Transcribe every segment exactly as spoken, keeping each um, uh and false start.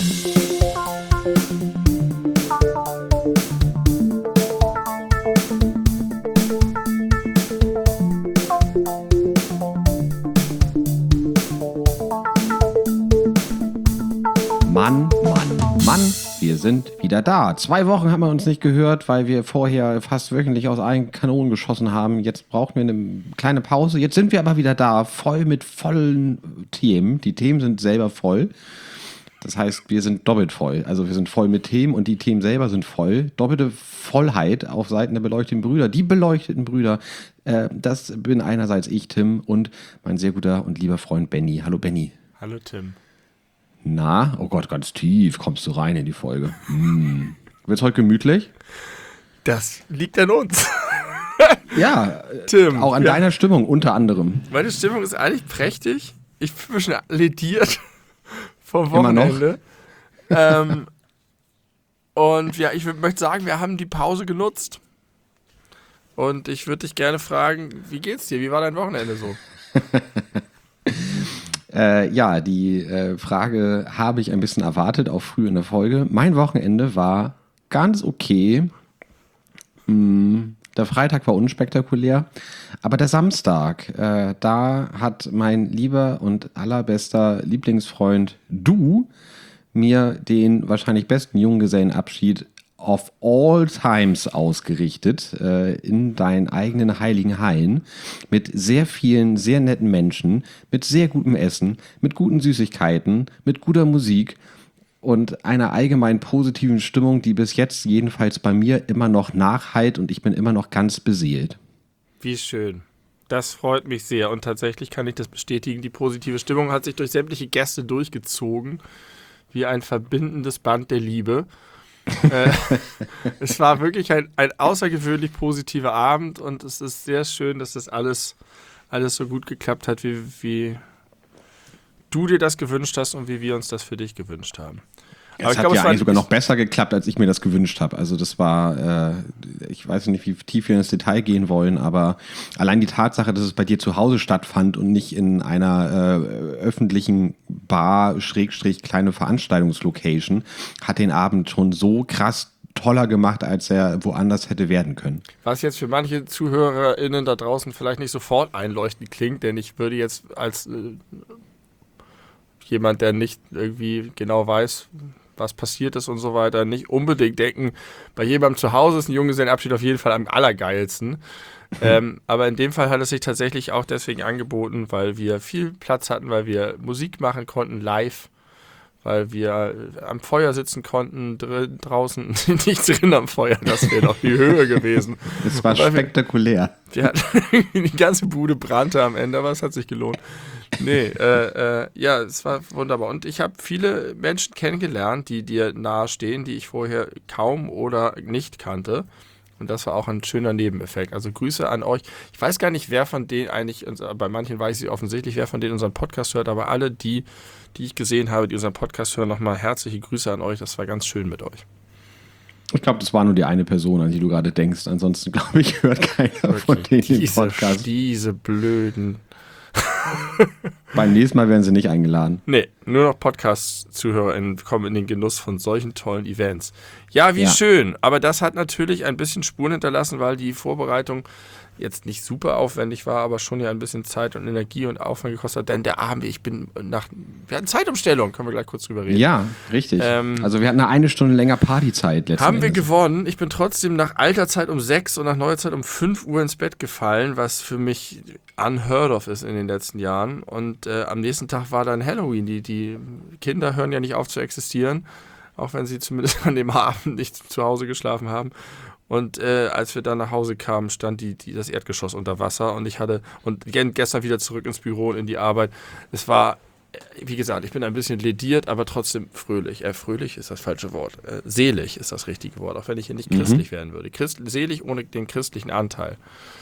Mann, Mann, Mann, wir sind wieder da. Zwei Wochen haben wir uns nicht gehört, weil wir vorher fast wöchentlich aus allen Kanonen geschossen haben. Jetzt brauchen wir eine kleine Pause. Jetzt sind wir aber wieder da, voll mit vollen Themen. Die Themen sind selber voll. Das heißt, wir sind doppelt voll. Also wir sind voll mit Themen und die Themen selber sind voll. Doppelte Vollheit auf Seiten der beleuchteten Brüder. Die beleuchteten Brüder, äh, das bin einerseits ich, Tim, und mein sehr guter und lieber Freund Benny. Hallo Benny. Hallo Tim. Na, oh Gott, ganz tief kommst du rein in die Folge. Hm. Wird's heute gemütlich? Das liegt an uns. Ja, Tim, auch an ja. deiner Stimmung unter anderem. Meine Stimmung ist eigentlich prächtig. Ich bin ein bisschen lediert vom Immer noch? Wochenende. ähm, und ja, ich würd, möchte sagen, wir haben die Pause genutzt. Und ich würde dich gerne fragen, wie geht's dir? Wie war dein Wochenende so? Äh, ja, die äh, Frage habe ich ein bisschen erwartet, auch früh in der Folge. Mein Wochenende war ganz okay. Hm, der Freitag war unspektakulär, aber der Samstag, äh, da hat mein lieber und allerbester Lieblingsfreund Du mir den wahrscheinlich besten Junggesellenabschied of all times ausgerichtet, äh, in deinen eigenen heiligen Hain, mit sehr vielen, sehr netten Menschen, mit sehr gutem Essen, mit guten Süßigkeiten, mit guter Musik und einer allgemein positiven Stimmung, die bis jetzt jedenfalls bei mir immer noch nachhallt und ich bin immer noch ganz beseelt. Wie schön. Das freut mich sehr und tatsächlich kann ich das bestätigen. Die positive Stimmung hat sich durch sämtliche Gäste durchgezogen, wie ein verbindendes Band der Liebe. äh, es war wirklich ein, ein außergewöhnlich positiver Abend und es ist sehr schön, dass das alles, alles so gut geklappt hat, wie, wie du dir das gewünscht hast und wie wir uns das für dich gewünscht haben. Es Aber ich hat glaube, ja es war eigentlich sogar noch besser geklappt, als ich mir das gewünscht habe. Also das war, äh, ich weiß nicht, wie tief wir ins Detail gehen wollen, aber allein die Tatsache, dass es bei dir zu Hause stattfand und nicht in einer äh, öffentlichen Bar, Schrägstrich, kleine Veranstaltungslocation, hat den Abend schon so krass toller gemacht, als er woanders hätte werden können. Was jetzt für manche ZuhörerInnen da draußen vielleicht nicht sofort einleuchtend klingt, denn ich würde jetzt als äh, jemand, der nicht irgendwie genau weiß, was passiert ist und so weiter, nicht unbedingt denken, bei jemandem zu Hause ist ein Junggesellenabschied auf jeden Fall am allergeilsten. ähm, aber in dem Fall hat es sich tatsächlich auch deswegen angeboten, weil wir viel Platz hatten, weil wir Musik machen konnten live, weil wir am Feuer sitzen konnten, dr- draußen, nicht drin am Feuer, das wäre noch die Höhe gewesen. Es war spektakulär. Wir, wir hatten, die ganze Bude brannte am Ende, aber es hat sich gelohnt. Nee, äh, äh, ja, es war wunderbar. Und ich habe viele Menschen kennengelernt, die dir nahestehen, die ich vorher kaum oder nicht kannte. Und das war auch ein schöner Nebeneffekt. Also Grüße an euch. Ich weiß gar nicht, wer von denen eigentlich, bei manchen weiß ich offensichtlich, wer von denen unseren Podcast hört, aber alle die, die ich gesehen habe, die unseren Podcast hören, nochmal herzliche Grüße an euch. Das war ganz schön mit euch. Ich glaube, das war nur die eine Person, an die du gerade denkst. Ansonsten, glaube ich, hört keiner Wirklich, von denen den diese, Podcast. Diese blöden... Beim nächsten Mal werden sie nicht eingeladen. Nee, nur noch Podcast-ZuhörerInnen kommen in den Genuss von solchen tollen Events. Ja, wie Ja. schön. Aber das hat natürlich ein bisschen Spuren hinterlassen, weil die Vorbereitung jetzt nicht super aufwendig war, aber schon ja ein bisschen Zeit und Energie und Aufwand gekostet hat. Denn der Abend, ich bin nach... Wir hatten Zeitumstellung, können wir gleich kurz drüber reden. Ja, richtig. Ähm, also wir hatten eine, eine Stunde länger Partyzeit letzten Haben wir Endes. gewonnen. Ich bin trotzdem nach alter Zeit um sechs und nach neuer Zeit um fünf Uhr ins Bett gefallen, was für mich unheard of ist in den letzten Jahren. Und äh, am nächsten Tag war dann Halloween. Die, die Kinder hören ja nicht auf zu existieren, auch wenn sie zumindest an dem Abend nicht zu Hause geschlafen haben. Und äh, als wir dann nach Hause kamen, stand die, die, das Erdgeschoss unter Wasser und ich hatte, und gestern wieder zurück ins Büro und in die Arbeit. Es war, wie gesagt, ich bin ein bisschen lediert, aber trotzdem fröhlich. Äh, fröhlich ist das falsche Wort. Äh, selig ist das richtige Wort, auch wenn ich hier nicht christlich mhm. werden würde. Christ, selig ohne den christlichen Anteil.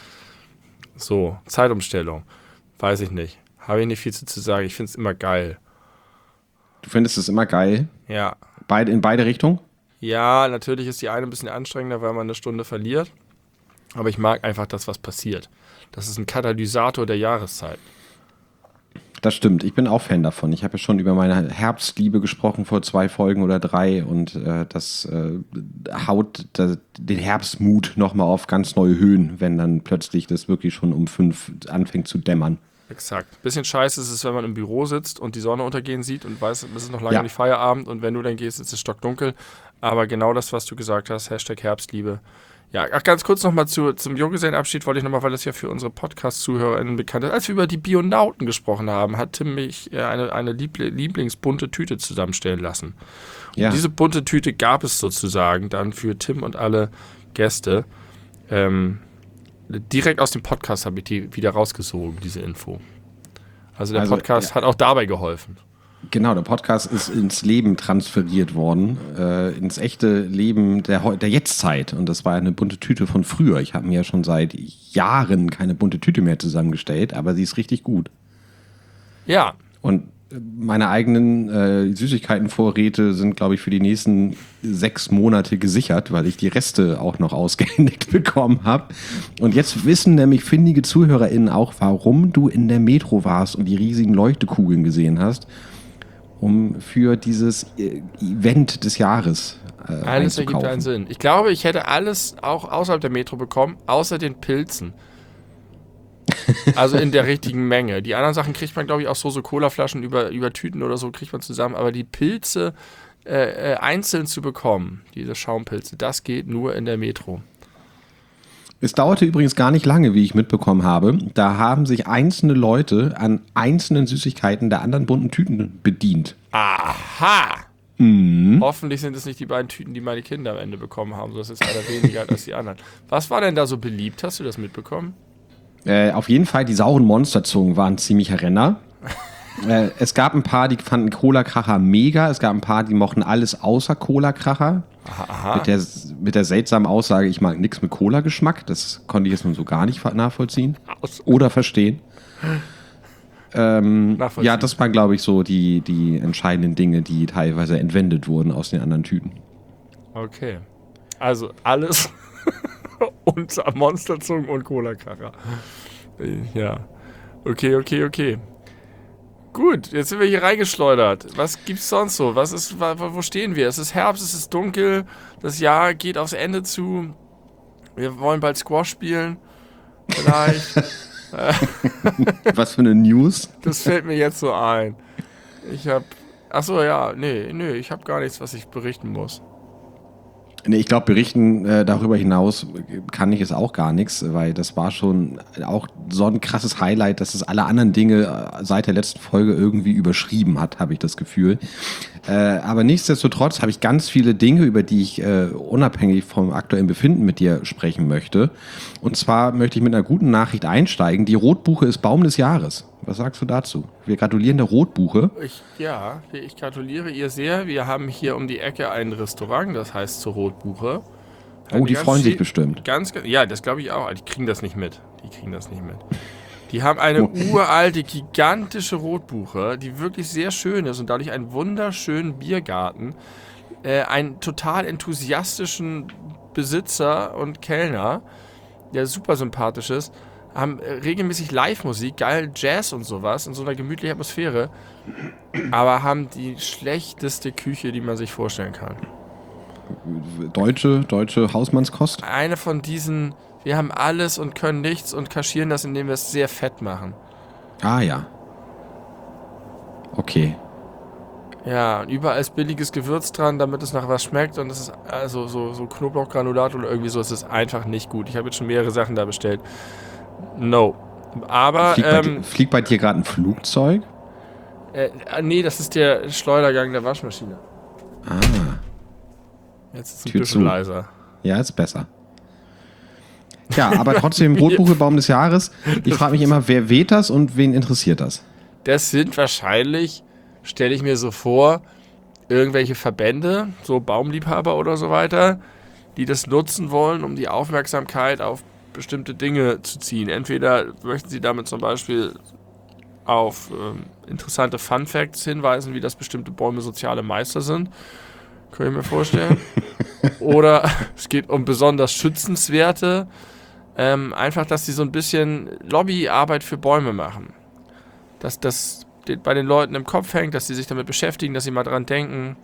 So, Zeitumstellung. Weiß ich nicht. Habe ich nicht viel zu, zu sagen. Ich finde es immer geil. Du findest es immer geil? Ja. Beide, in beide Richtungen? Ja, natürlich ist die eine ein bisschen anstrengender, weil man eine Stunde verliert. Aber ich mag einfach das, was passiert. Das ist ein Katalysator der Jahreszeit. Das stimmt. Ich bin auch Fan davon. Ich habe ja schon über meine Herbstliebe gesprochen vor zwei Folgen oder drei und äh, das äh, haut da, den Herbstmut nochmal auf ganz neue Höhen, wenn dann plötzlich das wirklich schon um fünf anfängt zu dämmern. Exakt. Bisschen scheiße ist es, wenn man im Büro sitzt und die Sonne untergehen sieht und weiß, es ist noch lange Ja. nicht Feierabend und wenn du dann gehst, ist es stockdunkel. Aber genau das, was du gesagt hast, Hashtag Herbstliebe. Ja, ach, ganz kurz nochmal zu, zum Junggesellenabschied wollte ich nochmal, weil das ja für unsere Podcast-ZuhörerInnen bekannt ist. Als wir über die Bionauten gesprochen haben, hat Tim mich äh, eine, eine Liebl- Lieblingsbunte Tüte zusammenstellen lassen. Und Ja. diese bunte Tüte gab es sozusagen dann für Tim und alle Gäste. Ähm, direkt aus dem Podcast habe ich die wieder rausgesogen, diese Info. Also der Also, Podcast ja. hat auch dabei geholfen. Genau, der Podcast ist ins Leben transferiert worden, äh, ins echte Leben der, Heu- der Jetztzeit. Und das war eine bunte Tüte von früher. Ich habe mir ja schon seit Jahren keine bunte Tüte mehr zusammengestellt, aber sie ist richtig gut. Ja, Und meine eigenen äh, Süßigkeitenvorräte sind, glaube ich, für die nächsten sechs Monate gesichert, weil ich die Reste auch noch ausgehändigt bekommen habe. Und jetzt wissen nämlich findige ZuhörerInnen auch, warum du in der Metro warst und die riesigen Leuchtekugeln gesehen hast, um für dieses äh, Event des Jahres äh, alles ergibt einzukaufen. einen Sinn. Ich glaube, ich hätte alles auch außerhalb der Metro bekommen, außer den Pilzen. Also in der richtigen Menge. Die anderen Sachen kriegt man, glaube ich, auch so, so Colaflaschen über, über Tüten oder so kriegt man zusammen. Aber die Pilze äh, äh, einzeln zu bekommen, diese Schaumpilze, das geht nur in der Metro. Es dauerte übrigens gar nicht lange, wie ich mitbekommen habe. Da haben sich einzelne Leute an einzelnen Süßigkeiten der anderen bunten Tüten bedient. Aha! Mhm. Hoffentlich sind es nicht die beiden Tüten, die meine Kinder am Ende bekommen haben. So ist es einer weniger als die anderen. Was war denn da so beliebt? Hast du das mitbekommen? Äh, auf jeden Fall, die sauren Monsterzungen waren ein ziemlicher Renner. äh, es gab ein paar, die fanden Cola-Kracher mega. Es gab ein paar, die mochten alles außer Cola-Kracher. Aha, aha. Mit der, mit der seltsamen Aussage, ich mag nichts mit Cola-Geschmack. Das konnte ich jetzt nun so gar nicht nachvollziehen. Aus- Oder verstehen. Ähm, Nachvollziehen. ja, das waren, glaube ich, so die, die entscheidenden Dinge, die teilweise entwendet wurden aus den anderen Tüten. Okay. Also alles und Monsterzungen und Cola-Kracher. Ja. Okay, okay, okay. Gut, jetzt sind wir hier reingeschleudert. Was gibt's sonst so? Was ist, wa- wo stehen wir? Es ist Herbst, es ist dunkel, das Jahr geht aufs Ende zu. Wir wollen bald Squash spielen. Vielleicht. Was für eine News. Das fällt mir jetzt so ein. Ich hab. Achso, ja, nee, nee, ich habe gar nichts, was ich berichten muss. Nee, ich glaube, berichten äh, darüber hinaus kann ich es auch gar nichts, weil das war schon auch so ein krasses Highlight, dass es alle anderen Dinge äh, seit der letzten Folge irgendwie überschrieben hat, habe ich das Gefühl. Äh, aber nichtsdestotrotz habe ich ganz viele Dinge, über die ich äh, unabhängig vom aktuellen Befinden mit dir sprechen möchte. Und zwar möchte ich mit einer guten Nachricht einsteigen. Die Rotbuche ist Baum des Jahres. Was sagst du dazu? Wir gratulieren der Rotbuche. Ich, ja, ich gratuliere ihr sehr. Wir haben hier um die Ecke ein Restaurant, das heißt zur Rotbuche. Oh, die ganz freuen sich schick- bestimmt. Ganz, ganz- ja, das glaube ich auch. Die kriegen das nicht mit. Die kriegen das nicht mit. Die haben eine uralte, gigantische Rotbuche, die wirklich sehr schön ist und dadurch einen wunderschönen Biergarten, äh, einen total enthusiastischen Besitzer und Kellner, der super sympathisch ist, haben äh, regelmäßig Live-Musik, geil Jazz und sowas, in so einer gemütlichen Atmosphäre, aber haben die schlechteste Küche, die man sich vorstellen kann. Deutsche, deutsche Hausmannskost. Eine von diesen, wir haben alles und können nichts und kaschieren das, indem wir es sehr fett machen. Ah ja. Okay. Ja, und überall ist billiges Gewürz dran, damit es nach was schmeckt und es ist also so, so Knoblauchgranulat oder irgendwie so, es ist einfach nicht gut. Ich habe jetzt schon mehrere Sachen da bestellt. No. Aber, Fliegt bei, ähm, dir- fliegt bei dir gerade ein Flugzeug? äh, nee, das ist der Schleudergang der Waschmaschine. Ah, Jetzt ist es ein Tür bisschen zu. leiser. ja, ist besser. Ja, aber trotzdem Rotbuchebaum des Jahres. Ich frage mich immer, wer weht das und wen interessiert das? Das sind wahrscheinlich, stelle ich mir so vor, irgendwelche Verbände, so Baumliebhaber oder so weiter, die das nutzen wollen, um die Aufmerksamkeit auf bestimmte Dinge zu ziehen. Entweder möchten sie damit zum Beispiel auf ähm, interessante Fun Facts hinweisen, wie das bestimmte Bäume soziale Meister sind. Kann ich mir vorstellen. Oder es geht um besonders schützenswerte, ähm, einfach, dass sie so ein bisschen Lobbyarbeit für Bäume machen. Dass das den, bei den Leuten im Kopf hängt, dass sie sich damit beschäftigen, dass sie mal dran denken.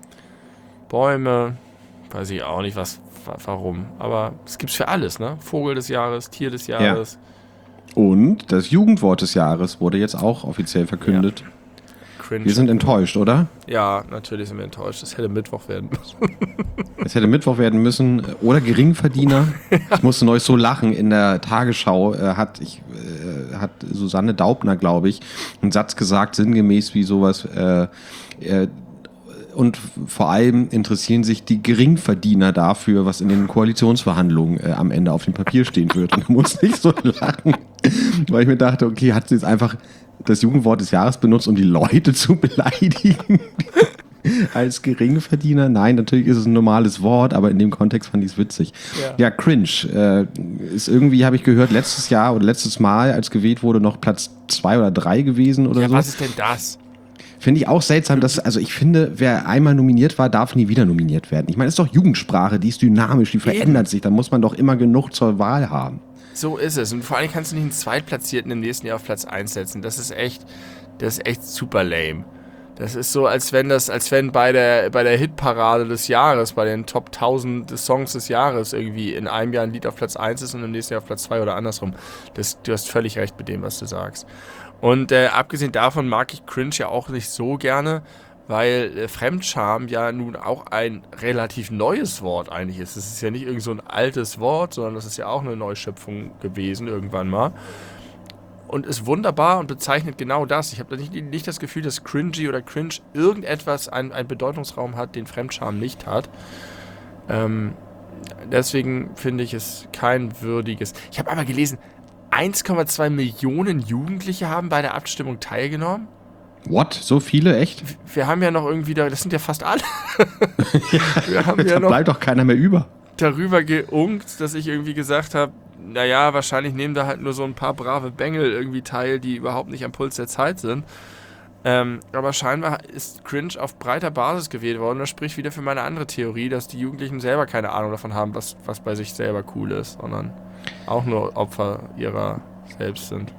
Bäume, weiß ich auch nicht, was, warum. Aber es gibt's für alles, ne? Vogel des Jahres, Tier des Jahres. Ja. Und das Jugendwort des Jahres wurde jetzt auch offiziell verkündet. Ja. Cringe. Wir sind enttäuscht, oder? Ja, natürlich sind wir enttäuscht. Es hätte Mittwoch werden müssen. Es hätte Mittwoch werden müssen. Oder Geringverdiener. Ich musste neulich so lachen. In der Tagesschau äh, hat, ich, äh, hat Susanne Daubner, glaube ich, einen Satz gesagt, sinngemäß wie sowas. Äh, äh, und vor allem interessieren sich die Geringverdiener dafür, was in den Koalitionsverhandlungen äh, am Ende auf dem Papier stehen wird. Und da musste ich so lachen, weil ich mir dachte, okay, hat sie jetzt einfach das Jugendwort des Jahres benutzt, um die Leute zu beleidigen als Geringverdiener? Nein, natürlich ist es ein normales Wort, aber in dem Kontext fand ich es witzig. Ja, ja cringe. Äh, ist irgendwie, habe ich gehört, letztes Jahr oder letztes Mal, als gewählt wurde, noch Platz zwei oder drei gewesen oder ja, so. Was ist denn das? Finde ich auch seltsam, dass, also ich finde, wer einmal nominiert war, darf nie wieder nominiert werden. Ich meine, es ist doch Jugendsprache, die ist dynamisch, die verändert Eben. sich, da muss man doch immer genug zur Wahl haben. So ist es. Und vor allem kannst du nicht einen Zweitplatzierten im nächsten Jahr auf Platz eins setzen. Das ist echt, das ist echt super lame. Das ist so, als wenn das, als wenn bei der, bei der Hitparade des Jahres, bei den Top tausend Songs des Jahres irgendwie in einem Jahr ein Lied auf Platz eins ist und im nächsten Jahr auf Platz zwei oder andersrum. Das, du hast völlig recht mit dem, was du sagst. Und äh, abgesehen davon mag ich Cringe ja auch nicht so gerne, weil äh, Fremdscham ja nun auch ein relativ neues Wort eigentlich ist. Es ist ja nicht irgend so ein altes Wort, sondern das ist ja auch eine Neuschöpfung gewesen irgendwann mal. Und ist wunderbar und bezeichnet genau das. Ich habe nicht, nicht das Gefühl, dass cringy oder cringe irgendetwas einen, einen Bedeutungsraum hat, den Fremdscham nicht hat. Ähm, deswegen finde ich es kein würdiges. Ich habe aber gelesen, eins Komma zwei Millionen Jugendliche haben bei der Abstimmung teilgenommen. What? So viele? Echt? Wir haben ja noch irgendwie, da, das sind ja fast alle. Wir haben ja da noch bleibt doch keiner mehr über. Darüber geunkt, dass ich irgendwie gesagt habe, naja, wahrscheinlich nehmen da halt nur so ein paar brave Bengel irgendwie teil, die überhaupt nicht am Puls der Zeit sind. Ähm, aber scheinbar ist Cringe auf breiter Basis gewählt worden. Das spricht wieder für meine andere Theorie, dass die Jugendlichen selber keine Ahnung davon haben, was, was bei sich selber cool ist, sondern auch nur Opfer ihrer selbst sind.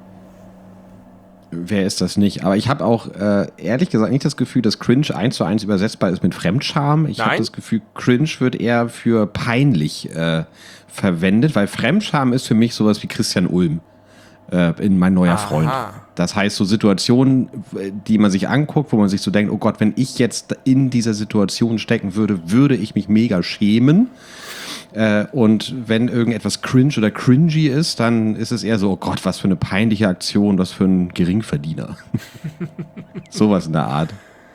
Wer ist das nicht? Aber ich habe auch äh, ehrlich gesagt nicht das Gefühl, dass Cringe eins zu eins übersetzbar ist mit Fremdscham. Ich habe das Gefühl, Cringe wird eher für peinlich äh, verwendet, weil Fremdscham ist für mich sowas wie Christian Ulm äh, in Mein neuer Aha. Freund. Das heißt, so Situationen, die man sich anguckt, wo man sich so denkt, oh Gott, wenn ich jetzt in dieser Situation stecken würde, würde ich mich mega schämen. Äh, und wenn irgendetwas cringe oder cringy ist, dann ist es eher so, oh Gott, was für eine peinliche Aktion, was für ein Geringverdiener. Sowas in der Art.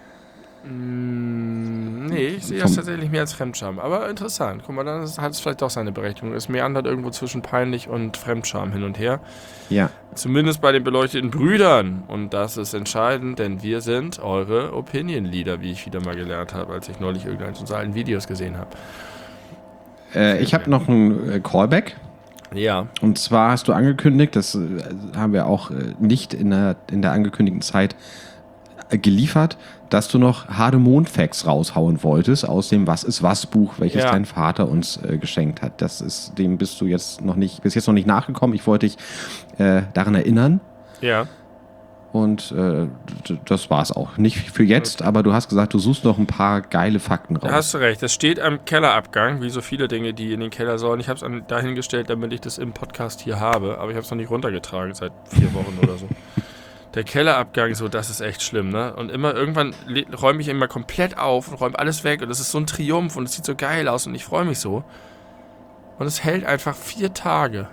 Mm, nee, ich sehe das tatsächlich mehr als Fremdscham. Aber interessant. Guck mal, dann hat es vielleicht doch seine Berechtigung. Es meandert irgendwo zwischen peinlich und Fremdscham hin und her. Ja. Zumindest bei den beleuchteten Brüdern. Und das ist entscheidend, denn wir sind eure Opinion-Leader, wie ich wieder mal gelernt habe, als ich neulich irgendeines unserer alten Videos gesehen habe. Äh, ich habe noch einen äh, Callback. Ja. Und zwar hast du angekündigt, das äh, haben wir auch äh, nicht in der, in der angekündigten Zeit äh, geliefert, dass du noch harte Mondfacts raushauen wolltest aus dem Was ist was Buch, welches ja. dein Vater uns äh, geschenkt hat. Das ist, dem bist du jetzt noch nicht, bis jetzt noch nicht nachgekommen. Ich wollte dich äh, daran erinnern. Ja. Und äh, das war's auch. Nicht für jetzt, aber du hast gesagt, du suchst noch ein paar geile Fakten raus. Da hast du recht. Das steht am Kellerabgang, wie so viele Dinge, die in den Keller sollen. Ich habe es dahingestellt, damit ich das im Podcast hier habe, aber ich habe es noch nicht runtergetragen seit vier Wochen oder so. Der Kellerabgang, so, das ist echt schlimm, ne? Und immer irgendwann räume ich immer komplett auf und räume alles weg und das ist so ein Triumph und es sieht so geil aus und ich freue mich so. Und es hält einfach vier Tage.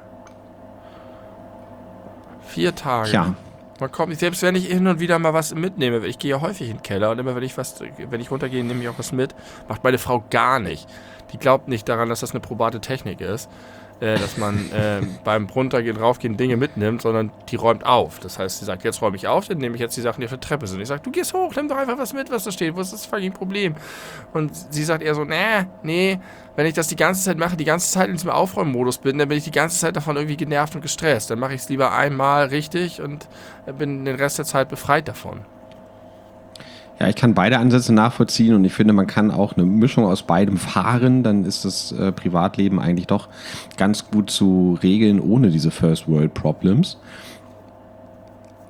Vier Tage. Ja. Man kommt, selbst wenn ich hin und wieder mal was mitnehme, ich gehe ja häufig in den Keller und immer wenn ich was, wenn ich runtergehe, nehme ich auch was mit, macht meine Frau gar nicht. Die glaubt nicht daran, dass das eine probate Technik ist, äh, dass man äh, beim Runtergehen, Raufgehen Dinge mitnimmt, sondern die räumt auf. Das heißt, sie sagt, jetzt räume ich auf, dann nehme ich jetzt die Sachen, die auf der Treppe sind. Ich sage, du gehst hoch, nimm doch einfach was mit, was da steht, wo ist das fucking Problem? Und sie sagt eher so, nee, nee, wenn ich das die ganze Zeit mache, die ganze Zeit in diesem Aufräummodus bin, dann bin ich die ganze Zeit davon irgendwie genervt und gestresst. Dann mache ich es lieber einmal richtig und bin den Rest der Zeit befreit davon. Ja, ich kann beide Ansätze nachvollziehen und ich finde, man kann auch eine Mischung aus beidem fahren. Dann ist das äh, Privatleben eigentlich doch ganz gut zu regeln, ohne diese First World Problems.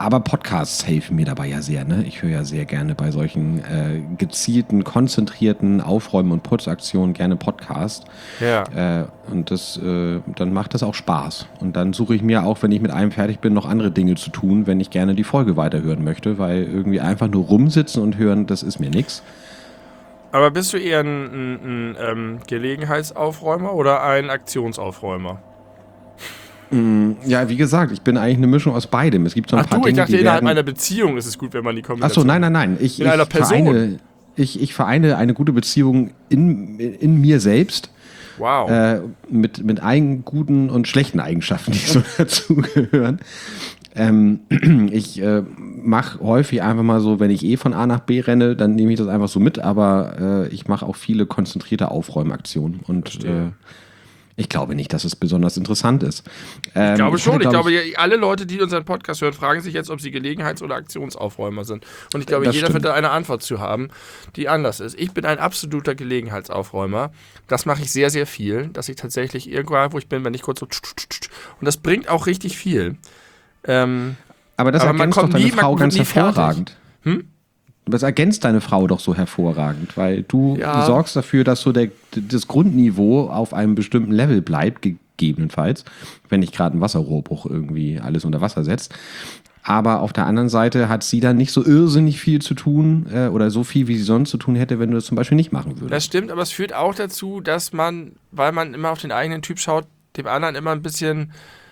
aber Podcasts helfen mir dabei ja sehr. Ne? Ich höre ja sehr gerne bei solchen äh, gezielten, konzentrierten Aufräumen- und Putzaktionen gerne Podcast. Ja. Äh, und das, äh, dann macht das auch Spaß. Und dann suche ich mir auch, wenn ich mit einem fertig bin, noch andere Dinge zu tun, wenn ich gerne die Folge weiterhören möchte, weil irgendwie einfach nur rumsitzen und hören, das ist mir nichts. Aber bist du eher ein, ein, ein ähm, Gelegenheitsaufräumer oder ein Aktionsaufräumer? Ja, wie gesagt, ich bin eigentlich eine Mischung aus beidem. Es gibt so ein Ach paar du, ich Dinge, dachte, die innerhalb werden... einer Beziehung ist es gut, wenn man die Kombination... Achso, nein, nein, nein. Ich, In ich einer Person. Vereine, ich, ich vereine eine gute Beziehung in, in mir selbst Wow. äh, mit, mit eigenen guten und schlechten Eigenschaften, die so dazugehören. Ähm, ich äh, mache häufig einfach mal so, wenn ich eh von A nach B renne, dann nehme ich das einfach so mit, aber äh, ich mache auch viele konzentrierte Aufräumaktionen und äh, ich glaube nicht, dass es besonders interessant ist. Ähm, Ich glaube ich schon. hatte, Ich glaub glaube, alle Leute, die unseren Podcast hören, fragen sich jetzt, ob sie Gelegenheits- oder Aktionsaufräumer sind. Und ich glaube, Das jeder stimmt. wird da eine Antwort zu haben, die anders ist. Ich bin ein absoluter Gelegenheitsaufräumer. Das mache ich sehr, sehr viel, dass ich tatsächlich irgendwo, wo ich bin, wenn ich kurz so... Und das bringt auch richtig viel. Ähm, aber das aber man ergänzt doch kommt deine nie- Frau man ganz wird nie fertig. hervorragend. Hm? Das ergänzt deine Frau doch so hervorragend, weil du Ja. sorgst dafür, dass so der, das Grundniveau auf einem bestimmten Level bleibt, gegebenenfalls, wenn nicht gerade ein Wasserrohrbruch irgendwie alles unter Wasser setzt. Aber auf der anderen Seite hat sie dann nicht so irrsinnig viel zu tun äh, oder so viel, wie sie sonst zu tun hätte, wenn du das zum Beispiel nicht machen würdest. Das stimmt, aber es führt auch dazu, dass man, weil man immer auf den eigenen Typ schaut, dem anderen immer ein bisschen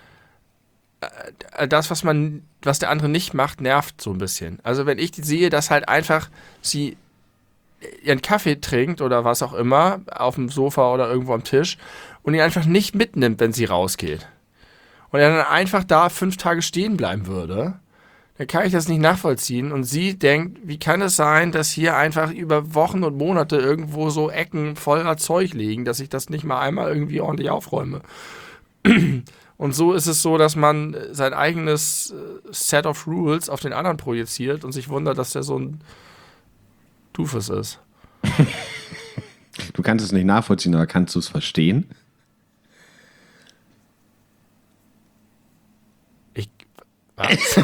äh, das, was man, was der andere nicht macht, nervt so ein bisschen. Also wenn ich sehe, dass halt einfach sie ihren Kaffee trinkt oder was auch immer auf dem Sofa oder irgendwo am Tisch und ihn einfach nicht mitnimmt, wenn sie rausgeht. Und er dann einfach da fünf Tage stehen bleiben würde, dann kann ich das nicht nachvollziehen. Und sie denkt, wie kann es sein, dass hier einfach über Wochen und Monate irgendwo so Ecken voller Zeug liegen, dass ich das nicht mal einmal irgendwie ordentlich aufräume. Und so ist es so, dass man sein eigenes Set of Rules auf den anderen projiziert und sich wundert, dass der so ein Doofus ist. Du kannst es nicht nachvollziehen, aber kannst du es verstehen? Ich. Was?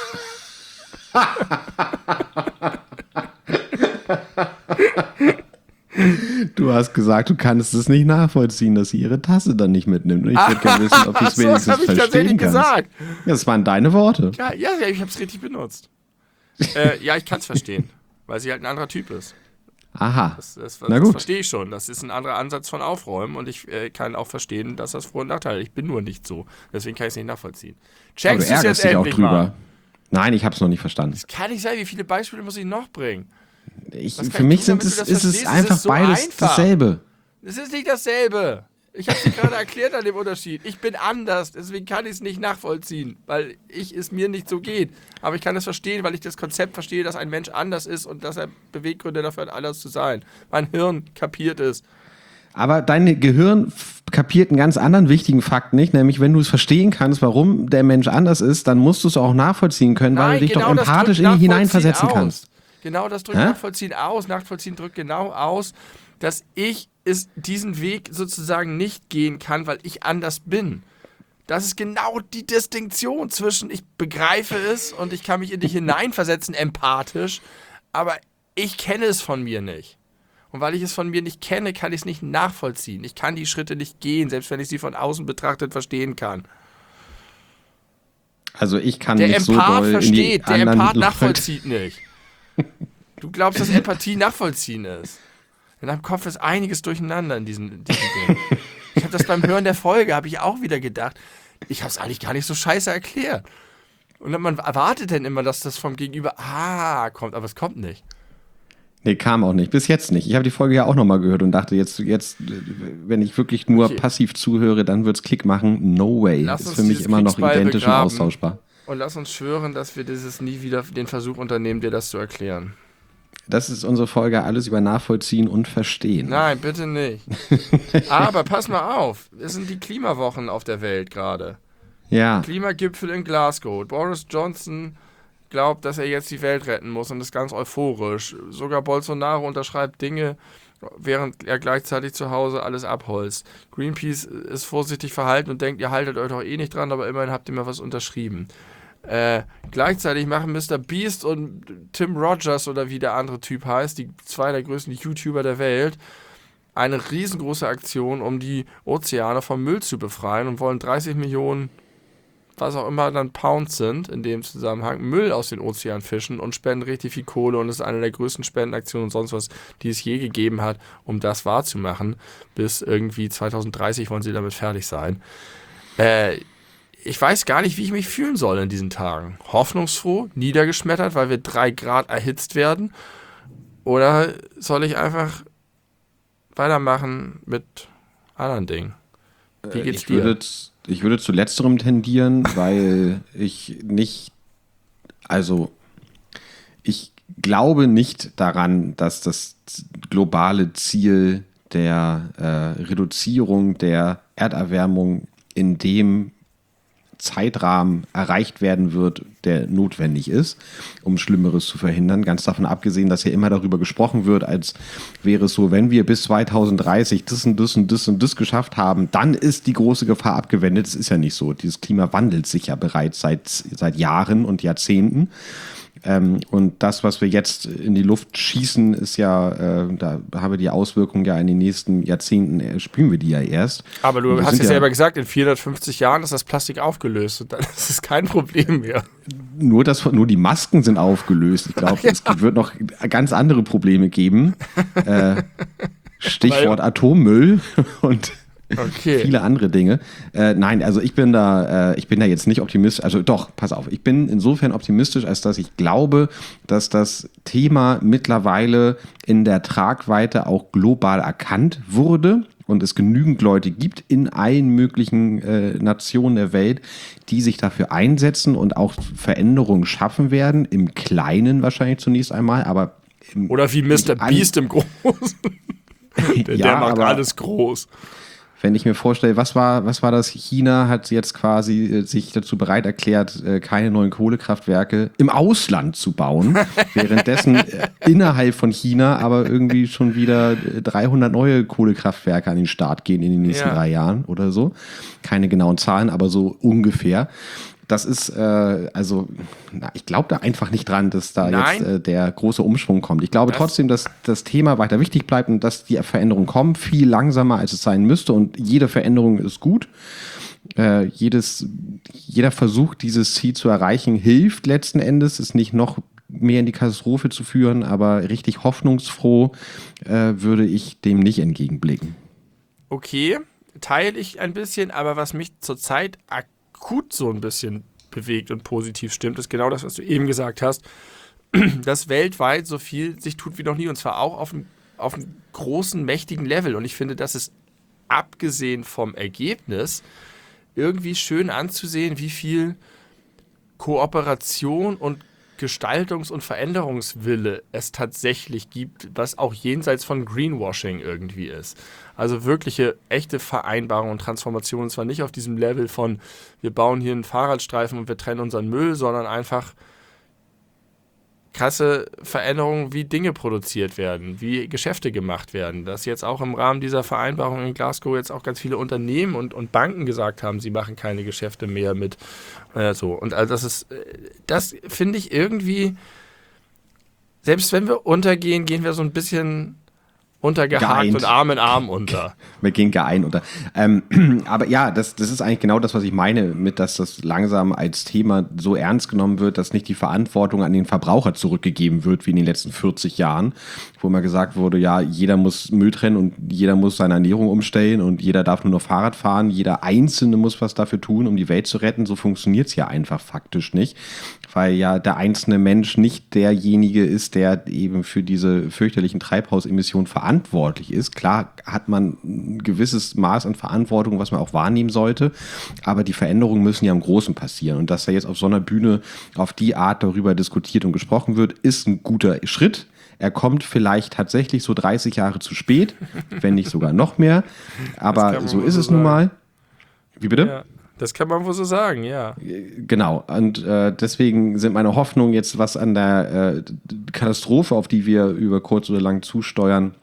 Du hast gesagt, du kannst es nicht nachvollziehen, dass sie ihre Tasse dann nicht mitnimmt. Und ich würde gerne wissen, ob du es so, das wenigstens habe ich verstehen tatsächlich kannst. gesagt. Das waren deine Worte. Ja, ja, ja ich habe es richtig benutzt. äh, ja, ich kann es verstehen, weil sie halt ein anderer Typ ist. Aha. Das, das, Na das gut. verstehe ich schon. Das ist ein anderer Ansatz von Aufräumen und ich äh, kann auch verstehen, dass das Vor- und Nachteile hat. Ich bin nur nicht so. Deswegen kann ich es nicht nachvollziehen. Aber du Checkst du es ärgerst jetzt dich auch endlich drüber. mal? Nein, ich habe es noch nicht verstanden. Das kann nicht sein. Wie viele Beispiele muss ich noch bringen? Ich, Was kann für ich mich tun, sind damit es, du das ist es verstehst? Es einfach ist so beides einfach. dasselbe. Es ist nicht dasselbe. Ich habe dir gerade erklärt an dem Unterschied. Ich bin anders, deswegen kann ich es nicht nachvollziehen, weil ich es mir nicht so geht. Aber ich kann es verstehen, weil ich das Konzept verstehe, dass ein Mensch anders ist und dass er Beweggründe dafür hat, anders zu sein. Mein Hirn kapiert es. Aber dein Gehirn f- kapiert einen ganz anderen wichtigen Fakt nicht, nämlich wenn du es verstehen kannst, warum der Mensch anders ist, dann musst du es auch nachvollziehen können, weil du dich doch das empathisch drückt in ihn Nachvollziehen hineinversetzen aus. kannst. Genau, das drückt Hä? Nachvollziehen aus. Nachvollziehen drückt genau aus, dass ich es diesen Weg sozusagen nicht gehen kann, weil ich anders bin. Das ist genau die Distinktion zwischen ich begreife es und ich kann mich in dich hineinversetzen, empathisch, aber ich kenne es von mir nicht. Und weil ich es von mir nicht kenne, kann ich es nicht nachvollziehen. Ich kann die Schritte nicht gehen, selbst wenn ich sie von außen betrachtet verstehen kann. Also ich kann Der nicht so Empath doll in die versteht, der anderen Empath Leute- nachvollzieht nicht. Du glaubst, dass Empathie nachvollziehen ist. In deinem Kopf ist einiges durcheinander in diesem, diesem Ding. Ich habe das beim Hören der Folge, habe ich auch wieder gedacht, ich habe es eigentlich gar nicht so scheiße erklärt. Und dann, man erwartet dann immer, dass das vom Gegenüber, ah, kommt, aber es kommt nicht. Nee, kam auch nicht. Bis jetzt nicht. Ich habe die Folge ja auch nochmal gehört und dachte, jetzt, jetzt, wenn ich wirklich nur Okay. passiv zuhöre, dann wird's Klick machen. No way. Lass Ist uns für mich dieses immer noch Kriegsbeil identisch und begraben. austauschbar. Und lass uns schwören, dass wir dieses nie wieder den Versuch unternehmen, dir das zu erklären. Das ist unsere Folge, alles über Nachvollziehen und Verstehen. Nein, bitte nicht. Aber pass mal auf, es sind die Klimawochen auf der Welt gerade. Ja, Klimagipfel in Glasgow. Boris Johnson glaubt, dass er jetzt die Welt retten muss und ist ganz euphorisch. Sogar Bolsonaro unterschreibt Dinge, während er gleichzeitig zu Hause alles abholzt. Greenpeace ist vorsichtig verhalten und denkt, ihr haltet euch doch eh nicht dran, aber immerhin habt ihr mal was unterschrieben. Äh, gleichzeitig machen Mister Beast und Tim Rogers oder wie der andere Typ heißt, die zwei der größten YouTuber der Welt, eine riesengroße Aktion, um die Ozeane vom Müll zu befreien und wollen dreißig Millionen, was auch immer dann Pounds sind, in dem Zusammenhang, Müll aus den Ozeanen fischen und spenden richtig viel Kohle und ist eine der größten Spendenaktionen und sonst was, die es je gegeben hat, um das wahrzumachen. Bis irgendwie zwanzig dreißig wollen sie damit fertig sein. Äh, ich weiß gar nicht, wie ich mich fühlen soll in diesen Tagen. Hoffnungsfroh, niedergeschmettert, weil wir drei Grad erhitzt werden? Oder soll ich einfach weitermachen mit anderen Dingen? Wie geht's ich dir? Würde, ich würde zu letzterem tendieren, weil ich nicht, also ich glaube nicht daran, dass das globale Ziel der äh, Reduzierung der Erderwärmung in dem Zeitrahmen erreicht werden wird, der notwendig ist, um Schlimmeres zu verhindern. Ganz davon abgesehen, dass ja immer darüber gesprochen wird, als wäre es so, wenn wir bis zwanzig dreißig das und das und das und das geschafft haben, dann ist die große Gefahr abgewendet. Das ist ja nicht so. Dieses Klima wandelt sich ja bereits seit, seit Jahren und Jahrzehnten. Ähm, und das, was wir jetzt in die Luft schießen, ist ja, äh, da haben wir die Auswirkungen ja in den nächsten Jahrzehnten, äh, spüren wir die ja erst. Aber du hast ja selber gesagt, in vierhundertfünfzig Jahren ist das Plastik aufgelöst und dann ist es kein Problem mehr. Nur, das, nur die Masken sind aufgelöst. Ich glaube, ja. Es wird noch ganz andere Probleme geben. Äh, Stichwort Atommüll und okay. viele andere Dinge. Äh, nein, also ich bin da, äh, ich bin da jetzt nicht optimistisch. Also doch, pass auf, ich bin insofern optimistisch, als dass ich glaube, dass das Thema mittlerweile in der Tragweite auch global erkannt wurde und es genügend Leute gibt in allen möglichen äh, Nationen der Welt, die sich dafür einsetzen und auch Veränderungen schaffen werden, im Kleinen wahrscheinlich zunächst einmal, aber im, oder wie Mister Beast im Großen. der, ja, der macht alles groß. Wenn ich mir vorstelle, was war, was war das? China hat jetzt quasi äh, sich dazu bereit erklärt, äh, keine neuen Kohlekraftwerke im Ausland zu bauen. Währenddessen äh, innerhalb von China aber irgendwie schon wieder dreihundert neue Kohlekraftwerke an den Start gehen in den nächsten ja. drei Jahren oder so. Keine genauen Zahlen, aber so ungefähr. Das ist, äh, also, na, ich glaube da einfach nicht dran, dass da Nein. jetzt äh, der große Umschwung kommt. Ich glaube das trotzdem, dass das Thema weiter wichtig bleibt und dass die Veränderungen kommen, viel langsamer, als es sein müsste. Und jede Veränderung ist gut. Äh, jedes, jeder Versuch, dieses Ziel zu erreichen, hilft letzten Endes, ist nicht noch mehr in die Katastrophe zu führen, aber richtig hoffnungsfroh äh, würde ich dem nicht entgegenblicken. Okay, teile ich ein bisschen, aber was mich zurzeit aktuell akut so ein bisschen bewegt und positiv stimmt, ist genau das, was du eben gesagt hast, dass weltweit so viel sich tut wie noch nie und zwar auch auf einem, auf einem großen, mächtigen Level und ich finde, das ist abgesehen vom Ergebnis irgendwie schön anzusehen, wie viel Kooperation und Gestaltungs- und Veränderungswille es tatsächlich gibt, was auch jenseits von Greenwashing irgendwie ist. Also wirkliche, echte Vereinbarung und Transformation, und zwar nicht auf diesem Level von, wir bauen hier einen Fahrradstreifen und wir trennen unseren Müll, sondern einfach krasse Veränderungen, wie Dinge produziert werden, wie Geschäfte gemacht werden. Dass jetzt auch im Rahmen dieser Vereinbarung in Glasgow jetzt auch ganz viele Unternehmen und, und Banken gesagt haben, sie machen keine Geschäfte mehr mit äh, so. Und also das ist, das finde ich irgendwie, selbst wenn wir untergehen, gehen wir so ein bisschen untergehakt geeint. Und Arm in Arm unter. Wir gehen geeint unter. Ähm, aber ja, das, das ist eigentlich genau das, was ich meine, mit, dass das langsam als Thema so ernst genommen wird, dass nicht die Verantwortung an den Verbraucher zurückgegeben wird, wie in den letzten vierzig Jahren, wo immer gesagt wurde, ja, jeder muss Müll trennen und jeder muss seine Ernährung umstellen und jeder darf nur noch Fahrrad fahren, jeder Einzelne muss was dafür tun, um die Welt zu retten. So funktioniert es ja einfach faktisch nicht, weil ja der einzelne Mensch nicht derjenige ist, der eben für diese fürchterlichen Treibhausemissionen verantwortlich verantwortlich ist. Klar hat man ein gewisses Maß an Verantwortung, was man auch wahrnehmen sollte, aber die Veränderungen müssen ja im Großen passieren. Und dass da jetzt auf so einer Bühne auf die Art darüber diskutiert und gesprochen wird, ist ein guter Schritt. Er kommt vielleicht tatsächlich so dreißig Jahre zu spät, wenn nicht sogar noch mehr. Aber so ist so es sagen. Nun mal. Wie bitte? Ja. Das kann man wohl so sagen, ja. Genau, und äh, deswegen sind meine Hoffnungen jetzt, was an der äh, Katastrophe, auf die wir über kurz oder lang zusteuern,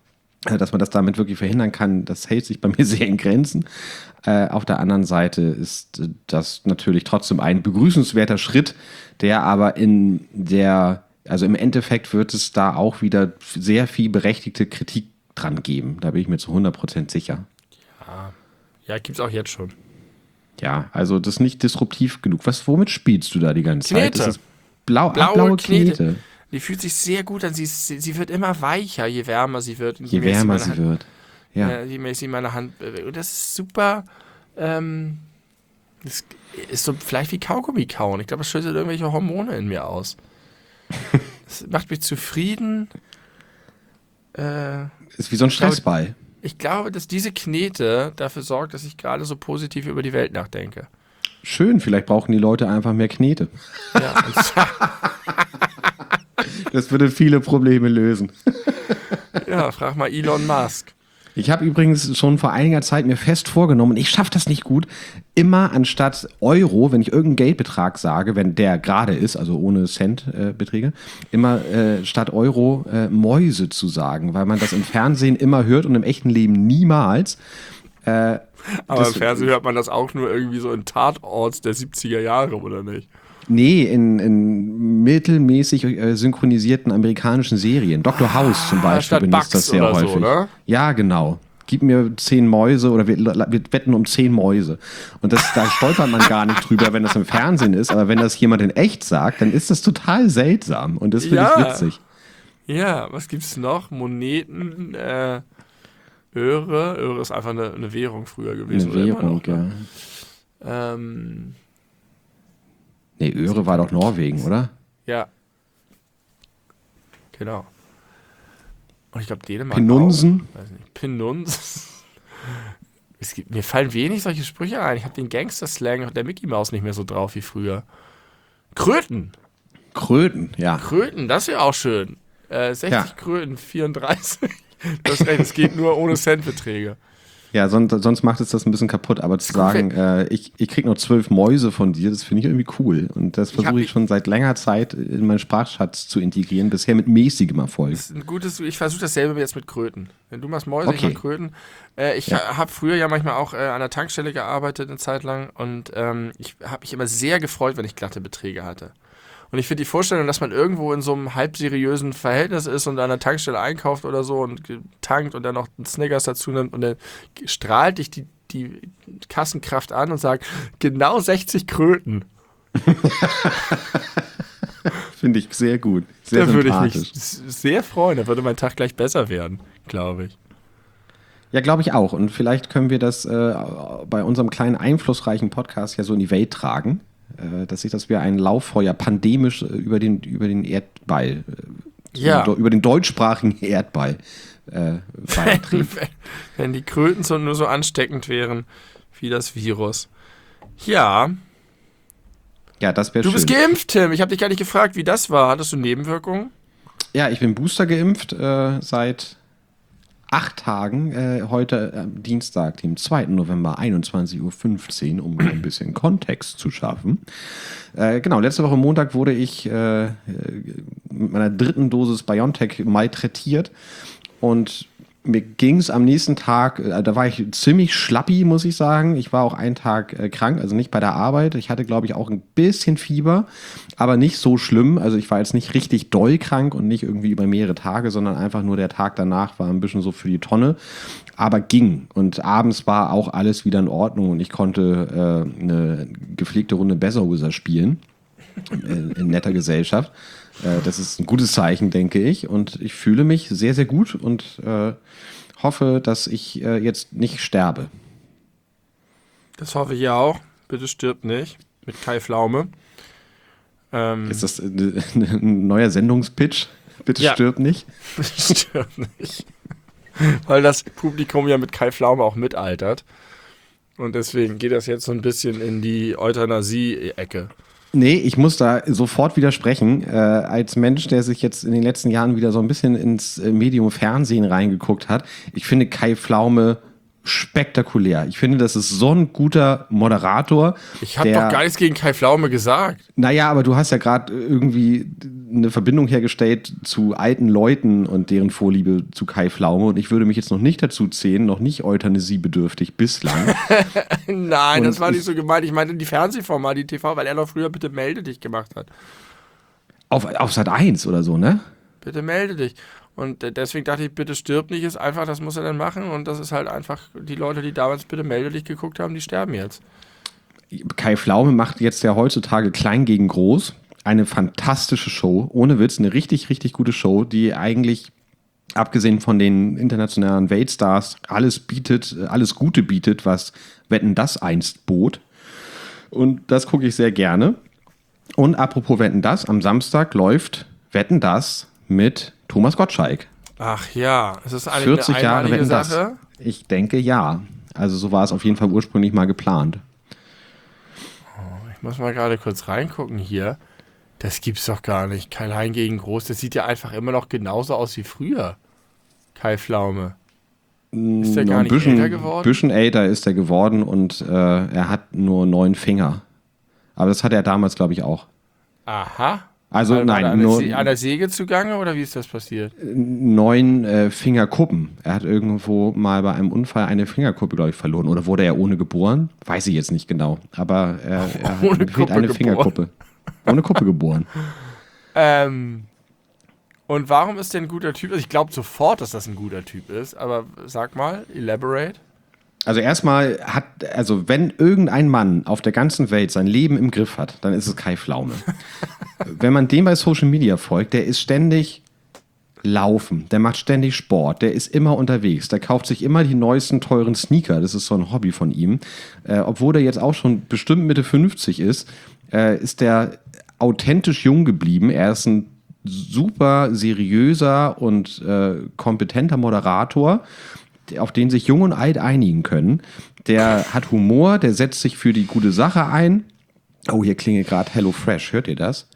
dass man das damit wirklich verhindern kann, das hält sich bei mir sehr in Grenzen. Äh, auf der anderen Seite ist das natürlich trotzdem ein begrüßenswerter Schritt, der aber in der, also im Endeffekt wird es da auch wieder sehr viel berechtigte Kritik dran geben. Da bin ich mir zu hundert Prozent sicher. Ja, ja, gibt's auch jetzt schon. Ja, also das ist nicht disruptiv genug. Was, womit spielst du da die ganze Knete. Zeit? Das ist blau, Blaue, ah, blaue Knete. Knete. Die fühlt sich sehr gut an. Sie, ist, sie, sie wird immer weicher, je wärmer sie wird. Je wärmer sie Hand, wird. Ja. äh, je mehr ich sie in meiner Hand bewege. Und das ist super. Ähm, das ist so vielleicht wie Kaugummi kauen. Ich glaube, das schüttet irgendwelche Hormone in mir aus. Das macht mich zufrieden. Äh, Ist wie so ein Stressball. Ich glaube, dass diese Knete dafür sorgt, dass ich gerade so positiv über die Welt nachdenke. Schön, vielleicht brauchen die Leute einfach mehr Knete. Ja, das würde viele Probleme lösen. ja, frag mal Elon Musk. Ich habe übrigens schon vor einiger Zeit mir fest vorgenommen, ich schaffe das nicht gut, immer anstatt Euro, wenn ich irgendeinen Geldbetrag sage, wenn der gerade ist, also ohne Centbeträge, äh, immer äh, statt Euro äh, Mäuse zu sagen, weil man das im Fernsehen immer hört und im echten Leben niemals. Äh, Aber das, im Fernsehen hört man das auch nur irgendwie so in Tatorts der siebziger Jahre, oder nicht? Nee, in, in mittelmäßig äh, synchronisierten amerikanischen Serien. Doktor House zum Beispiel benutzt das sehr häufig. So, ne? Ja, genau. Gib mir zehn Mäuse oder wir, wir wetten um zehn Mäuse. Und das, da stolpert man gar nicht drüber, wenn das im Fernsehen ist. Aber wenn das jemand in echt sagt, dann ist das total seltsam. Und das finde ja. ich witzig. Ja, was gibt's noch? Moneten, äh, Öre. Öre ist einfach eine, eine Währung früher gewesen. Eine Währung, noch, ne? ja. Ähm... Nee, Öre war doch Norwegen, oder? Ja. Genau. Und ich glaube, Dänemark Penunsen? auch. Weiß nicht. Penunsen. Es gibt, mir fallen wenig solche Sprüche ein. Ich habe den Gangster-Slang und der Mickey Mouse nicht mehr so drauf wie früher. Kröten. Kröten, ja. Kröten, das wäre auch schön. Äh, sechzig ja. Kröten, vierunddreißig. Du hast recht, es geht nur ohne Centbeträge. Ja, sonst, sonst macht es das ein bisschen kaputt. Aber zu sagen, äh, ich, ich krieg noch zwölf Mäuse von dir, das finde ich irgendwie cool. Und das versuche ich, ich schon seit längerer Zeit in meinen Sprachschatz zu integrieren, bisher mit mäßigem Erfolg. Das ist ein gutes, ich versuche dasselbe jetzt mit Kröten. Wenn du machst Mäuse, okay. ich mach Kröten. Äh, ich ja. habe früher ja manchmal auch äh, an der Tankstelle gearbeitet, eine Zeit lang. Und ähm, ich habe mich immer sehr gefreut, wenn ich glatte Beträge hatte. Und ich finde die Vorstellung, dass man irgendwo in so einem halb seriösen Verhältnis ist und an der Tankstelle einkauft oder so und tankt und dann noch einen Snickers dazu nimmt und dann strahlt dich die, die Kassenkraft an und sagt, genau sechzig Kröten. Finde ich sehr gut. Sehr da würde sympathisch. ich mich sehr freuen. Da würde mein Tag gleich besser werden, glaube ich. Ja, glaube ich auch. Und vielleicht können wir das äh, bei unserem kleinen einflussreichen Podcast ja so in die Welt tragen. Dass sich das wie ein Lauffeuer pandemisch über den, über den Erdball, ja. über den deutschsprachigen Erdball äh, wenn, wenn die Kröten so, nur so ansteckend wären wie das Virus. Ja. Ja, das wäre schön. Du bist geimpft, Tim. Ich habe dich gar nicht gefragt, wie das war. Hattest du Nebenwirkungen? Ja, ich bin Booster geimpft äh, seit acht Tagen, äh, heute am äh, Dienstag, dem zweiten November, einundzwanzig Uhr fünfzehn, um ein bisschen Kontext zu schaffen. Äh, genau, letzte Woche Montag wurde ich äh, mit meiner dritten Dosis BioNTech malträtiert und mir ging es am nächsten Tag, äh, da war ich ziemlich schlappi, muss ich sagen. Ich war auch einen Tag äh, krank, also nicht bei der Arbeit. Ich hatte, glaube ich, auch ein bisschen Fieber, aber nicht so schlimm. Also ich war jetzt nicht richtig doll krank und nicht irgendwie über mehrere Tage, sondern einfach nur der Tag danach war ein bisschen so für die Tonne. Aber ging. Und abends war auch alles wieder in Ordnung und ich konnte äh, eine gepflegte Runde Besserwisser spielen. In, in netter Gesellschaft. Äh, das ist ein gutes Zeichen, denke ich. Und ich fühle mich sehr, sehr gut und äh, hoffe, dass ich äh, jetzt nicht sterbe. Das hoffe ich ja auch. Bitte stirb nicht. Mit Kai Pflaume. Ähm, ist das ein, ein neuer Sendungspitch? Bitte ja. stirb nicht? Bitte stirb nicht. Weil das Publikum ja mit Kai Pflaume auch mitaltert. Und deswegen geht das jetzt so ein bisschen in die Euthanasie-Ecke. Nee, ich muss da sofort widersprechen. Äh, als Mensch, der sich jetzt in den letzten Jahren wieder so ein bisschen ins äh, Medium Fernsehen reingeguckt hat, ich finde Kai Pflaume spektakulär. Ich finde, das ist so ein guter Moderator. Ich habe doch gar nichts gegen Kai Pflaume gesagt. Naja, aber du hast ja gerade irgendwie eine Verbindung hergestellt zu alten Leuten und deren Vorliebe zu Kai Pflaume. Und ich würde mich jetzt noch nicht dazu zählen, noch nicht euthanasiebedürftig bislang. Nein, und das war ich, nicht so gemeint. Ich meinte die Fernsehformate, die T V, weil er doch früher Bitte melde dich gemacht hat. Auf, auf Sat eins oder so, ne? Bitte melde dich. Und deswegen dachte ich, bitte stirb nicht, ist einfach, das muss er dann machen. Und das ist halt einfach, die Leute, die damals Bitte melde dich geguckt haben, die sterben jetzt. Kai Pflaume macht jetzt ja heutzutage Klein gegen Groß. Eine fantastische Show, ohne Witz, eine richtig, richtig gute Show, die eigentlich, abgesehen von den internationalen Weltstars, alles bietet, alles Gute bietet, was Wetten, das einst bot. Und das gucke ich sehr gerne. Und apropos Wetten, das, am Samstag läuft Wetten, das mit Thomas Gottschalk. Ach ja, es ist eigentlich vierzig eine Jahre einmalige Wetten, das. Sache. Ich denke, ja. Also so war es auf jeden Fall ursprünglich mal geplant. Ich muss mal gerade kurz reingucken hier. Das gibt's doch gar nicht. Klein gegen Groß, das sieht ja einfach immer noch genauso aus wie früher. Kai Pflaume. Ist der gar nicht bisschen, älter geworden? Bisschen älter ist er geworden und äh, er hat nur neun Finger. Aber das hat er damals, glaube ich, auch. Aha. Also War nein, er an, nur der an der Säge zugange oder wie ist das passiert? neun äh, Fingerkuppen. Er hat irgendwo mal bei einem Unfall eine Fingerkuppe, glaube ich, verloren. Oder wurde er ohne geboren? Weiß ich jetzt nicht genau. Aber er, er Ohne hat Kuppe eine geboren. Fingerkuppe. Ohne Kuppe geboren. Ähm, und warum ist der ein guter Typ? Also ich glaube sofort, dass das ein guter Typ ist, aber sag mal, elaborate. Also erstmal hat, also wenn irgendein Mann auf der ganzen Welt sein Leben im Griff hat, dann ist es Kai Pflaume. Wenn man dem bei Social Media folgt, der ist ständig laufen, der macht ständig Sport, der ist immer unterwegs, der kauft sich immer die neuesten teuren Sneaker, das ist so ein Hobby von ihm. Äh, obwohl der jetzt auch schon bestimmt Mitte fünfzig ist, äh, ist der authentisch jung geblieben. Er ist ein super seriöser und äh, kompetenter Moderator, auf den sich Jung und Alt einigen können. Der hat Humor, der setzt sich für die gute Sache ein. Oh, hier klingelt gerade HelloFresh. Hört ihr das?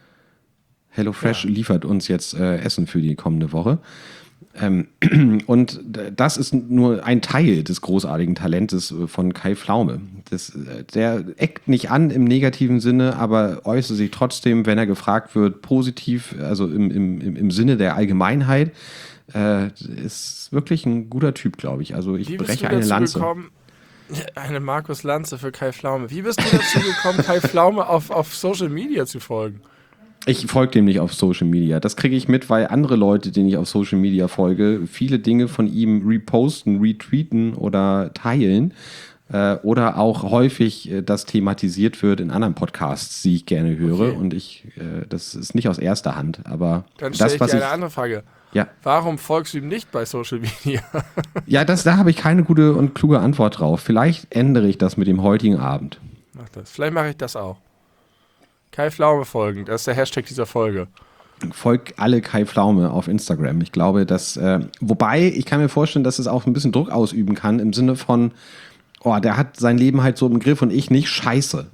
HelloFresh ja. liefert uns jetzt äh, Essen für die kommende Woche. Ähm, und das ist nur ein Teil des großartigen Talentes von Kai Pflaume. Das, der eckt nicht an im negativen Sinne, aber äußert sich trotzdem, wenn er gefragt wird, positiv, also im, im, im Sinne der Allgemeinheit. Äh, ist wirklich ein guter Typ, glaube ich. Also ich Wie bist breche du eine dazu Lanze. Gekommen, eine Markus Lanze für Kai Pflaume. Wie bist du dazu gekommen, Kai Pflaume auf, auf Social Media zu folgen? Ich folge dem nicht auf Social Media. Das kriege ich mit, weil andere Leute, denen ich auf Social Media folge, viele Dinge von ihm reposten, retweeten oder teilen. Äh, oder auch häufig äh, das thematisiert wird in anderen Podcasts, die ich gerne höre. Okay. Und ich, äh, das ist nicht aus erster Hand. Aber Dann stelle das, ich was dir ich. eine andere Frage. Ja. Warum folgst du ihm nicht bei Social Media? Ja, das, da habe ich keine gute und kluge Antwort drauf. Vielleicht ändere ich das mit dem heutigen Abend. Mach das. Vielleicht mache ich das auch. Kai Pflaume folgen, das ist der Hashtag dieser Folge. Folgt alle Kai Pflaume auf Instagram. Ich glaube, dass, äh, wobei ich kann mir vorstellen, dass es auch ein bisschen Druck ausüben kann im Sinne von, oh, der hat sein Leben halt so im Griff und ich nicht, scheiße.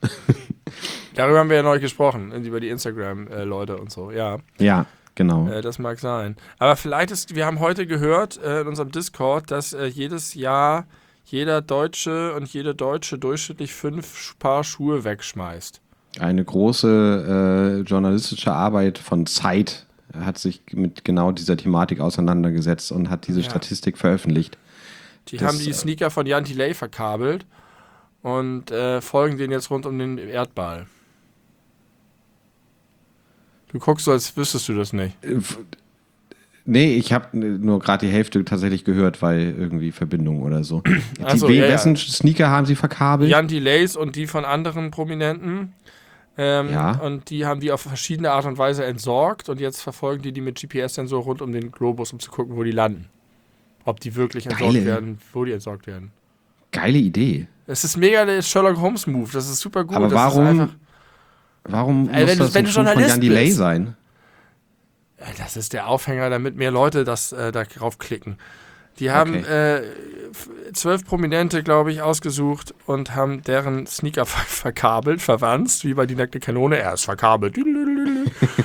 Darüber haben wir ja neulich gesprochen, über die Instagram-Leute und so, ja. Ja, genau. Äh, das mag sein. Aber vielleicht ist, wir haben heute gehört äh, in unserem Discord, dass äh, jedes Jahr jeder Deutsche und jede Deutsche durchschnittlich fünf Paar Schuhe wegschmeißt. Eine große äh, journalistische Arbeit von Zeit hat sich mit genau dieser Thematik auseinandergesetzt und hat diese Ja. Statistik veröffentlicht. Die Das, haben die Sneaker von Jan Delay verkabelt und äh, folgen denen jetzt rund um den Erdball. Du guckst so, als wüsstest du das nicht. Äh, f- Nee, ich habe nur gerade die Hälfte tatsächlich gehört, weil irgendwie Verbindung oder so. Ach so, die, ja, wessen ja. Sneaker haben sie verkabelt? Jan Delays und die von anderen Prominenten. Ähm, Ja. Und die haben die auf verschiedene Art und Weise entsorgt und jetzt verfolgen die die mit G P S-Sensor rund um den Globus, um zu gucken, wo die landen. Ob die wirklich entsorgt Geile. werden, wo die entsorgt werden. Geile Idee. Es ist mega der Sherlock Holmes-Move, das ist super gut. Aber das warum, Ist einfach, warum Ey, muss wenn du- das wenn ein du Schuh von Journalist Jan Delay bist. sein? Ja, das ist der Aufhänger, damit mehr Leute das äh, da draufklicken. Die haben Okay. äh, f- zwölf Prominente, glaube ich, ausgesucht und haben deren Sneaker ver verkabelt, verwanzt, wie bei Die nackte Kanone. Er ist verkabelt.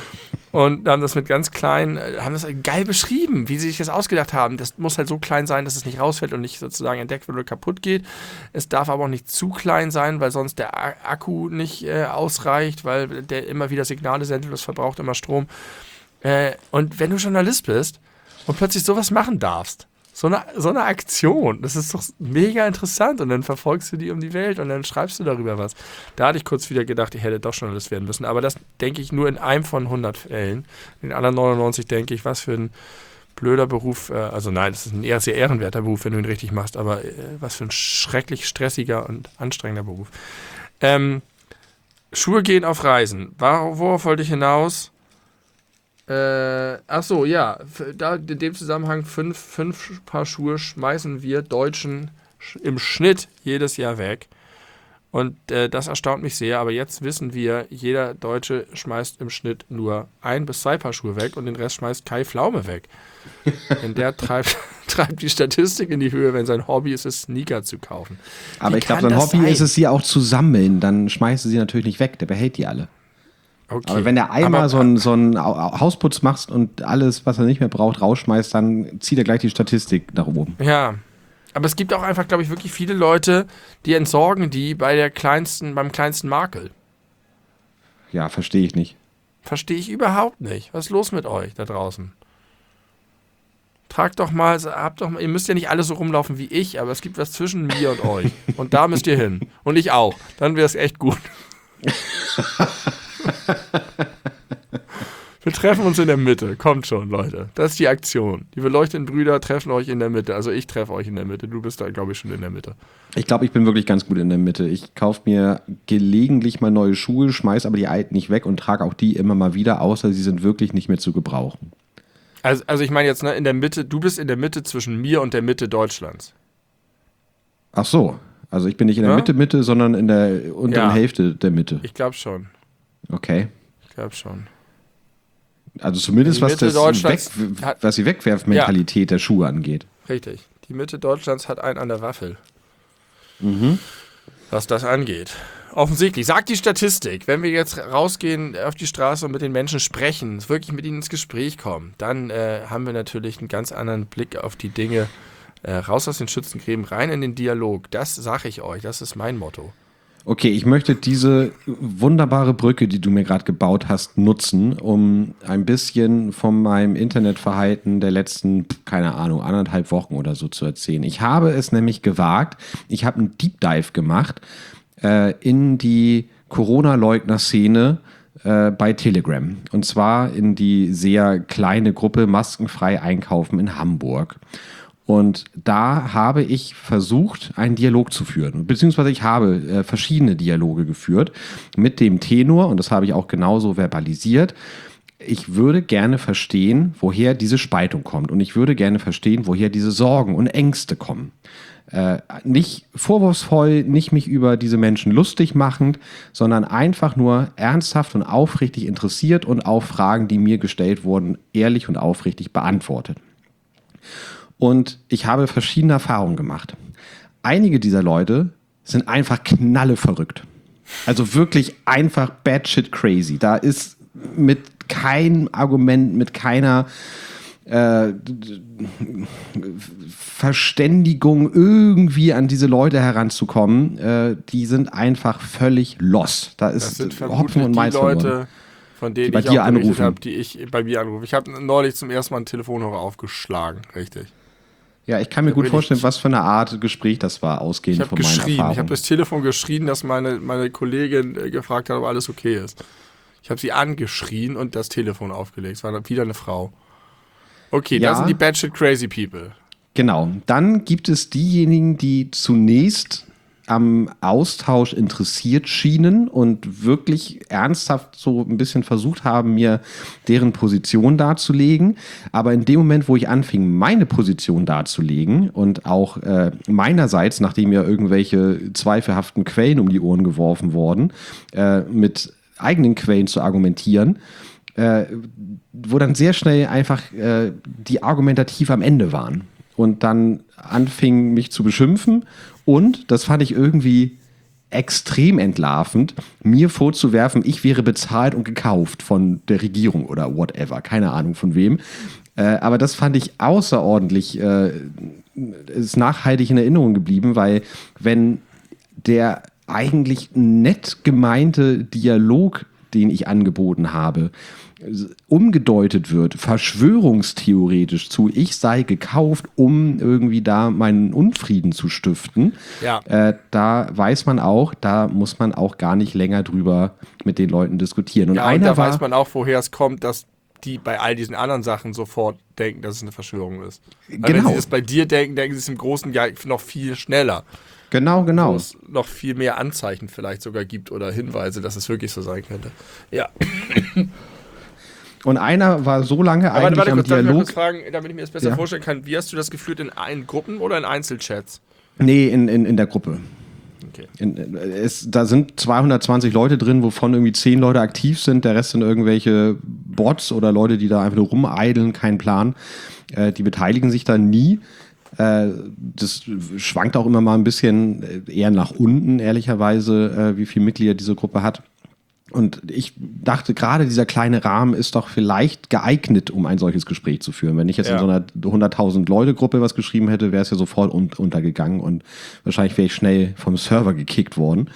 Und haben das mit ganz kleinen, haben das geil beschrieben, wie sie sich das ausgedacht haben. Das muss halt so klein sein, dass es nicht rausfällt und nicht sozusagen entdeckt wird oder kaputt geht. Es darf aber auch nicht zu klein sein, weil sonst der Akku nicht äh, ausreicht, weil der immer wieder Signale sendet, das verbraucht immer Strom. Äh, und wenn du Journalist bist und plötzlich sowas machen darfst, so eine, so eine Aktion, das ist doch mega interessant und dann verfolgst du die um die Welt und dann schreibst du darüber was. Da hatte ich kurz wieder gedacht, ich hätte doch Journalist werden müssen, aber das denke ich nur in einem von hundert Fällen. In den anderen neunundneunzig denke ich, was für ein blöder Beruf, äh, also nein, das ist ein eher sehr ehrenwerter Beruf, wenn du ihn richtig machst, aber äh, was für ein schrecklich stressiger und anstrengender Beruf. Ähm, Schuhe gehen auf Reisen. War, worauf wollte ich hinaus? Äh, ach so, ja, da in dem Zusammenhang fünf, fünf Paar Schuhe schmeißen wir Deutschen im Schnitt jedes Jahr weg. Und äh, das erstaunt mich sehr, aber jetzt wissen wir, jeder Deutsche schmeißt im Schnitt nur ein bis zwei Paar Schuhe weg und den Rest schmeißt Kai Pflaume weg. Denn der treibt, treibt die Statistik in die Höhe, wenn sein Hobby ist, es Sneaker zu kaufen. Aber Wie ich glaube, kann sein das Hobby sein? ist es, sie auch zu sammeln. Dann schmeißt du sie natürlich nicht weg, der behält die alle. Okay. Aber wenn er einmal Aber, so einen so einen Au- Hausputz macht und alles, was er nicht mehr braucht, rausschmeißt, dann zieht er gleich die Statistik nach oben. Ja, aber es gibt auch einfach, glaube ich, wirklich viele Leute, die entsorgen die bei der kleinsten, beim kleinsten Makel. Ja, verstehe ich nicht. Verstehe ich überhaupt nicht. Was ist los mit euch da draußen? Tragt doch mal, habt doch mal, ihr müsst ja nicht alle so rumlaufen wie ich, aber es gibt was zwischen mir und euch. Und da müsst ihr hin. Und ich auch. Dann wäre es echt gut. Wir treffen uns in der Mitte. Kommt schon, Leute. Das ist die Aktion. Die beleuchteten Brüder treffen euch in der Mitte. Also ich treffe euch in der Mitte. Du bist da, glaube ich, schon in der Mitte. Ich glaube, ich bin wirklich ganz gut in der Mitte. Ich kaufe mir gelegentlich mal neue Schuhe, schmeiß aber die alten nicht weg und trage auch die immer mal wieder, außer sie sind wirklich nicht mehr zu gebrauchen. Also, also ich meine jetzt, ne, in der Mitte, du bist in der Mitte zwischen mir und der Mitte Deutschlands. Ach so. Also ich bin nicht in der Ja? Mitte Mitte, sondern in der unteren Ja. Hälfte der Mitte. Ich glaube schon. Okay. Ich glaube schon. Also zumindest Die was, Mitte das Deutschlands Weg, hat- was die Wegwerfmentalität der Schuhe angeht. Richtig. Die Mitte Deutschlands hat einen an der Waffel. Mhm. Was das angeht. Offensichtlich. Sagt die Statistik, wenn wir jetzt rausgehen auf die Straße und mit den Menschen sprechen, wirklich mit ihnen ins Gespräch kommen, dann äh, haben wir natürlich einen ganz anderen Blick auf die Dinge. Äh, raus aus den Schützengräben, rein in den Dialog. Das sage ich euch. Das ist mein Motto. Okay, ich möchte diese wunderbare Brücke, die du mir gerade gebaut hast, nutzen, um ein bisschen von meinem Internetverhalten der letzten, keine Ahnung, anderthalb Wochen oder so zu erzählen. Ich habe es nämlich gewagt, ich habe einen Deep Dive gemacht äh, in die Corona-Leugner-Szene äh, bei Telegram. Und zwar in die sehr kleine Gruppe Maskenfrei einkaufen in Hamburg. Und da habe ich versucht, einen Dialog zu führen. Beziehungsweise ich habe äh, verschiedene Dialoge geführt mit dem Tenor, und das habe ich auch genauso verbalisiert. Ich würde gerne verstehen, woher diese Spaltung kommt. Und ich würde gerne verstehen, woher diese Sorgen und Ängste kommen. Äh, nicht vorwurfsvoll, nicht mich über diese Menschen lustig machend, sondern einfach nur ernsthaft und aufrichtig interessiert und auch Fragen, die mir gestellt wurden, ehrlich und aufrichtig beantwortet. Und ich habe verschiedene Erfahrungen gemacht. Einige dieser Leute sind einfach knalleverrückt. Also wirklich einfach batshit crazy. Da ist mit keinem Argument, mit keiner äh, Verständigung irgendwie an diese Leute heranzukommen. Äh, die sind einfach völlig lost. Da ist Das sind Hopfen vermutlich und die Mais verloren. Leute, von denen Die bei ich dir auch berichtet anrufen. habe, die ich bei mir anrufe. Ich habe neulich zum ersten Mal einen Telefonhörer aufgeschlagen. Richtig. Ja, ich kann mir Da gut bin vorstellen, ich- was für eine Art Gespräch das war, ausgehend Ich habe von meinen geschrien. Ich habe Erfahrungen. das Telefon geschrien, dass meine, meine Kollegin äh, gefragt hat, ob alles okay ist. Ich habe sie angeschrien und das Telefon aufgelegt. Es war dann wieder eine Frau. Okay, Ja. das sind die batshit crazy people. Genau. Dann gibt es diejenigen, die zunächst am Austausch interessiert schienen und wirklich ernsthaft so ein bisschen versucht haben, mir deren Position darzulegen. Aber in dem Moment, wo ich anfing, meine Position darzulegen und auch äh, meinerseits, nachdem ja irgendwelche zweifelhaften Quellen um die Ohren geworfen wurden, äh, mit eigenen Quellen zu argumentieren, äh, wo dann sehr schnell einfach äh, die argumentativ am Ende waren und dann anfingen, mich zu beschimpfen. Und, das fand ich irgendwie extrem entlarvend, mir vorzuwerfen, ich wäre bezahlt und gekauft von der Regierung oder whatever, keine Ahnung von wem. Äh, aber das fand ich außerordentlich, äh, ist nachhaltig in Erinnerung geblieben, weil wenn der eigentlich nett gemeinte Dialog, den ich angeboten habe, umgedeutet wird, verschwörungstheoretisch zu, ich sei gekauft, um irgendwie da meinen Unfrieden zu stiften, ja. äh, da weiß man auch, da muss man auch gar nicht länger drüber mit den Leuten diskutieren. Und, ja, einer und da war, weiß man auch, woher es kommt, dass die bei all diesen anderen Sachen sofort denken, dass es eine Verschwörung ist. Weil genau. wenn sie es bei dir denken, denken sie es im Großen ja noch viel schneller. Genau, genau. Wo es noch viel mehr Anzeichen vielleicht sogar gibt oder Hinweise, dass es wirklich so sein könnte. Ja. Und einer war so lange Aber eigentlich warte, am kurz, darf ich mal Dialog. kurz fragen, damit ich mir das besser Ja. vorstellen kann, wie hast du das geführt, in, in Gruppen oder in Einzelchats? Nee, in, in, in der Gruppe. Okay. In, es, da sind zweihundertzwanzig Leute drin, wovon irgendwie zehn Leute aktiv sind. Der Rest sind irgendwelche Bots oder Leute, die da einfach nur rumeideln, kein Plan. Äh, die beteiligen sich da nie. Äh, das schwankt auch immer mal ein bisschen eher nach unten, ehrlicherweise, äh, wie viele Mitglieder diese Gruppe hat. Und ich dachte, gerade dieser kleine Rahmen ist doch vielleicht geeignet, um ein solches Gespräch zu führen. Wenn ich jetzt ja. in so einer hunderttausend Leute Gruppe was geschrieben hätte, wäre es ja sofort un- untergegangen und wahrscheinlich wäre ich schnell vom Server gekickt worden.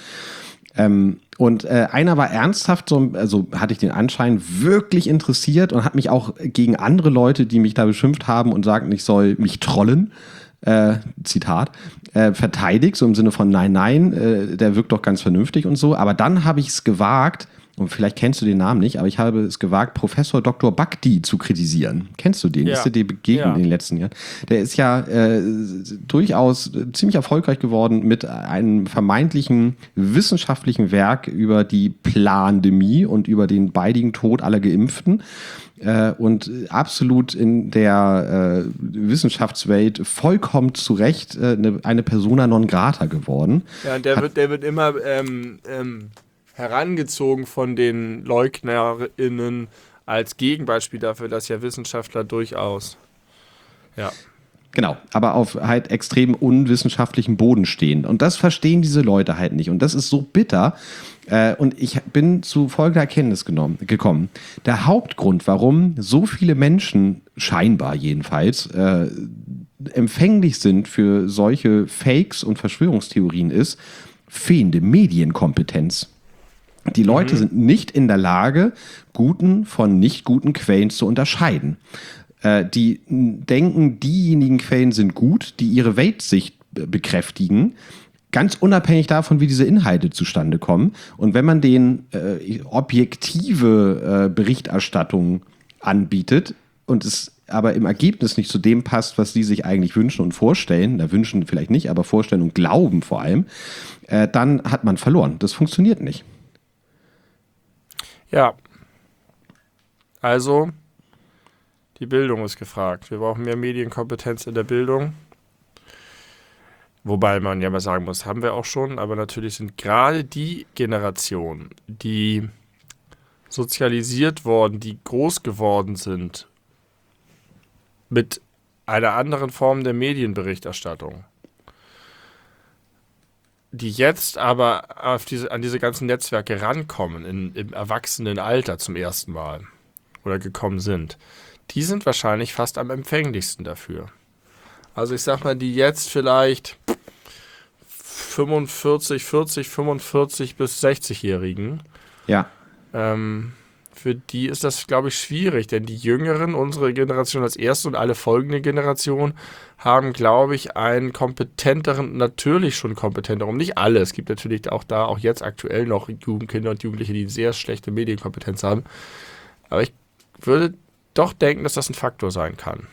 Ähm, und äh, einer war ernsthaft, so, also hatte ich den Anschein, wirklich interessiert und hat mich auch gegen andere Leute, die mich da beschimpft haben und sagten, ich soll mich trollen, Äh, Zitat, äh, verteidigt, so im Sinne von nein, nein, äh, der wirkt doch ganz vernünftig und so. Aber dann habe ich es gewagt, und vielleicht kennst du den Namen nicht, aber ich habe es gewagt, Professor Doktor Bhakdi zu kritisieren. Kennst du den? Ja. Ist dir dir begegnet Ja. in den letzten Jahren? Der ist ja äh, durchaus ziemlich erfolgreich geworden mit einem vermeintlichen wissenschaftlichen Werk über die Plandemie und über den baldigen Tod aller Geimpften. Äh, und absolut in der äh, Wissenschaftswelt vollkommen zu Recht äh, eine, eine Persona non grata geworden. Ja, und der wird, der wird immer ähm, ähm, herangezogen von den LeugnerInnen als Gegenbeispiel dafür, dass ja Wissenschaftler durchaus, ja. Genau, aber auf halt extrem unwissenschaftlichem Boden stehen. Und das verstehen diese Leute halt nicht. Und das ist so bitter. Äh, und ich bin zu folgender Erkenntnis genommen, gekommen. Der Hauptgrund, warum so viele Menschen, scheinbar jedenfalls, äh, empfänglich sind für solche Fakes und Verschwörungstheorien, ist fehlende Medienkompetenz. Die Leute mhm. sind nicht in der Lage, guten von nicht guten Quellen zu unterscheiden. Die denken, diejenigen Quellen sind gut, die ihre Weltsicht bekräftigen, ganz unabhängig davon, wie diese Inhalte zustande kommen. Und wenn man denen äh, objektive äh, Berichterstattung anbietet und es aber im Ergebnis nicht zu dem passt, was sie sich eigentlich wünschen und vorstellen, da wünschen vielleicht nicht, aber vorstellen und glauben vor allem, äh, dann hat man verloren. Das funktioniert nicht. Ja. Also die Bildung ist gefragt. Wir brauchen mehr Medienkompetenz in der Bildung. Wobei man ja mal sagen muss, haben wir auch schon, aber natürlich sind gerade die Generationen, die sozialisiert worden, die groß geworden sind mit einer anderen Form der Medienberichterstattung, die jetzt aber auf diese, an diese ganzen Netzwerke rankommen, in, im Erwachsenenalter zum ersten Mal oder gekommen sind, die sind wahrscheinlich fast am empfänglichsten dafür. Also ich sag mal, die jetzt vielleicht fünfundvierzig, vierzig, fünfundvierzig bis sechzig-Jährigen, ja. ähm, für die ist das, glaube ich, schwierig, denn die Jüngeren, unsere Generation als erste und alle folgende Generationen, haben, glaube ich, einen kompetenteren, natürlich schon kompetenteren, nicht alle, es gibt natürlich auch da, auch jetzt aktuell noch Jugendkinder und Jugendliche, die sehr schlechte Medienkompetenz haben, aber ich würde doch denken, dass das ein Faktor sein kann.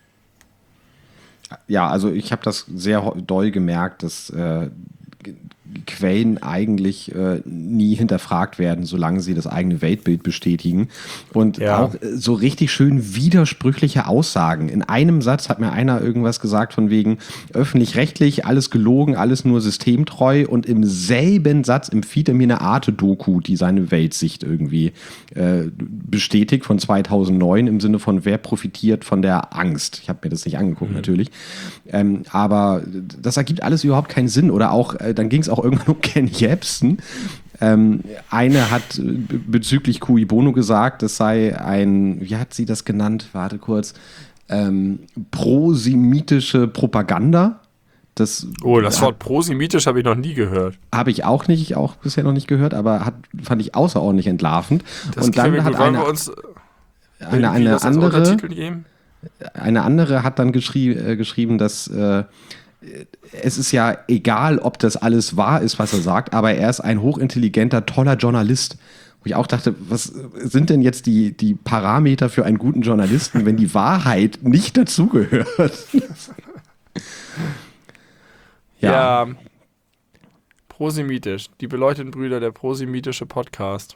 Ja, also ich habe das sehr doll gemerkt, dass äh, Quellen eigentlich äh, nie hinterfragt werden, solange sie das eigene Weltbild bestätigen. Und ja. auch äh, so richtig schön widersprüchliche Aussagen. In einem Satz hat mir einer irgendwas gesagt von wegen öffentlich-rechtlich, alles gelogen, alles nur systemtreu. Und im selben Satz empfiehlt er mir eine Arte-Doku, die seine Weltsicht irgendwie äh, bestätigt von zweitausendneun im Sinne von, wer profitiert von der Angst. Ich habe mir das nicht angeguckt, mhm. natürlich. Ähm, aber das ergibt alles überhaupt keinen Sinn. Oder auch, äh, dann ging es auch irgendwann um Ken Jebsen. Ähm, eine hat bezüglich Cui Bono gesagt, das sei ein, wie hat sie das genannt? Warte kurz. Ähm, prosemitische Propaganda. Das, oh, das Wort prosemitisch habe ich noch nie gehört. Habe ich auch nicht, auch bisher noch nicht gehört, aber hat, fand ich außerordentlich entlarvend. Das und dann hat eine, wir uns eine, eine andere eine andere hat dann geschrie, äh, geschrieben, dass äh, es ist ja egal, ob das alles wahr ist, was er sagt, aber er ist ein hochintelligenter, toller Journalist. Wo ich auch dachte, was sind denn jetzt die, die Parameter für einen guten Journalisten, wenn die Wahrheit nicht dazugehört? ja. ja. Prosemitisch. Die beleuchteten Brüder, der prosemitische Podcast.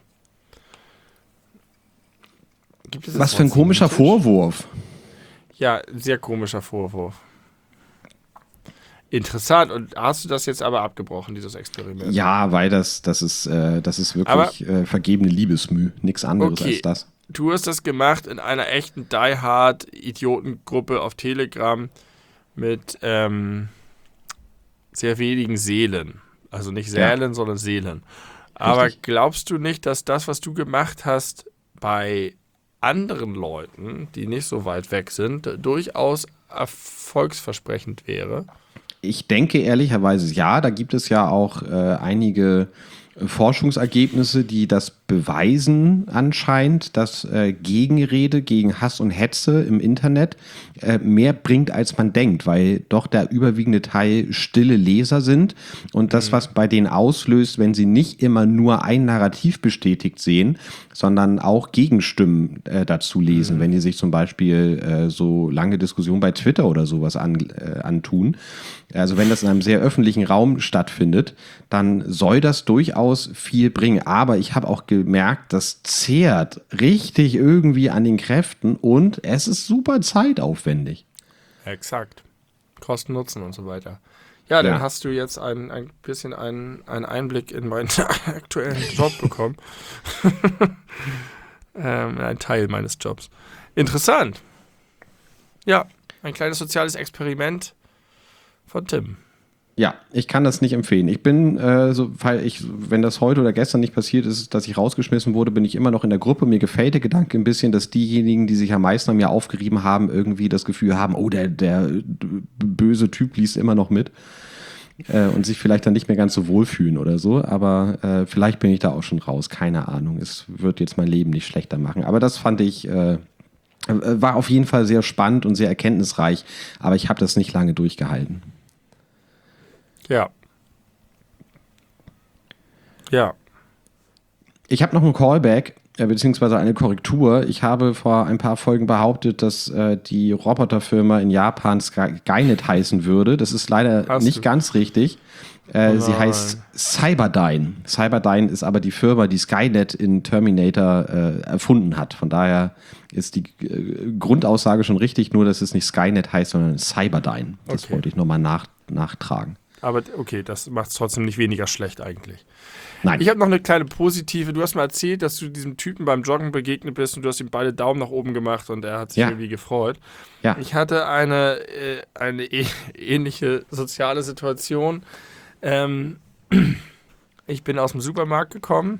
Gibt es was für ein komischer Vorwurf. Ja, sehr komischer Vorwurf. Interessant. Und hast du das jetzt aber abgebrochen, dieses Experiment? Ja, weil das, das, ist, äh, das ist wirklich äh, vergebene Liebesmüh. Nichts anderes okay. als das. Du hast das gemacht in einer echten Die-Hard-Idiotengruppe auf Telegram mit ähm, sehr wenigen Seelen. Also nicht Sälen, ja. sondern Seelen. Aber Richtig. Glaubst du nicht, dass das, was du gemacht hast, bei anderen Leuten, die nicht so weit weg sind, durchaus erfolgsversprechend wäre? Ich denke ehrlicherweise ja, da gibt es ja auch äh, einige Forschungsergebnisse, die das beweisen anscheinend, dass äh, Gegenrede gegen Hass und Hetze im Internet äh, mehr bringt, als man denkt, weil doch der überwiegende Teil stille Leser sind und das, was bei denen auslöst, wenn sie nicht immer nur ein Narrativ bestätigt sehen, sondern auch Gegenstimmen äh, dazu lesen, mhm. wenn die sich zum Beispiel äh, so lange Diskussionen bei Twitter oder sowas an, äh, antun. Also wenn das in einem sehr öffentlichen Raum stattfindet, dann soll das durchaus viel bringen. Aber ich habe auch gemerkt, das zehrt richtig irgendwie an den Kräften und es ist super zeitaufwendig. Exakt. Kosten, Nutzen und so weiter. Ja, dann ja. hast du jetzt ein, ein bisschen einen, einen Einblick in meinen aktuellen Job bekommen. ähm, ein Teil meines Jobs. Interessant. Ja, ein kleines soziales Experiment von Tim. Ja, ich kann das nicht empfehlen. Ich bin, äh, so, weil ich, wenn das heute oder gestern nicht passiert ist, dass ich rausgeschmissen wurde, bin ich immer noch in der Gruppe. Mir gefällt der Gedanke ein bisschen, dass diejenigen, die sich am meisten an mir aufgerieben haben, irgendwie das Gefühl haben, oh, der, der böse Typ liest immer noch mit äh, und sich vielleicht dann nicht mehr ganz so wohlfühlen oder so. Aber äh, vielleicht bin ich da auch schon raus. Keine Ahnung. Es wird jetzt mein Leben nicht schlechter machen. Aber das fand ich, äh, war auf jeden Fall sehr spannend und sehr erkenntnisreich. Aber ich habe das nicht lange durchgehalten. Ja. Ja. Ich habe noch einen Callback, äh, beziehungsweise eine Korrektur. Ich habe vor ein paar Folgen behauptet, dass äh, die Roboterfirma in Japan Skynet heißen würde. Das ist leider Hast nicht du? ganz richtig. Äh, oh sie heißt Cyberdyne. Cyberdyne ist aber die Firma, die Skynet in Terminator äh, erfunden hat. Von daher ist die äh, Grundaussage schon richtig, nur dass es nicht Skynet heißt, sondern Cyberdyne. Das okay. wollte ich nochmal nach, nachtragen. Aber okay, das macht es trotzdem nicht weniger schlecht eigentlich. Nein. Ich habe noch eine kleine positive. Du hast mal erzählt, dass du diesem Typen beim Joggen begegnet bist und du hast ihm beide Daumen nach oben gemacht und er hat sich ja. irgendwie gefreut. Ja. Ich hatte eine, äh, eine äh, ähnliche soziale Situation. Ähm, ich bin aus dem Supermarkt gekommen,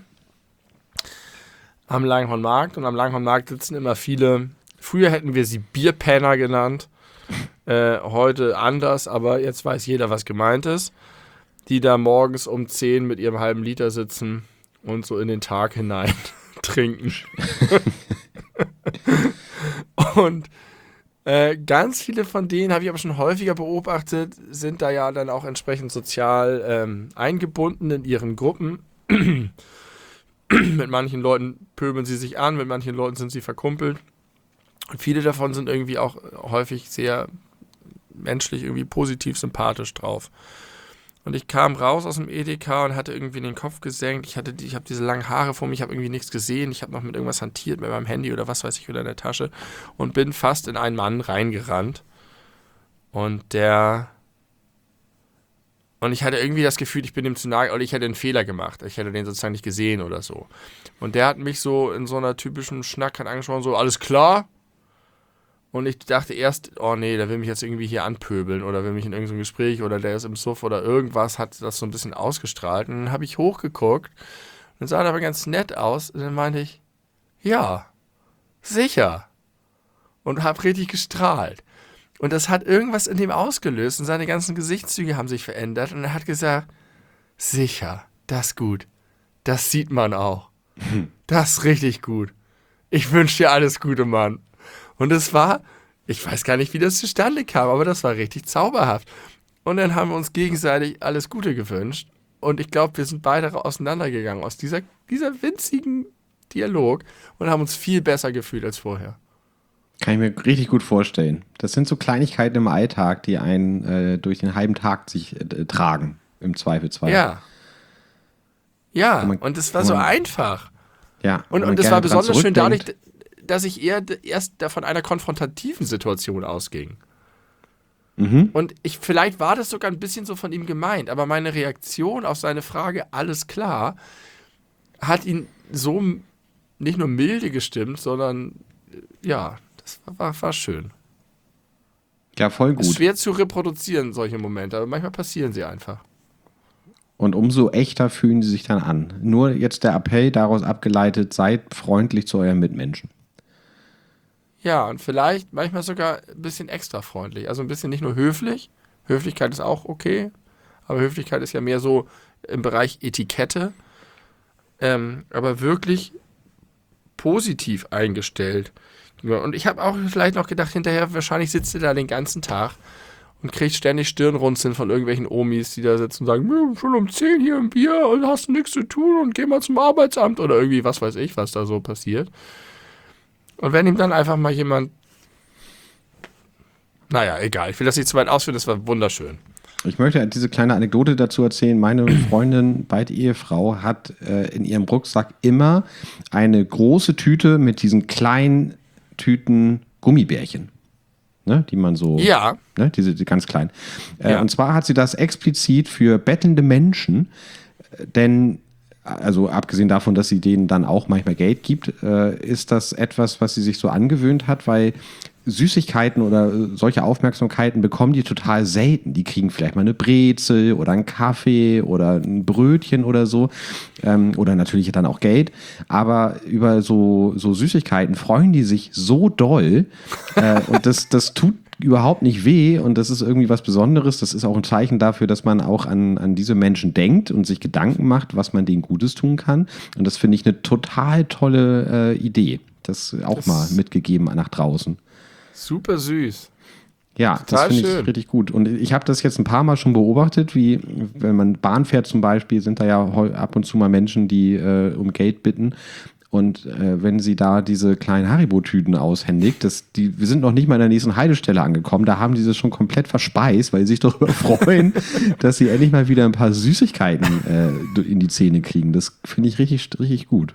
am Langhornmarkt, und am Langhornmarkt sitzen immer viele, früher hätten wir sie Bierpenner genannt, Äh, heute anders, aber jetzt weiß jeder, was gemeint ist, die da morgens um zehn mit ihrem halben Liter sitzen und so in den Tag hinein trinken. Und äh, ganz viele von denen, habe ich aber schon häufiger beobachtet, sind da ja dann auch entsprechend sozial ähm, eingebunden in ihren Gruppen. Mit manchen Leuten pöbeln sie sich an, mit manchen Leuten sind sie verkumpelt. Und viele davon sind irgendwie auch häufig sehr menschlich, irgendwie positiv sympathisch drauf. Und ich kam raus aus dem Edeka und hatte irgendwie den Kopf gesenkt. Ich hatte die, ich habe diese langen Haare vor mir, ich habe irgendwie nichts gesehen. Ich habe noch mit irgendwas hantiert, mit meinem Handy oder was weiß ich, oder in der Tasche. Und bin fast in einen Mann reingerannt. Und der... Und ich hatte irgendwie das Gefühl, ich bin dem zu nahe, oder ich hätte einen Fehler gemacht. Ich hätte den sozusagen nicht gesehen oder so. Und der hat mich so in so einer typischen Schnackheit angesprochen, so, alles klar? Und ich dachte erst, oh nee, der will mich jetzt irgendwie hier anpöbeln oder will mich in irgendeinem Gespräch oder der ist im Suff oder irgendwas, hat das so ein bisschen ausgestrahlt. Und dann habe ich hochgeguckt und sah aber ganz nett aus. Und dann meinte ich, ja, sicher. Und habe richtig gestrahlt. Und das hat irgendwas in dem ausgelöst und seine ganzen Gesichtszüge haben sich verändert. Und er hat gesagt, sicher, das ist gut. Das sieht man auch. Das ist richtig gut. Ich wünsche dir alles Gute, Mann. Und es war, ich weiß gar nicht, wie das zustande kam, aber das war richtig zauberhaft. Und dann haben wir uns gegenseitig alles Gute gewünscht. Und ich glaube, wir sind beide auseinandergegangen aus dieser, dieser winzigen Dialog und haben uns viel besser gefühlt als vorher. Kann ich mir richtig gut vorstellen. Das sind so Kleinigkeiten im Alltag, die einen äh, durch den halben Tag sich äh, tragen, im Zweifelsfall. Ja. Ja, man, und es war so einfach. Ja. Und, und es war besonders schön dadurch, dass ich eher erst von einer konfrontativen Situation ausging. Mhm. Und ich, vielleicht war das sogar ein bisschen so von ihm gemeint, aber meine Reaktion auf seine Frage, alles klar, hat ihn so nicht nur milde gestimmt, sondern ja, das war, war, war schön. Ja, voll gut. Ist schwer zu reproduzieren, solche Momente, aber manchmal passieren sie einfach. Und umso echter fühlen sie sich dann an. Nur jetzt der Appell daraus abgeleitet, seid freundlich zu euren Mitmenschen. Ja, und vielleicht manchmal sogar ein bisschen extra freundlich. Also ein bisschen nicht nur höflich. Höflichkeit ist auch okay. Aber Höflichkeit ist ja mehr so im Bereich Etikette. Ähm, aber wirklich positiv eingestellt. Und ich habe auch vielleicht noch gedacht, hinterher, wahrscheinlich sitzt er da den ganzen Tag und kriegt ständig Stirnrunzeln von irgendwelchen Omis, die da sitzen und sagen, schon um zehn hier im Bier und hast nichts zu tun und geh mal zum Arbeitsamt oder irgendwie, was weiß ich, was da so passiert. Und wenn ihm dann einfach mal jemand, naja, egal, ich will das nicht zu weit ausführen, das war wunderschön. Ich möchte diese kleine Anekdote dazu erzählen. Meine Freundin, beide Ehefrau, hat äh, in ihrem Rucksack immer eine große Tüte mit diesen kleinen Tüten Gummibärchen. Ne, die man so, ja. ne, diese die ganz kleinen. Äh, ja. Und zwar hat sie das explizit für bettelnde Menschen, denn also abgesehen davon, dass sie denen dann auch manchmal Geld gibt, äh, ist das etwas, was sie sich so angewöhnt hat, weil Süßigkeiten oder solche Aufmerksamkeiten bekommen die total selten. Die kriegen vielleicht mal eine Brezel oder einen Kaffee oder ein Brötchen oder so ähm, oder natürlich dann auch Geld. Aber über so, so Süßigkeiten freuen die sich so doll äh, und das, das tut überhaupt nicht weh und das ist irgendwie was Besonderes. Das ist auch ein Zeichen dafür, dass man auch an, an diese Menschen denkt und sich Gedanken macht, was man denen Gutes tun kann. Und das finde ich eine total tolle äh, Idee. Das auch das mal mitgegeben nach draußen. Super süß. Ja, total das finde ich richtig gut. Und ich habe das jetzt ein paar Mal schon beobachtet, wie wenn man Bahn fährt zum Beispiel, sind da ja ab und zu mal Menschen, die äh, um Geld bitten. Und äh, wenn sie da diese kleinen Haribo-Tüten aushändigt, das, die, wir sind noch nicht mal in der nächsten Haltestelle angekommen, da haben die das schon komplett verspeist, weil sie sich darüber freuen, dass sie endlich mal wieder ein paar Süßigkeiten äh, in die Zähne kriegen. Das finde ich richtig, richtig gut.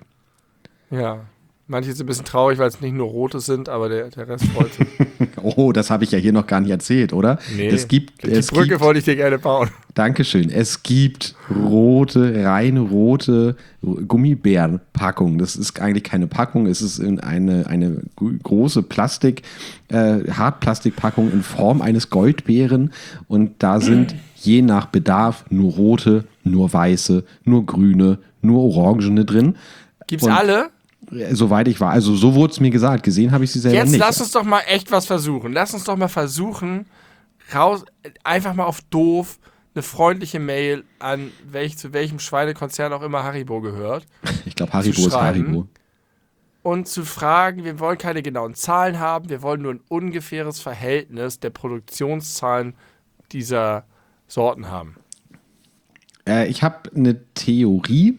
Ja. Manche sind ein bisschen traurig, weil es nicht nur rote sind, aber der, der Rest freut sich. Oh, das habe ich ja hier noch gar nicht erzählt, oder? Nee, es gibt, die es Brücke gibt, wollte ich dir gerne bauen. Dankeschön. Es gibt rote, rein rote Gummibärenpackungen. Das ist eigentlich keine Packung, es ist in eine, eine große Plastik, äh, Hartplastikpackung in Form eines Goldbären und da sind je nach Bedarf nur rote, nur weiße, nur grüne, nur orangene drin. Gibt's und alle? Soweit ich war. Also so wurde es mir gesagt. Gesehen habe ich sie selber Jetzt nicht. Jetzt lass uns doch mal echt was versuchen. Lass uns doch mal versuchen, raus, einfach mal auf doof eine freundliche Mail an welch, zu welchem Schweinekonzern auch immer Haribo gehört. Ich glaube, Haribo ist Haribo. Und zu fragen, wir wollen keine genauen Zahlen haben, wir wollen nur ein ungefähres Verhältnis der Produktionszahlen dieser Sorten haben. Äh, ich habe eine Theorie.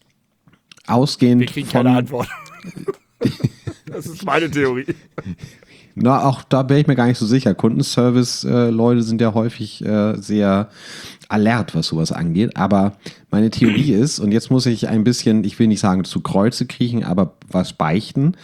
Ausgehend Wir kriegen von, keine Antwort. Das ist meine Theorie. Na, auch da bin ich mir gar nicht so sicher. Kundenservice-Leute äh, sind ja häufig äh, sehr alert, was sowas angeht. Aber meine Theorie ist, und jetzt muss ich ein bisschen, ich will nicht sagen zu Kreuze kriechen, aber was beichten.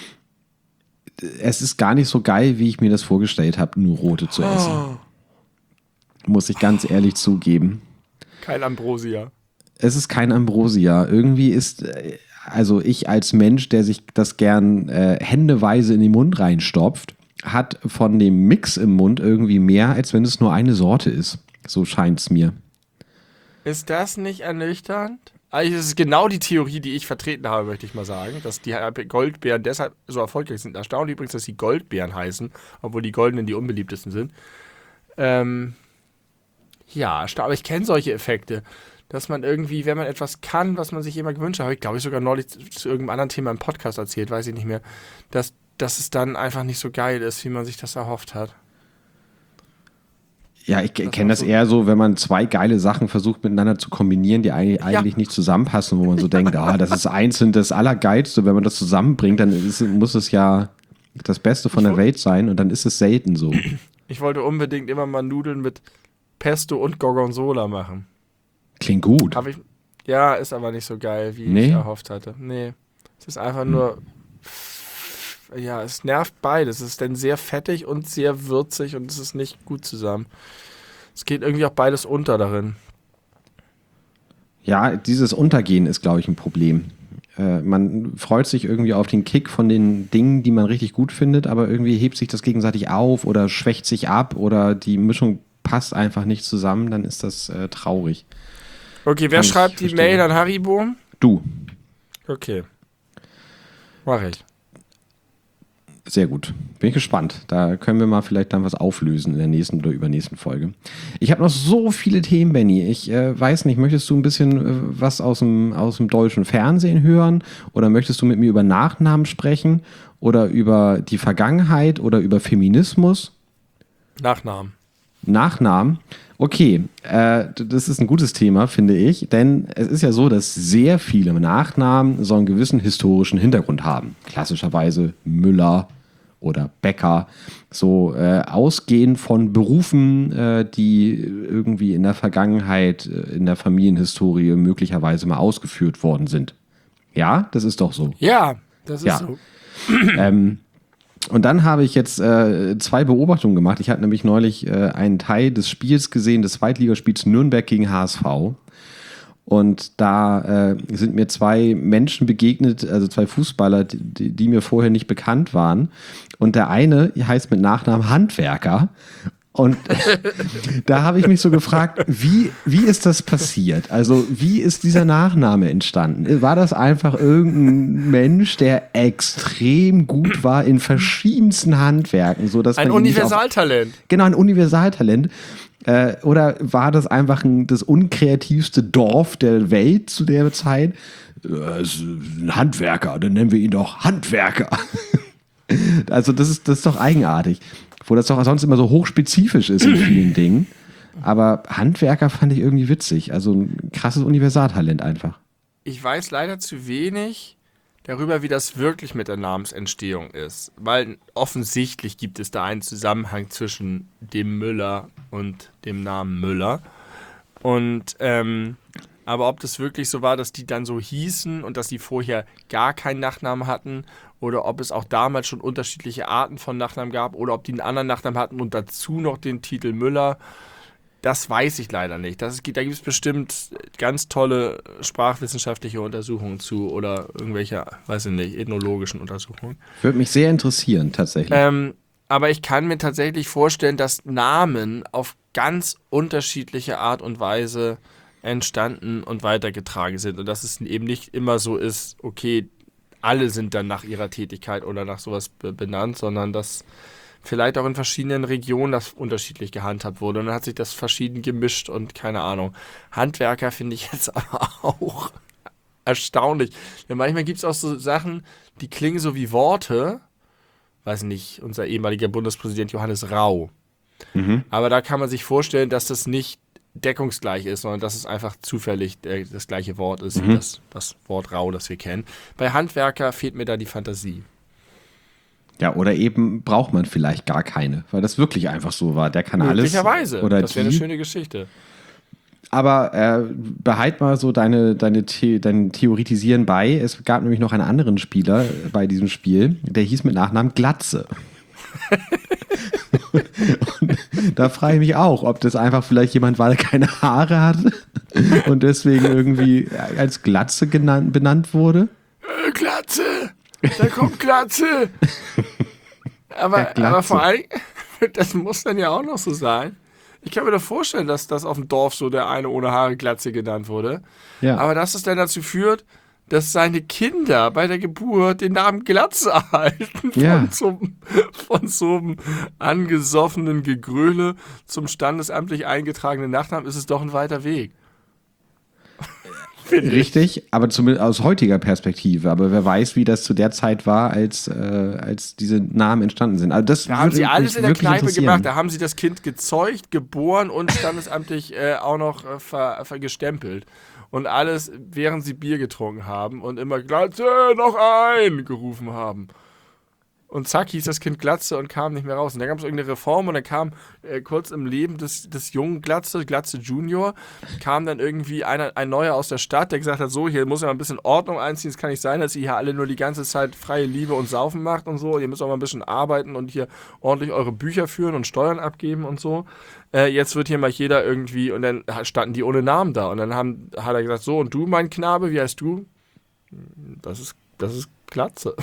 Es ist gar nicht so geil, wie ich mir das vorgestellt habe, nur rote zu essen. Oh. Muss ich ganz ehrlich zugeben. Kein Ambrosia. Es ist kein Ambrosia. Irgendwie ist, also ich als Mensch, der sich das gern äh, händeweise in den Mund reinstopft, hat von dem Mix im Mund irgendwie mehr, als wenn es nur eine Sorte ist. So scheint es mir. Ist das nicht ernüchternd? Eigentlich ist es genau die Theorie, die ich vertreten habe, möchte ich mal sagen, dass die Goldbeeren deshalb so erfolgreich sind. Erstaunlich übrigens, dass sie Goldbeeren heißen, obwohl die goldenen die unbeliebtesten sind. Ähm, ja, aber ich kenne solche Effekte, dass man irgendwie, wenn man etwas kann, was man sich immer gewünscht hat, habe ich glaube ich sogar neulich zu irgendeinem anderen Thema im Podcast erzählt, weiß ich nicht mehr, dass, dass es dann einfach nicht so geil ist, wie man sich das erhofft hat. Ja, ich kenne das eher so, wenn man zwei geile Sachen versucht miteinander zu kombinieren, die eigentlich, ja. eigentlich nicht zusammenpassen, wo man so denkt, ah, das ist einzeln das Allergeilste. Wenn man das zusammenbringt, dann ist, muss es ja das Beste von der Welt sein und dann ist es selten so. Ich wollte unbedingt immer mal Nudeln mit Pesto und Gorgonzola machen. Klingt gut. Hab ich, ja, ist aber nicht so geil, wie nee. ich erhofft hatte. Nee, es ist einfach hm. nur... Ja, es nervt beides. Es ist dann sehr fettig und sehr würzig und es ist nicht gut zusammen. Es geht irgendwie auch beides unter darin. Ja, dieses Untergehen ist, glaube ich, ein Problem. Äh, man freut sich irgendwie auf den Kick von den Dingen, die man richtig gut findet, aber irgendwie hebt sich das gegenseitig auf oder schwächt sich ab oder die Mischung passt einfach nicht zusammen, dann ist das äh, traurig. Okay, wer Kann schreibt die verstehen. Mail an Haribo? Du. Okay. Mach ich. Sehr gut. Bin ich gespannt. Da können wir mal vielleicht dann was auflösen in der nächsten oder übernächsten Folge. Ich habe noch so viele Themen, Benni. Ich äh, weiß nicht, möchtest du ein bisschen äh, was aus dem, aus dem deutschen Fernsehen hören? Oder möchtest du mit mir über Nachnamen sprechen? Oder über die Vergangenheit? Oder über Feminismus? Nachnamen. Nachnamen? Okay, äh, das ist ein gutes Thema, finde ich. Denn es ist ja so, dass sehr viele Nachnamen so einen gewissen historischen Hintergrund haben. Klassischerweise Müller oder Bäcker. So äh, ausgehend von Berufen, äh, die irgendwie in der Vergangenheit, äh, in der Familienhistorie möglicherweise mal ausgeführt worden sind. Ja, das ist doch so. Ja, das ist ja. so. ähm, Und dann habe ich jetzt äh, zwei Beobachtungen gemacht. Ich habe nämlich neulich äh, einen Teil des Spiels gesehen, des Zweitligaspiels Nürnberg gegen H S V. Und da äh, sind mir zwei Menschen begegnet, also zwei Fußballer, die, die mir vorher nicht bekannt waren. Und der eine heißt mit Nachnamen Handwerker. Und da habe ich mich so gefragt, wie, wie ist das passiert? Also wie ist dieser Nachname entstanden? War das einfach irgendein Mensch, der extrem gut war in verschiedensten Handwerken? So dass ein Universaltalent. Auf, genau, ein Universaltalent. Äh, oder war das einfach ein, das unkreativste Dorf der Welt zu der Zeit? Äh, ist ein Handwerker, dann nennen wir ihn doch Handwerker. Also das ist, das ist doch eigenartig. Wo das doch sonst immer so hochspezifisch ist in vielen Dingen. Aber Handwerker fand ich irgendwie witzig. Also ein krasses Universaltalent einfach. Ich weiß leider zu wenig darüber, wie das wirklich mit der Namensentstehung ist. Weil offensichtlich gibt es da einen Zusammenhang zwischen dem Müller und dem Namen Müller. Und ähm, aber ob das wirklich so war, dass die dann so hießen und dass die vorher gar keinen Nachnamen hatten oder ob es auch damals schon unterschiedliche Arten von Nachnamen gab oder ob die einen anderen Nachnamen hatten und dazu noch den Titel Müller, das weiß ich leider nicht. Das ist, da gibt es bestimmt ganz tolle sprachwissenschaftliche Untersuchungen zu oder irgendwelche, weiß ich nicht, ethnologischen Untersuchungen. Würde mich sehr interessieren, tatsächlich. Ähm, aber ich kann mir tatsächlich vorstellen, dass Namen auf ganz unterschiedliche Art und Weise entstanden und weitergetragen sind und dass es eben nicht immer so ist, okay, alle sind dann nach ihrer Tätigkeit oder nach sowas be- benannt, sondern dass vielleicht auch in verschiedenen Regionen das unterschiedlich gehandhabt wurde und dann hat sich das verschieden gemischt und keine Ahnung. Handwerker finde ich jetzt aber auch erstaunlich. Denn manchmal gibt es auch so Sachen, die klingen so wie Worte, weiß nicht, unser ehemaliger Bundespräsident Johannes Rau. Mhm. Aber da kann man sich vorstellen, dass das nicht deckungsgleich ist, sondern dass es einfach zufällig äh, das gleiche Wort ist, mhm. wie das, das Wort Rau, das wir kennen. Bei Handwerker fehlt mir da die Fantasie. Ja, oder eben braucht man vielleicht gar keine, weil das wirklich einfach so war. Der kann alles. Möglicherweise. Oder das wäre eine schöne Geschichte. Aber äh, behalt mal so deine, deine The- dein Theoretisieren bei. Es gab nämlich noch einen anderen Spieler bei diesem Spiel, der hieß mit Nachnamen Glatze. und, und da frage ich mich auch, ob das einfach vielleicht jemand war, der keine Haare hatte und deswegen irgendwie als Glatze genannt, benannt wurde. Äh, Glatze! Da kommt Glatze! aber, aber vor allem, das muss dann ja auch noch so sein. Ich kann mir doch vorstellen, dass das auf dem Dorf so der eine ohne Haare Glatze genannt wurde. Ja. Aber dass es dann dazu führt, dass seine Kinder bei der Geburt den Namen Glatze erhalten. Ja. Von, so, von so einem angesoffenen Gegröle zum standesamtlich eingetragenen Nachnamen ist es doch ein weiter Weg. Richtig, aber zumindest aus heutiger Perspektive. Aber wer weiß, wie das zu der Zeit war, als, äh, als diese Namen entstanden sind. Also das Da haben sie alles in der Kneipe interessieren. gemacht. Da haben sie das Kind gezeugt, geboren und standesamtlich äh, auch noch äh, ver, ver gestempelt. Und alles, während sie Bier getrunken haben und immer Glatze, noch ein gerufen haben. Und zack, hieß das Kind Glatze und kam nicht mehr raus. Und dann gab es irgendeine Reform und dann kam äh, kurz im Leben des, des jungen Glatze, Glatze Junior, kam dann irgendwie einer, ein Neuer aus der Stadt, der gesagt hat, so, hier muss ja mal ein bisschen Ordnung einziehen. Es kann nicht sein, dass ihr hier alle nur die ganze Zeit freie Liebe und Saufen macht und so. Ihr müsst auch mal ein bisschen arbeiten und hier ordentlich eure Bücher führen und Steuern abgeben und so. Äh, jetzt wird hier mal jeder irgendwie, und dann standen die ohne Namen da. Und dann haben, hat er gesagt, so, und du, mein Knabe, wie heißt du? Das ist, das ist Glatze.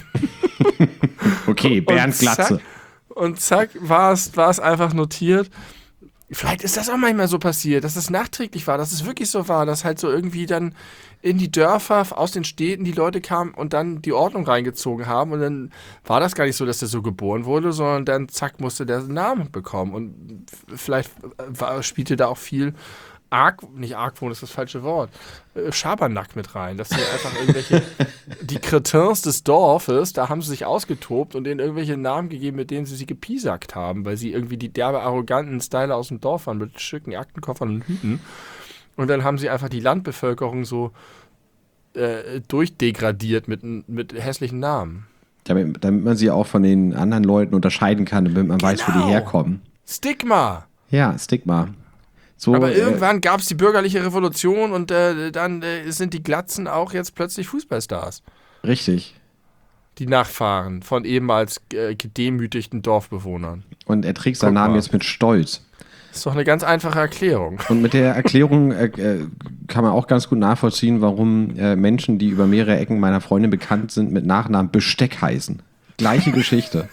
Okay, Bernd und Glatze. Zack, und zack, war es, war es einfach notiert. Vielleicht ist das auch manchmal so passiert, dass es nachträglich war, dass es wirklich so war, dass halt so irgendwie dann in die Dörfer aus den Städten die Leute kamen und dann die Ordnung reingezogen haben und dann war das gar nicht so, dass der so geboren wurde, sondern dann zack musste der einen Namen bekommen und vielleicht war, spielte da auch viel Arg, nicht Argwohn ist das falsche Wort, äh, Schabernack mit rein, dass sie einfach irgendwelche, die Cretins des Dorfes, da haben sie sich ausgetobt und denen irgendwelche Namen gegeben, mit denen sie sie gepiesackt haben, weil sie irgendwie die derbe, arroganten Styler aus dem Dorf waren, mit Stücken, Aktenkoffern und Hüten. Und dann haben sie einfach die Landbevölkerung so äh, durchdegradiert mit, mit hässlichen Namen. Damit, damit man sie auch von den anderen Leuten unterscheiden kann, damit man Genau. weiß, wo die herkommen. Stigma! Ja, Stigma. So, Aber äh, irgendwann gab es die bürgerliche Revolution und äh, dann äh, sind die Glatzen auch jetzt plötzlich Fußballstars. Richtig. Die Nachfahren von ehemals äh, gedemütigten Dorfbewohnern. Und er trägt seinen Guck Namen mal. jetzt mit Stolz. Das ist doch eine ganz einfache Erklärung. Und mit der Erklärung äh, äh, kann man auch ganz gut nachvollziehen, warum äh, Menschen, die über mehrere Ecken meiner Freunde bekannt sind, mit Nachnamen Besteck heißen. Gleiche Geschichte.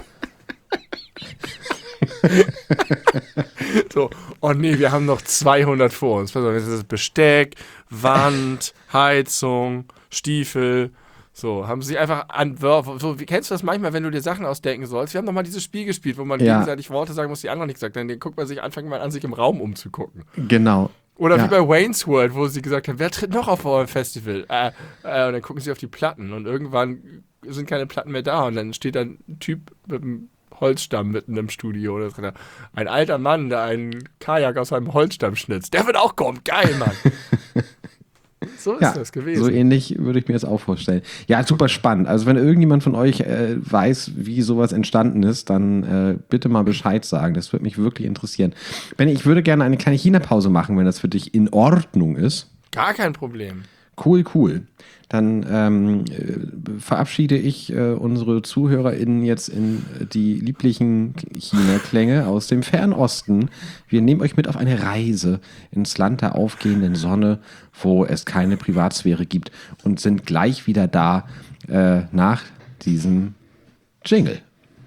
So, oh nee, wir haben noch zweihundert vor uns. Pass auf, jetzt ist das Besteck, Wand, Heizung, Stiefel. So, haben sie einfach an Wörter. So, wie kennst du das manchmal, wenn du dir Sachen ausdenken sollst? Wir haben doch mal dieses Spiel gespielt, wo man Ja. gegenseitig Worte sagen muss, die andere nicht sagt. Dann guckt man sich, anfängt mal an, sich im Raum umzugucken. Genau. Oder Ja. wie bei Wayne's World, wo sie gesagt haben, wer tritt noch auf eurem Festival? Äh, äh, und dann gucken sie auf die Platten und irgendwann sind keine Platten mehr da und dann steht da ein Typ mit einem Holzstamm mitten im Studio oder drin. Ein alter Mann, der einen Kajak aus einem Holzstamm schnitzt. Der wird auch kommen. Geil, Mann. So ist Ja, das gewesen. so ähnlich würde ich mir das auch vorstellen. Ja, super spannend. Also wenn irgendjemand von euch äh, weiß, wie sowas entstanden ist, dann äh, bitte mal Bescheid sagen. Das würde mich wirklich interessieren. Benni, ich würde gerne eine kleine China-Pause machen, wenn das für dich in Ordnung ist. Gar kein Problem. Cool, cool. Dann ähm, äh, verabschiede ich äh, unsere ZuhörerInnen jetzt in äh, die lieblichen China-Klänge aus dem Fernosten. Wir nehmen euch mit auf eine Reise ins Land der aufgehenden Sonne, wo es keine Privatsphäre gibt und sind gleich wieder da äh, nach diesem Jingle.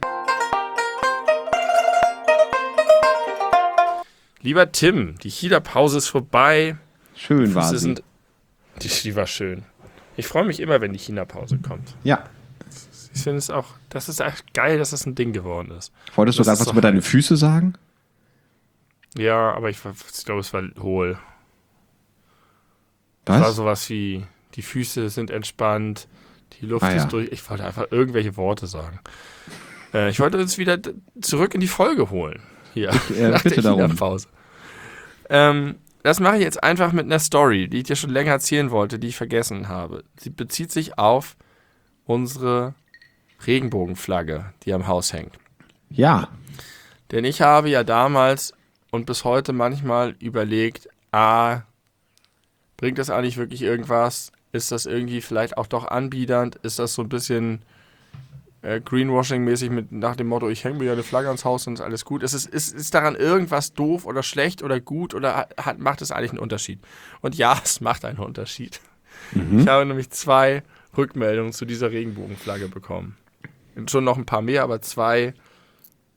Lieber Tim, die China-Pause ist vorbei. Schön war Füße sie. sind, die, die war schön. Ich freue mich immer, wenn die China-Pause kommt. Ja. Ich finde es auch, das ist echt geil, dass das ein Ding geworden ist. Wolltest du Das gerade ist was doch über deine halt- Füße sagen? Ja, aber ich, war- ich glaube, es war hohl. Es war Was? sowas wie, die Füße sind entspannt, die Luft Ah, ja. ist durch. Ich wollte einfach irgendwelche Worte sagen. Äh, ich wollte uns wieder d- zurück in die Folge holen. Hier, äh, nach bitte der darum. China-Pause. Ähm, das mache ich jetzt einfach mit einer Story, die ich dir schon länger erzählen wollte, die ich vergessen habe. Sie bezieht sich auf unsere Regenbogenflagge, die am Haus hängt. Ja. Denn ich habe ja damals und bis heute manchmal überlegt, ah, bringt das eigentlich wirklich irgendwas? Ist das irgendwie vielleicht auch doch anbiedernd? Ist das so ein bisschen äh, Greenwashing-mäßig mit nach dem Motto, ich hänge mir ja eine Flagge ans Haus und ist alles gut? Ist, es, ist, ist daran irgendwas doof oder schlecht oder gut oder hat, macht es eigentlich einen Unterschied? Und ja, es macht einen Unterschied. Mhm. Ich habe nämlich zwei Rückmeldungen zu dieser Regenbogenflagge bekommen. Und schon noch ein paar mehr, aber zwei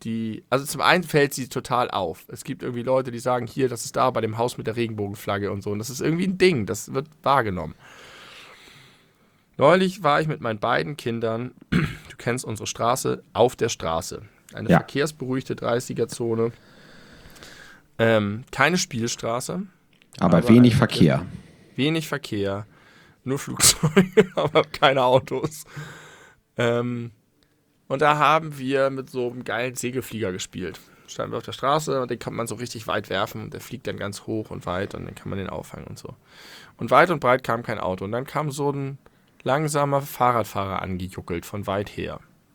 die, also zum einen fällt sie total auf. Es gibt irgendwie Leute, die sagen, hier, das ist da bei dem Haus mit der Regenbogenflagge und so. Und das ist irgendwie ein Ding, das wird wahrgenommen. Neulich war ich mit meinen beiden Kindern, du kennst unsere Straße, auf der Straße. Eine Ja. verkehrsberuhigte dreißiger-Zone. Ähm, keine Spielstraße. Aber, Aber wenig ein- Verkehr. Wenig Verkehr. Nur Flugzeuge, aber keine Autos. Ähm, und da haben wir mit so einem geilen Segelflieger gespielt. Standen wir auf der Straße und den kann man so richtig weit werfen und der fliegt dann ganz hoch und weit und dann kann man den auffangen und so. Und weit und breit kam kein Auto. Und dann kam so ein langsamer Fahrradfahrer angejuckelt von weit her.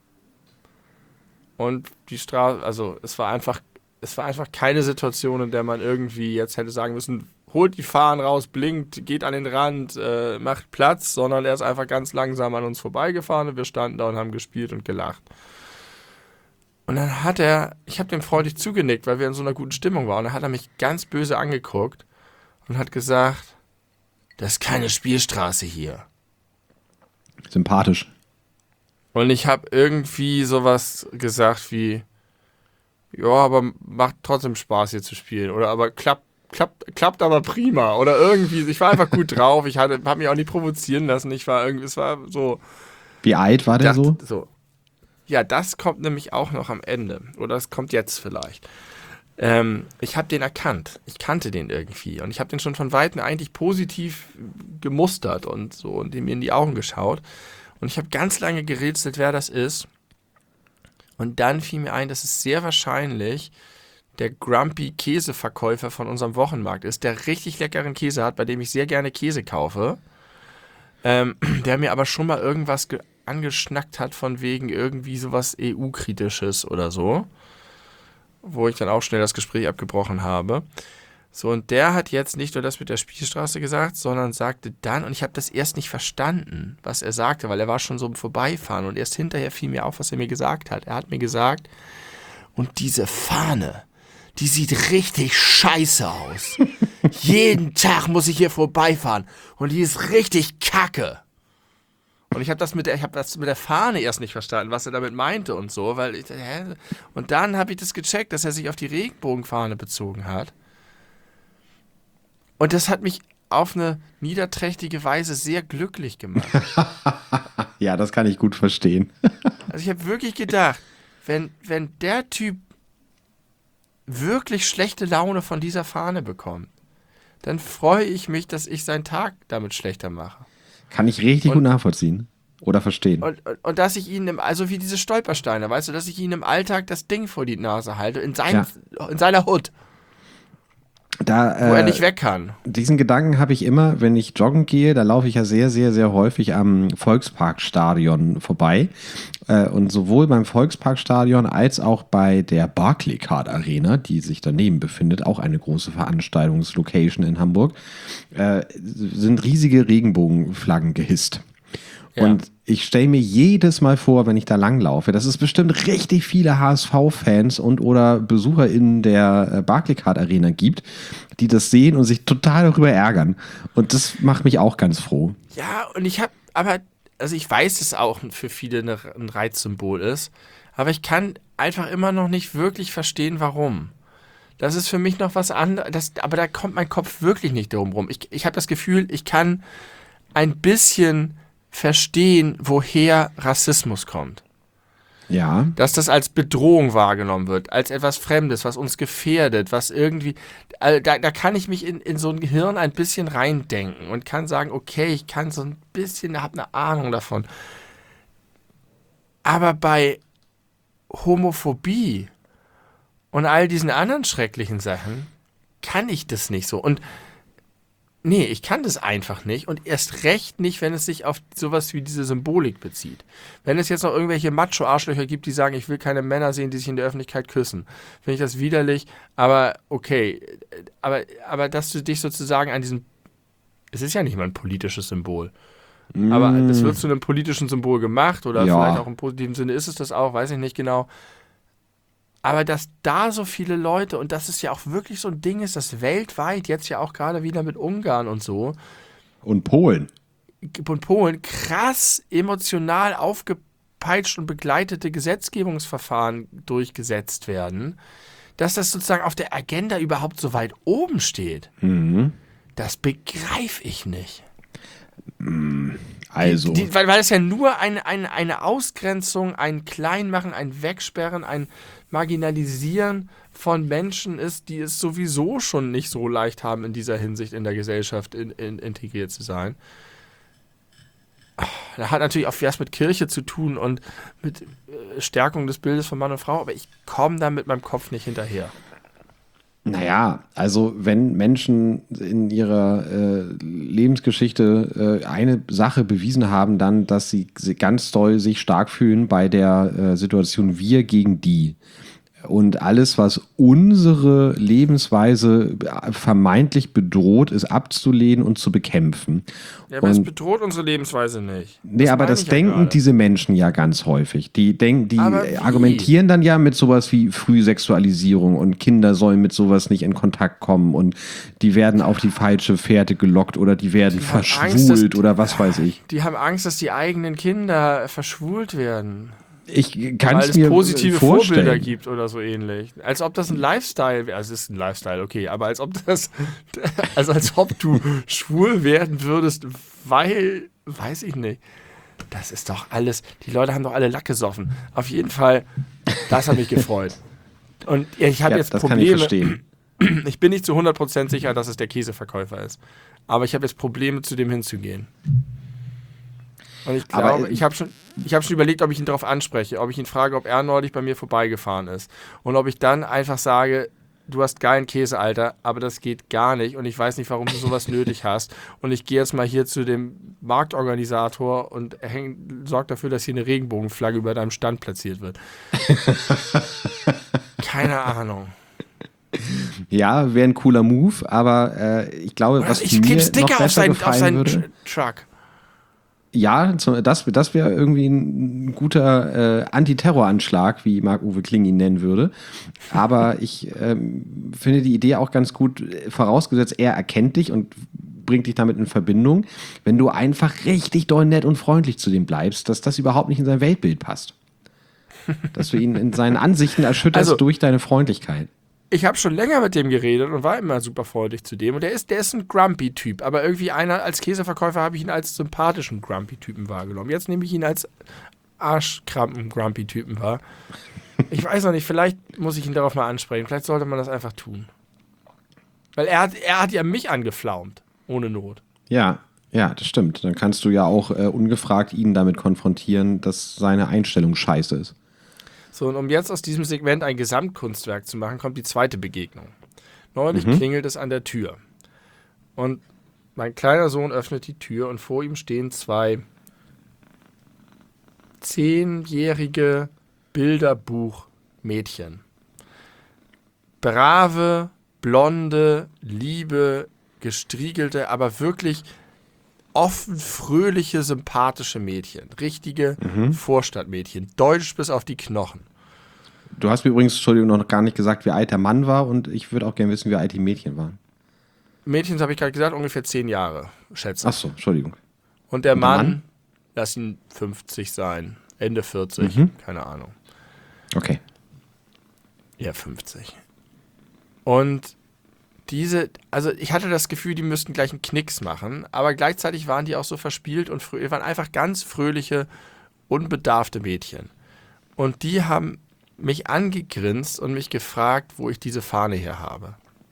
Und die Straße, also es war einfach, es war einfach keine Situation, in der man irgendwie jetzt hätte sagen müssen, holt die Fahnen raus, blinkt, geht an den Rand, äh, macht Platz, sondern er ist einfach ganz langsam an uns vorbeigefahren und wir standen da und haben gespielt und gelacht. Und dann hat er, ich habe dem freundlich zugenickt, weil wir in so einer guten Stimmung waren, und dann hat er mich ganz böse angeguckt und hat gesagt, das ist keine Spielstraße hier. Sympathisch. Und ich habe irgendwie sowas gesagt wie, ja, aber macht trotzdem Spaß hier zu spielen. Oder aber klappt, klappt, klappt aber prima. Oder irgendwie, ich war einfach gut drauf. Ich habe mich auch nicht provozieren lassen. Ich war irgendwie, es war so. Wie alt war der dachte, so? so. Ja, das kommt nämlich auch noch am Ende. Oder das kommt jetzt vielleicht. Ähm, ich habe den erkannt. Ich kannte den irgendwie. Und ich habe den schon von Weitem eigentlich positiv gemustert und so und ihm in die Augen geschaut. Und ich habe ganz lange gerätselt, wer das ist. Und dann fiel mir ein, dass es sehr wahrscheinlich der Grumpy Käseverkäufer von unserem Wochenmarkt ist, der richtig leckeren Käse hat, bei dem ich sehr gerne Käse kaufe. Ähm, der mir aber schon mal irgendwas ge- angeschnackt hat von wegen irgendwie sowas E U-Kritisches oder so. Wo ich dann auch schnell das Gespräch abgebrochen habe. So, und der hat jetzt nicht nur das mit der Spielstraße gesagt, sondern sagte dann, und ich habe das erst nicht verstanden, was er sagte, weil er war schon so im Vorbeifahren und erst hinterher fiel mir auf, was er mir gesagt hat. Er hat mir gesagt, und diese Fahne, die sieht richtig scheiße aus. Jeden Tag muss ich hier vorbeifahren und die ist richtig kacke. Und ich habe das mit der, ich habe das mit der Fahne erst nicht verstanden, was er damit meinte und so, weil ich, hä? Und dann habe ich das gecheckt, dass er sich auf die Regenbogenfahne bezogen hat. Und das hat mich auf eine niederträchtige Weise sehr glücklich gemacht. Ja, das kann ich gut verstehen. Also ich habe wirklich gedacht, wenn, wenn der Typ wirklich schlechte Laune von dieser Fahne bekommt, dann freue ich mich, dass ich seinen Tag damit schlechter mache. Kann ich richtig Und- gut nachvollziehen. Oder verstehen. Und, und, und dass ich ihn, im, also wie diese Stolpersteine, weißt du, dass ich ihn im Alltag das Ding vor die Nase halte, in, sein, in seiner Hut, Da, wo äh, er nicht weg kann. Diesen Gedanken habe ich immer, wenn ich joggen gehe, da laufe ich ja sehr, sehr, sehr häufig am Volksparkstadion vorbei. Äh, und sowohl beim Volksparkstadion als auch bei der Barclaycard Arena, die sich daneben befindet, auch eine große Veranstaltungslocation in Hamburg, äh, sind riesige Regenbogenflaggen gehisst. Ja. Und ich stelle mir jedes Mal vor, wenn ich da langlaufe, dass es bestimmt richtig viele H S V-Fans und oder Besucher in der äh, Barclaycard Arena gibt, die das sehen und sich total darüber ärgern. Und das macht mich auch ganz froh. Ja, und ich habe, aber, also ich weiß, dass es auch für viele eine, ein Reizsymbol ist, aber ich kann einfach immer noch nicht wirklich verstehen, warum. Das ist für mich noch was anderes, aber da kommt mein Kopf wirklich nicht drum rum. Ich, ich habe das Gefühl, ich kann ein bisschen verstehen, woher Rassismus kommt. Ja. Dass das als Bedrohung wahrgenommen wird, als etwas Fremdes, was uns gefährdet, was irgendwie, also da, da kann ich mich in, in so ein Gehirn ein bisschen reindenken und kann sagen, okay, ich kann so ein bisschen, habe eine Ahnung davon. Aber bei Homophobie und all diesen anderen schrecklichen Sachen kann ich das nicht so. Und nee, ich kann das einfach nicht und erst recht nicht, wenn es sich auf sowas wie diese Symbolik bezieht. Wenn es jetzt noch irgendwelche Macho-Arschlöcher gibt, die sagen, ich will keine Männer sehen, die sich in der Öffentlichkeit küssen, finde ich das widerlich, aber okay. Aber, aber dass du dich sozusagen an diesem, es ist ja nicht mal ein politisches Symbol, aber das wird zu einem politischen Symbol gemacht oder Ja. vielleicht auch im positiven Sinne ist es das auch, weiß ich nicht genau. Aber dass da so viele Leute, und das ist ja auch wirklich so ein Ding ist, das weltweit, jetzt ja auch gerade wieder mit Ungarn und so, Und Polen. und Polen krass emotional aufgepasst ausgepeitscht und begleitete Gesetzgebungsverfahren durchgesetzt werden, dass das sozusagen auf der Agenda überhaupt so weit oben steht. Mhm. Das begreife ich nicht. Also. Die, die, weil, weil es ja nur eine, eine, eine Ausgrenzung, ein Kleinmachen, ein Wegsperren, ein Marginalisieren von Menschen ist, die es sowieso schon nicht so leicht haben, in dieser Hinsicht in der Gesellschaft in, in, integriert zu sein. Das hat natürlich auch was mit Kirche zu tun und mit äh, Stärkung des Bildes von Mann und Frau, aber ich komme da mit meinem Kopf nicht hinterher. Naja, also wenn Menschen in ihrer äh, Lebensgeschichte äh, eine Sache bewiesen haben, dann, dass sie, sie ganz doll sich stark fühlen bei der äh, Situation wir gegen die. Und alles, was unsere Lebensweise vermeintlich bedroht, ist abzulehnen und zu bekämpfen. Ja, aber und es bedroht unsere Lebensweise nicht. Nee, das aber das ja denken gerade. diese Menschen ja ganz häufig. Die, denken, die Aber wie? argumentieren dann ja mit sowas wie Frühsexualisierung und Kinder sollen mit sowas nicht in Kontakt kommen und die werden auf die falsche Fährte gelockt oder die werden Die haben verschwult Angst, dass- oder was weiß ich. Die haben Angst, dass die eigenen Kinder verschwult werden. Ich kann Weil es es mir positive vorstellen. Vorbilder gibt oder so ähnlich. Als ob das ein Lifestyle wäre. Also es ist ein Lifestyle, okay, aber als ob das, also als ob du schwul werden würdest, weil, weiß ich nicht. Das ist doch alles, die Leute haben doch alle Lack gesoffen. Auf jeden Fall, das hat mich gefreut. Und ich habe Ja, jetzt das kann ich Probleme. verstehen. Ich bin nicht zu hundert Prozent sicher, dass es der Käseverkäufer ist. Aber ich habe jetzt Probleme, zu dem hinzugehen. Und ich Aber, glaube, äh, ich habe schon, ich hab schon überlegt, ob ich ihn darauf anspreche, ob ich ihn frage, ob er neulich bei mir vorbeigefahren ist. Und ob ich dann einfach sage, du hast geilen Käse, Alter, aber das geht gar nicht und ich weiß nicht, warum du sowas nötig hast. Und ich gehe jetzt mal hier zu dem Marktorganisator und häng, sorg dafür, dass hier eine Regenbogenflagge über deinem Stand platziert wird. Keine Ahnung. Ja, wäre ein cooler Move, aber äh, ich glaube, was ich mir klebe noch Sticker besser auf seinen, auf gefallen seinen würde. Tr- Truck. Ja, so- das, das wäre irgendwie ein guter äh, Antiterroranschlag, wie Marc-Uwe Kling ihn nennen würde. Aber ich ähm, finde die Idee auch ganz gut, vorausgesetzt, er erkennt dich und bringt dich damit in Verbindung, wenn du einfach richtig doll nett und freundlich zu dem bleibst, dass das überhaupt nicht in sein Weltbild passt. Dass du ihn in seinen Ansichten erschütterst Also- durch deine Freundlichkeit. Ich habe schon länger mit dem geredet und war immer super freundlich zu dem. Und der ist, der ist ein Grumpy-Typ. Aber irgendwie einer als Käseverkäufer habe ich ihn als sympathischen Grumpy-Typen wahrgenommen. Jetzt nehme ich ihn als Arschkrampen-Grumpy-Typen wahr. Ich weiß noch nicht, vielleicht muss ich ihn darauf mal ansprechen. Vielleicht sollte man das einfach tun. Weil er hat, er hat ja mich angeflaumt. Ohne Not. Ja, ja, das stimmt. Dann kannst du ja auch äh, ungefragt ihn damit konfrontieren, dass seine Einstellung scheiße ist. So, und um jetzt aus diesem Segment ein Gesamtkunstwerk zu machen, kommt die zweite Begegnung. Neulich klingelt es an der Tür. Und mein kleiner Sohn öffnet die Tür und vor ihm stehen zwei zehnjährige Bilderbuchmädchen. Brave, blonde, liebe, gestriegelte, aber wirklich offen, fröhliche, sympathische Mädchen. Richtige Vorstadtmädchen. Deutsch bis auf die Knochen. Du hast mir übrigens, Entschuldigung, noch gar nicht gesagt, wie alt der Mann war und ich würde auch gerne wissen, wie alt die Mädchen waren. Mädchen, habe ich gerade gesagt, ungefähr zehn Jahre, schätze. Ach so, Entschuldigung. Und der Und der Mann, Mann? lass ihn fünfzig sein. Ende vierzig, Mhm. keine Ahnung. Okay. Ja, fünfzig. Und diese, also ich hatte das Gefühl, die müssten gleich einen Knicks machen, aber gleichzeitig waren die auch so verspielt und fröhlich, waren einfach ganz fröhliche, unbedarfte Mädchen. Und die haben mich angegrinst und mich gefragt, wo ich diese Fahne her habe.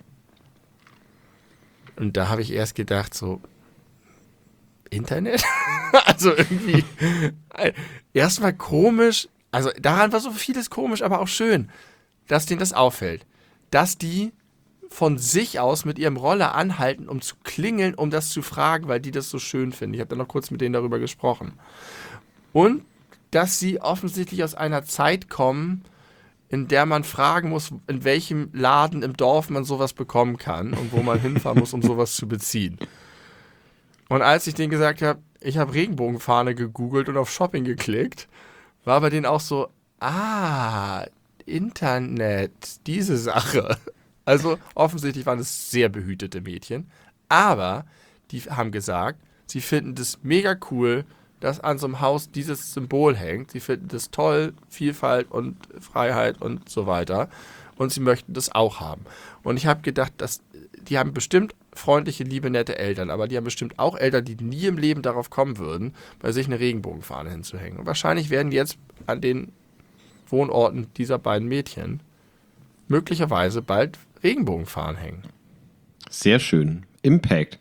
Und da habe ich erst gedacht, so, Internet? Also irgendwie, erstmal komisch, also daran war so vieles komisch, aber auch schön, dass denen das auffällt. Dass die von sich aus mit ihrem Roller anhalten, um zu klingeln, um das zu fragen, weil die das so schön finden. Ich habe dann noch kurz mit denen darüber gesprochen. Und dass sie offensichtlich aus einer Zeit kommen, in der man fragen muss, in welchem Laden im Dorf man sowas bekommen kann und wo man hinfahren muss, um sowas zu beziehen. Und als ich denen gesagt habe, ich habe Regenbogenfahne gegoogelt und auf Shopping geklickt, war bei denen auch so, ah, Internet, diese Sache. Also offensichtlich waren es sehr behütete Mädchen, aber die haben gesagt, sie finden das mega cool, dass an so einem Haus dieses Symbol hängt. Sie finden das toll, Vielfalt und Freiheit und so weiter. Und sie möchten das auch haben. Und ich habe gedacht, dass, die haben bestimmt freundliche, liebe, nette Eltern, aber die haben bestimmt auch Eltern, die nie im Leben darauf kommen würden, bei sich eine Regenbogenfahne hinzuhängen. Und wahrscheinlich werden die jetzt an den Wohnorten dieser beiden Mädchen möglicherweise bald Regenbogenfahnen hängen. Sehr schön. Impact.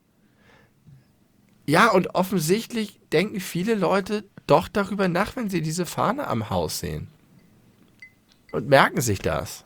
Ja, und offensichtlich denken viele Leute doch darüber nach, wenn sie diese Fahne am Haus sehen. Und merken sich das.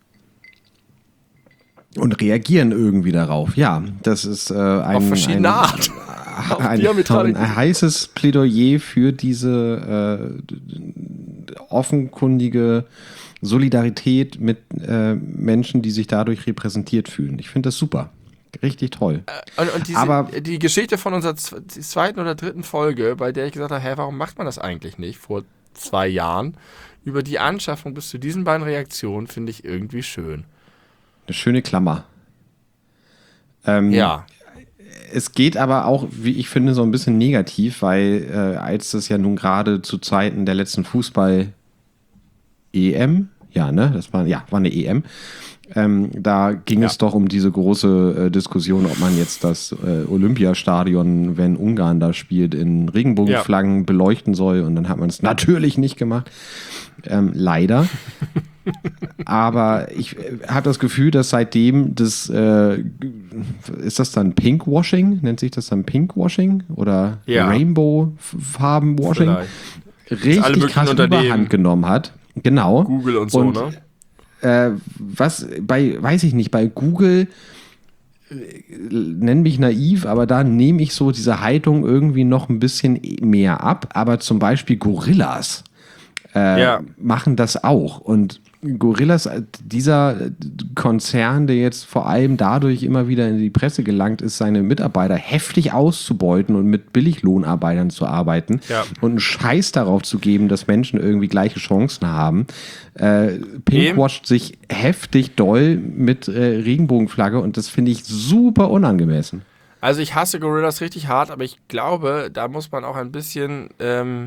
Und reagieren irgendwie darauf. Ja, das ist äh, ein, Auf verschiedene ein, Art. Ein, ein, ein heißes Plädoyer für diese äh, offenkundige Solidarität mit äh, Menschen, die sich dadurch repräsentiert fühlen. Ich finde das super. Richtig toll. Und, und diese, Aber die Geschichte von unserer zweiten oder dritten Folge, bei der ich gesagt habe, hä, warum macht man das eigentlich nicht, vor zwei Jahren, über die Anschaffung bis zu diesen beiden Reaktionen, finde ich irgendwie schön. Eine schöne Klammer. Ähm, ja. Es geht aber auch, wie ich finde, so ein bisschen negativ, weil äh, als das ja nun gerade zu Zeiten der letzten Fußball-E M, ja, ne, das war, ja, war eine E M, ähm, da ging ja. es doch um diese große äh, Diskussion, ob man jetzt das äh, Olympiastadion, wenn Ungarn da spielt, in Regenbogenflaggen ja. beleuchten soll, und dann hat man es natürlich nicht gemacht. Ähm, leider. Aber ich äh, habe das Gefühl, dass seitdem das, äh, ist das dann Pinkwashing? Nennt sich das dann Pinkwashing? Oder ja. Rainbow-Farben-Washing? Richtig krass Überhand genommen hat. Genau. Google und so, und, ne? Äh, was bei, weiß ich nicht, bei Google, äh, nenn mich naiv, aber da nehme ich so diese Haltung irgendwie noch ein bisschen mehr ab. Aber zum Beispiel Gorillas äh, ja. machen das auch. Und Gorillas, dieser Konzern, der jetzt vor allem dadurch immer wieder in die Presse gelangt ist, seine Mitarbeiter heftig auszubeuten und mit Billiglohnarbeitern zu arbeiten ja. und einen Scheiß darauf zu geben, dass Menschen irgendwie gleiche Chancen haben, äh, pinkwasht sich heftig doll mit äh, Regenbogenflagge, und das finde ich super unangemessen. Also ich hasse Gorillas richtig hart, aber ich glaube, da muss man auch ein bisschen ähm,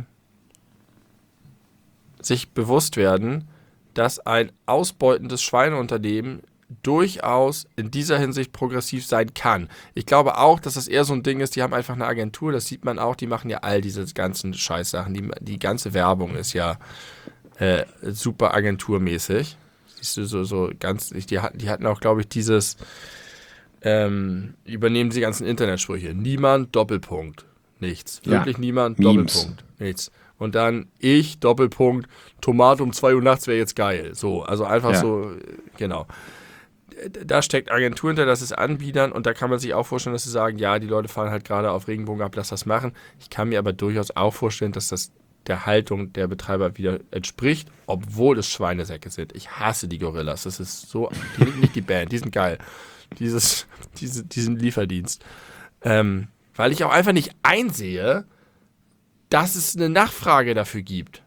sich bewusst werden, dass ein ausbeutendes Schweineunternehmen durchaus in dieser Hinsicht progressiv sein kann. Ich glaube auch, dass das eher so ein Ding ist, die haben einfach eine Agentur, das sieht man auch, die machen ja all diese ganzen Scheißsachen, die, die ganze Werbung ist ja äh, super agenturmäßig. Siehst du, so, so ganz, die hatten, die hatten auch, glaube ich, dieses, ähm, übernehmen die ganzen Internetsprüche. Niemand, Doppelpunkt, nichts. Wirklich ja. niemand, Memes. Doppelpunkt, nichts. Und dann ich, Doppelpunkt, Tomate um zwei Uhr nachts wäre jetzt geil. So, also einfach ja. so, genau. Da steckt Agentur hinter, das ist Anbietern, und da kann man sich auch vorstellen, dass sie sagen, ja, die Leute fahren halt gerade auf Regenbogen ab, lass das machen. Ich kann mir aber durchaus auch vorstellen, dass das der Haltung der Betreiber wieder entspricht, obwohl es Schweinesäcke sind. Ich hasse die Gorillas, das ist so, die, nicht die Band, die sind geil. Dieses, diese, diesen Lieferdienst. Ähm, weil ich auch einfach nicht einsehe, dass es eine Nachfrage dafür gibt.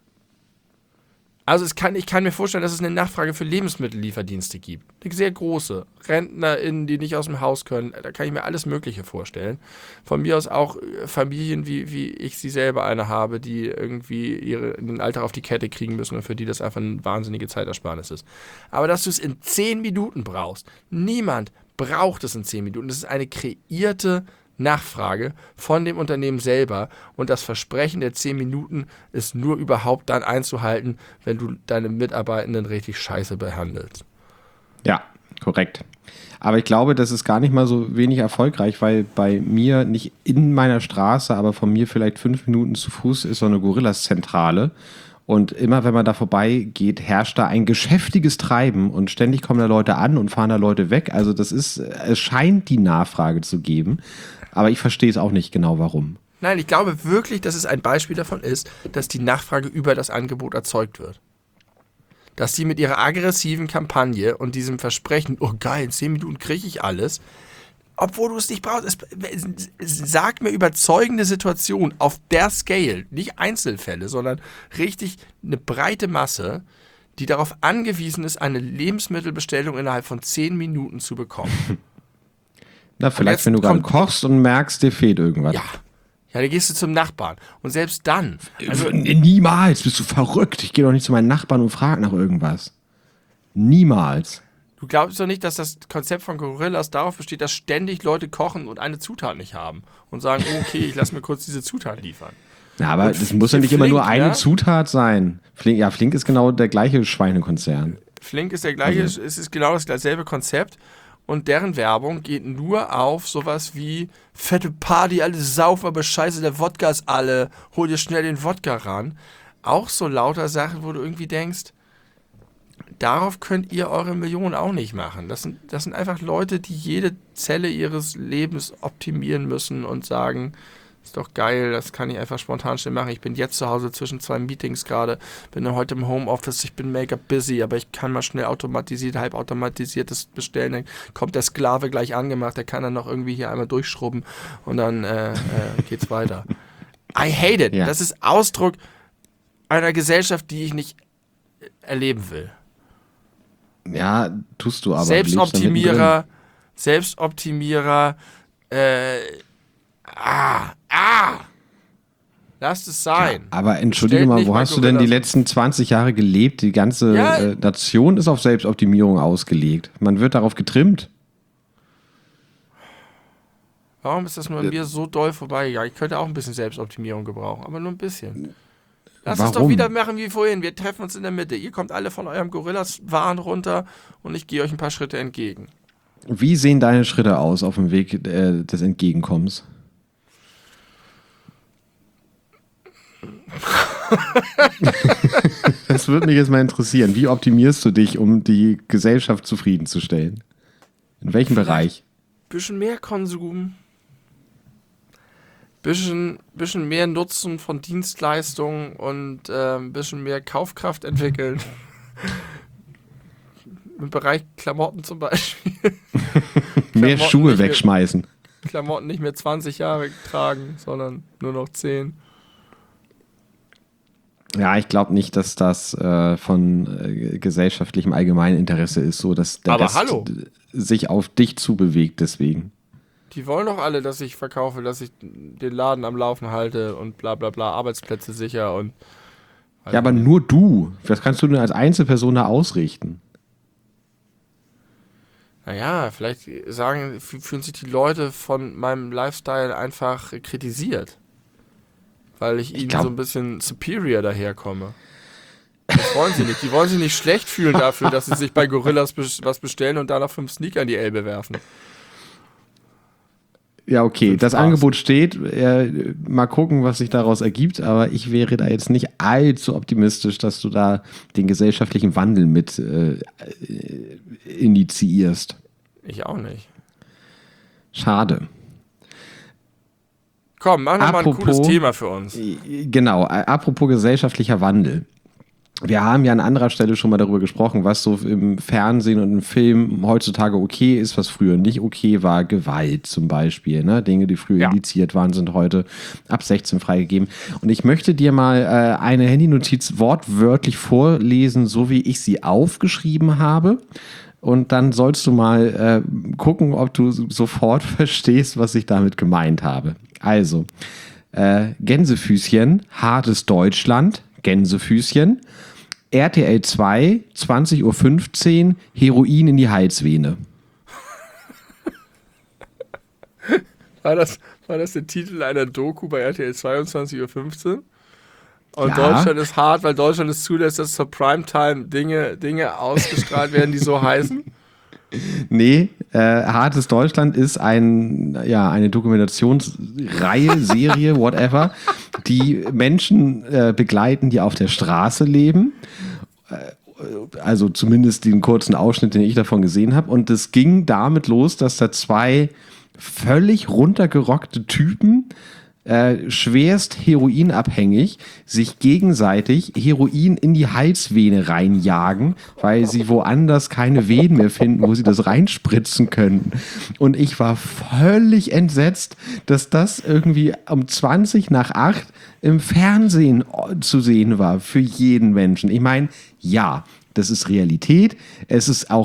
Also es kann, ich kann mir vorstellen, dass es eine Nachfrage für Lebensmittellieferdienste gibt. Eine sehr große. RentnerInnen, die nicht aus dem Haus können. Da kann ich mir alles Mögliche vorstellen. Von mir aus auch Familien, wie, wie ich sie selber eine habe, die irgendwie ihre, den Alltag auf die Kette kriegen müssen und für die das einfach eine wahnsinnige Zeitersparnis ist. Aber dass du es in zehn Minuten brauchst. Niemand braucht es in zehn Minuten. Das ist eine kreierte Nachfrage von dem Unternehmen selber, und das Versprechen der zehn Minuten ist nur überhaupt dann einzuhalten, wenn du deine Mitarbeitenden richtig scheiße behandelst. Ja, korrekt. Aber ich glaube, das ist gar nicht mal so wenig erfolgreich, weil bei mir, nicht in meiner Straße, aber von mir vielleicht fünf Minuten zu Fuß, ist so eine Gorillas-Zentrale. Und immer, wenn man da vorbeigeht, herrscht da ein geschäftiges Treiben, und ständig kommen da Leute an und fahren da Leute weg. Also das ist, es scheint die Nachfrage zu geben. Aber ich verstehe es auch nicht genau, warum. Nein, ich glaube wirklich, dass es ein Beispiel davon ist, dass die Nachfrage über das Angebot erzeugt wird. Dass sie mit ihrer aggressiven Kampagne und diesem Versprechen, oh geil, in zehn Minuten kriege ich alles, obwohl du es nicht brauchst. Es, sag mir überzeugende Situationen auf der Scale, nicht Einzelfälle, sondern richtig eine breite Masse, die darauf angewiesen ist, eine Lebensmittelbestellung innerhalb von zehn Minuten zu bekommen. Na, vielleicht, wenn du gerade kochst und merkst, dir fehlt irgendwas. Ja, Ja, dann gehst du zum Nachbarn. Und selbst dann. Also, Niemals, bist du verrückt. Ich gehe doch nicht zu meinen Nachbarn und frage nach irgendwas. Niemals. du glaubst doch nicht, dass das Konzept von Gorillas darauf besteht, dass ständig Leute kochen und eine Zutat nicht haben. Und sagen, oh, okay, ich lass mir kurz diese Zutat liefern. Ja, aber Und das muss ja nicht immer Flink, nur eine ja? Zutat sein. Flink, ja, Flink ist genau der gleiche Schweinekonzern. Flink ist der gleiche, Also- es ist genau dasselbe Konzept. Und deren Werbung geht nur auf sowas wie fette Party, alle saufen, aber scheiße, der Wodka ist alle, hol dir schnell den Wodka ran. Auch so lauter Sachen, wo du irgendwie denkst, darauf könnt ihr eure Millionen auch nicht machen. Das sind, das sind einfach Leute, die jede Zelle ihres Lebens optimieren müssen und sagen, ist doch geil, das kann ich einfach spontan schnell machen. Ich bin jetzt zu Hause zwischen zwei Meetings gerade, bin heute im Homeoffice, ich bin mega busy, aber ich kann mal schnell automatisiert, halbautomatisiertes bestellen, dann kommt der Sklave gleich angemacht, der kann dann noch irgendwie hier einmal durchschrubben und dann äh, äh, geht's weiter. I hate it. Ja. Das ist Ausdruck einer Gesellschaft, die ich nicht erleben will. Ja, tust du aber. du lebst da Selbstoptimierer, Selbstoptimierer, äh, ah, ah, lasst es sein. mittendrin. Aber entschuldige Stellt mal, nicht wo mal hast du denn die Gorillas. letzten zwanzig Jahre gelebt? Die ganze Ja. äh, Nation ist auf Selbstoptimierung ausgelegt. Man wird darauf getrimmt. Warum ist das nur an mir so doll vorbeigegangen? Ich könnte auch ein bisschen Selbstoptimierung gebrauchen, aber nur ein bisschen. Lass uns doch Warum? wieder machen wie vorhin. Wir treffen uns in der Mitte. Ihr kommt alle von eurem Gorillas-Wahn runter und ich gehe euch ein paar Schritte entgegen. Wie sehen deine Schritte aus auf dem Weg äh, des Entgegenkommens? Das würde mich jetzt mal interessieren. Wie optimierst du dich, um die Gesellschaft zufriedenzustellen? In welchem Bereich? Bisschen mehr Konsum. Bisschen, bisschen mehr Nutzen von Dienstleistungen und äh, ein bisschen mehr Kaufkraft entwickeln. Im Bereich Klamotten zum Beispiel. Mehr Klamotten Schuhe nicht mehr- wegschmeißen. Klamotten nicht mehr zwanzig Jahre tragen, sondern nur noch zehn. Ja, ich glaube nicht, dass das äh, von äh, gesellschaftlichem Allgemeininteresse ist, so dass der Aber Rest hallo. sich auf dich zubewegt deswegen. Die wollen doch alle, dass ich verkaufe, dass ich den Laden am Laufen halte und bla bla bla, Arbeitsplätze sicher und. Ja, aber nur du. Was kannst du denn als Einzelperson da ausrichten? Naja, vielleicht sagen, fü- fühlen sich die Leute von meinem Lifestyle einfach kritisiert. Weil ich, ihnen glaub- so ein bisschen superior daherkomme. Das wollen sie nicht. Die wollen sich nicht schlecht fühlen dafür, dass sie sich bei Gorillas bes- was bestellen und danach fünf Sneaker in die Elbe werfen. Ja, okay, Fünf das Spaß. Angebot steht. Äh, mal gucken, was sich daraus ergibt. Aber ich wäre da jetzt nicht allzu optimistisch, dass du da den gesellschaftlichen Wandel mit äh, äh, initiierst. Ich auch nicht. Schade. Komm, mach noch mal ein Apropos- cooles Thema für uns. Genau, äh, apropos gesellschaftlicher Wandel. Wir haben ja an anderer Stelle schon mal darüber gesprochen, was so im Fernsehen und im Film heutzutage okay ist, was früher nicht okay war. Gewalt zum Beispiel. Ne? Dinge, die früher Ja. indiziert waren, sind heute ab sechzehn freigegeben. Und ich möchte dir mal äh, eine Handynotiz wortwörtlich vorlesen, so wie ich sie aufgeschrieben habe. Und dann sollst du mal äh, gucken, ob du sofort verstehst, was ich damit gemeint habe. Also, äh, Gänsefüßchen, hartes Deutschland, Gänsefüßchen, R T L zwei, zwanzig Uhr fünfzehn, Heroin in die Halsvene. War das, war das der Titel einer Doku bei R T L zweiundzwanzig Uhr fünfzehn? Und Ja. Deutschland ist hart, weil Deutschland es zulässt, dass zur Primetime Dinge, Dinge ausgestrahlt werden, die so heißen. Nee, äh, hartes Deutschland ist ein, ja, eine Dokumentationsreihe, Serie, whatever, die Menschen äh, begleiten, die auf der Straße leben. Äh, also zumindest den kurzen Ausschnitt, den ich davon gesehen habe. Und es ging damit los, dass da zwei völlig runtergerockte Typen, äh, schwerst heroinabhängig, sich gegenseitig Heroin in die Halsvene reinjagen, weil sie woanders keine Venen mehr finden, wo sie das reinspritzen können. Und ich war völlig entsetzt, dass das irgendwie um zwanzig nach acht im Fernsehen zu sehen war für jeden Menschen. Ich meine, ja, das ist Realität. Es ist auch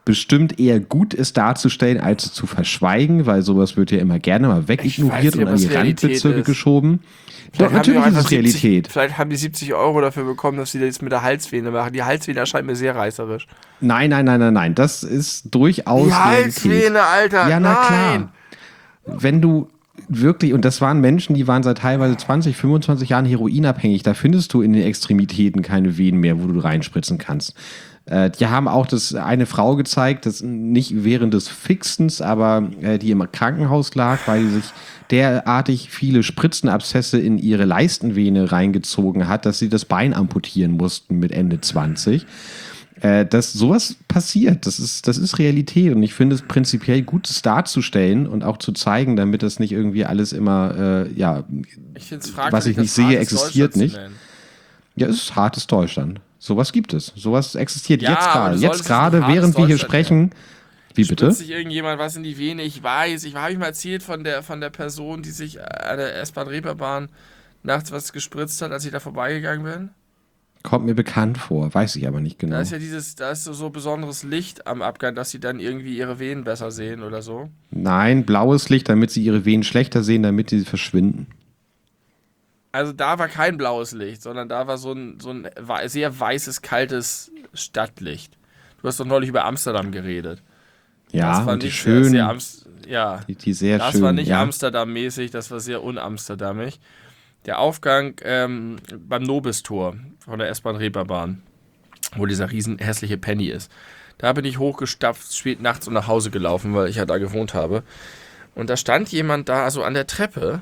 bestimmt eher gut ist darzustellen, als zu verschweigen, weil sowas wird ja immer gerne mal wegignoriert und an die Randbezirke geschoben. Doch, natürlich ist es Realität. siebzig, vielleicht haben die siebzig Euro dafür bekommen, dass sie das mit der Halsvene machen. Die Halsvene erscheint mir sehr reißerisch. Nein, nein, nein, nein, nein. Das ist durchaus Die Halsvene, Alter, ja, na nein. Klar. Wenn du wirklich, und das waren Menschen, die waren seit teilweise zwanzig, fünfundzwanzig Jahren heroinabhängig, da findest du in den Extremitäten keine Venen mehr, wo du reinspritzen kannst. Äh, die haben auch das eine Frau gezeigt, das nicht während des Fixens, aber äh, die im Krankenhaus lag, weil sie sich derartig viele Spritzenabszesse in ihre Leistenvene reingezogen hat, dass sie das Bein amputieren mussten mit Ende zwanzig. Äh, dass sowas passiert, das ist, das ist Realität und ich finde es prinzipiell gut, es darzustellen und auch zu zeigen, damit das nicht irgendwie alles immer, äh, ja, ich find's fragwürdig, was ich nicht sehe, existiert nicht. Ja, es ist hartes Deutschland. Sowas gibt es. Sowas existiert ja, jetzt gerade. Jetzt gerade, während wir hier sprechen. Wie bitte? Spritzt sich irgendjemand was in die Vene? Ich weiß. Ich habe ich mal erzählt von der, von der Person, die sich an der S-Bahn-Reeperbahn nachts was gespritzt hat, als ich da vorbeigegangen bin. Kommt mir bekannt vor, weiß ich aber nicht genau. Da ist ja dieses, da ist so, so besonderes Licht am Abgang, dass sie dann irgendwie ihre Venen besser sehen oder so. Nein, blaues Licht, damit sie ihre Venen schlechter sehen, damit sie verschwinden. Also da war kein blaues Licht, sondern da war so ein, so ein sehr weißes, kaltes Stadtlicht. Du hast doch neulich über Amsterdam geredet. Ja, das war und die nicht schön, sehr, sehr Amst- ja, die, die sehr das schön, war nicht ja. Amsterdam-mäßig, das war sehr unamsterdamig. Der Aufgang ähm, beim Nobistor von der S-Bahn Reeperbahn, wo dieser riesen hässliche Penny ist. Da bin ich hochgestapft, spät nachts und nach Hause gelaufen, weil ich ja da gewohnt habe. Und da stand jemand da, also an der Treppe.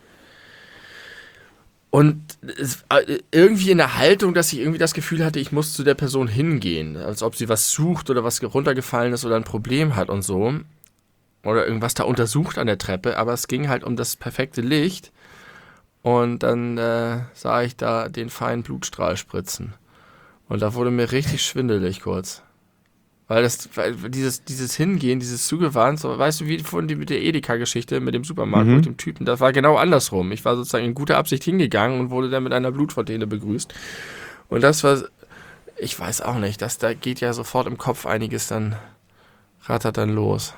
Und es, irgendwie in der Haltung, dass ich irgendwie das Gefühl hatte, ich muss zu der Person hingehen. Als ob sie was sucht oder was runtergefallen ist oder ein Problem hat und so. Oder irgendwas da untersucht an der Treppe. Aber es ging halt um das perfekte Licht. Und dann äh, sah ich da den feinen Blutstrahl spritzen. Und da wurde mir richtig schwindelig kurz. Weil das, weil dieses, dieses Hingehen, dieses Zugewandt, so, weißt du, wie vorhin die, mit der Edeka-Geschichte, mit dem Supermarkt, Mhm. mit dem Typen, das war genau andersrum. Ich war sozusagen in guter Absicht hingegangen und wurde dann mit einer Blutfontäne begrüßt. Und das war, ich weiß auch nicht, das, da geht ja sofort im Kopf einiges dann, rattert dann los.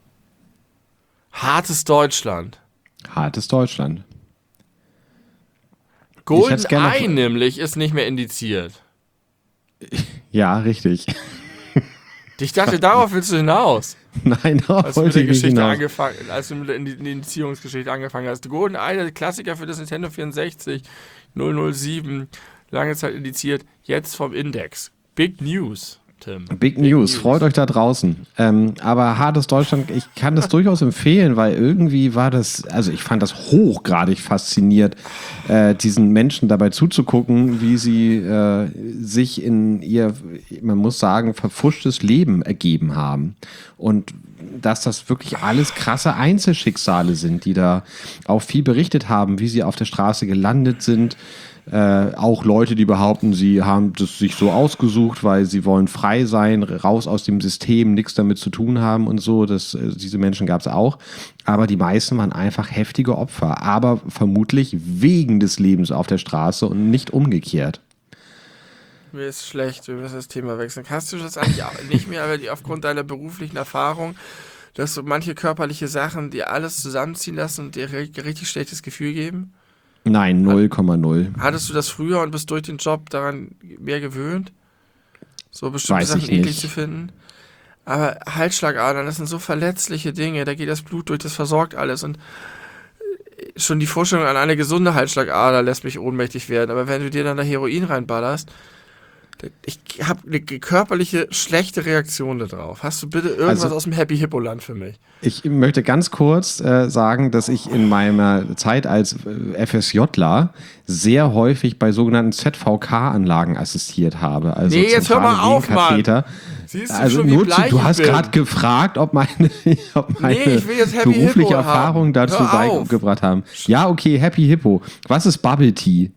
Hartes Deutschland. Hartes Deutschland. Golden hätt's gerne Eye noch- nämlich ist nicht mehr indiziert. Ja, richtig. Ich dachte, darauf willst du hinaus. Nein, darauf Als du mit wollte der ich nicht Geschichte hinaus. angefangen, als du mit der Indi- Indizierungsgeschichte angefangen hast. Golden Eye, der Klassiker für das Nintendo vierundsechzig, null null sieben, lange Zeit indiziert, jetzt vom Index. Big News, Tim. Big News, freut euch da draußen. Ähm, aber hartes Deutschland, ich kann das durchaus empfehlen, weil irgendwie war das, also ich fand das hochgradig fasziniert, äh, diesen Menschen dabei zuzugucken, wie sie äh, sich in ihr, man muss sagen, verpfuschtes Leben ergeben haben. Und dass das wirklich alles krasse Einzelschicksale sind, die da auch viel berichtet haben, wie sie auf der Straße gelandet sind. Äh, auch Leute, die behaupten, sie haben das sich so ausgesucht, weil sie wollen frei sein, raus aus dem System, nichts damit zu tun haben und so. Das, äh, diese Menschen gab es auch. Aber die meisten waren einfach heftige Opfer. Aber vermutlich wegen des Lebens auf der Straße und nicht umgekehrt. Mir ist schlecht, wir müssen das Thema wechseln. Hast du das eigentlich auch nicht mehr, aber die, aufgrund deiner beruflichen Erfahrung, dass so manche körperliche Sachen dir alles zusammenziehen lassen und dir ein richtig schlechtes Gefühl geben? Nein, null Komma null. Hattest du das früher und bist durch den Job daran mehr gewöhnt? So bestimmte Weiß Sachen ich eklig nicht. zu finden? Aber Halsschlagadern, das sind so verletzliche Dinge, da geht das Blut durch, das versorgt alles und schon die Vorstellung an eine gesunde Halsschlagader lässt mich ohnmächtig werden, aber wenn du dir dann da Heroin reinballerst, ich habe eine körperliche schlechte Reaktion darauf. Hast du bitte irgendwas Also- aus dem Happy Hippo Land für mich? Ich möchte ganz kurz äh, sagen, dass ich in meiner Zeit als äh, FSJler sehr häufig bei sogenannten Z V K-Anlagen assistiert habe. Also Nee, jetzt hör mal zentrale auf, Mann. Venenkatheter. Siehst du Also schon, wie nur zu, bleich du ich hast bin? gerade gefragt, ob meine, ob meine Nee, ich will jetzt Happy berufliche Hippo Erfahrungen haben. dazu Hör auf. beigebracht haben. Ja, okay, Happy Hippo. Was ist Bubble Tea?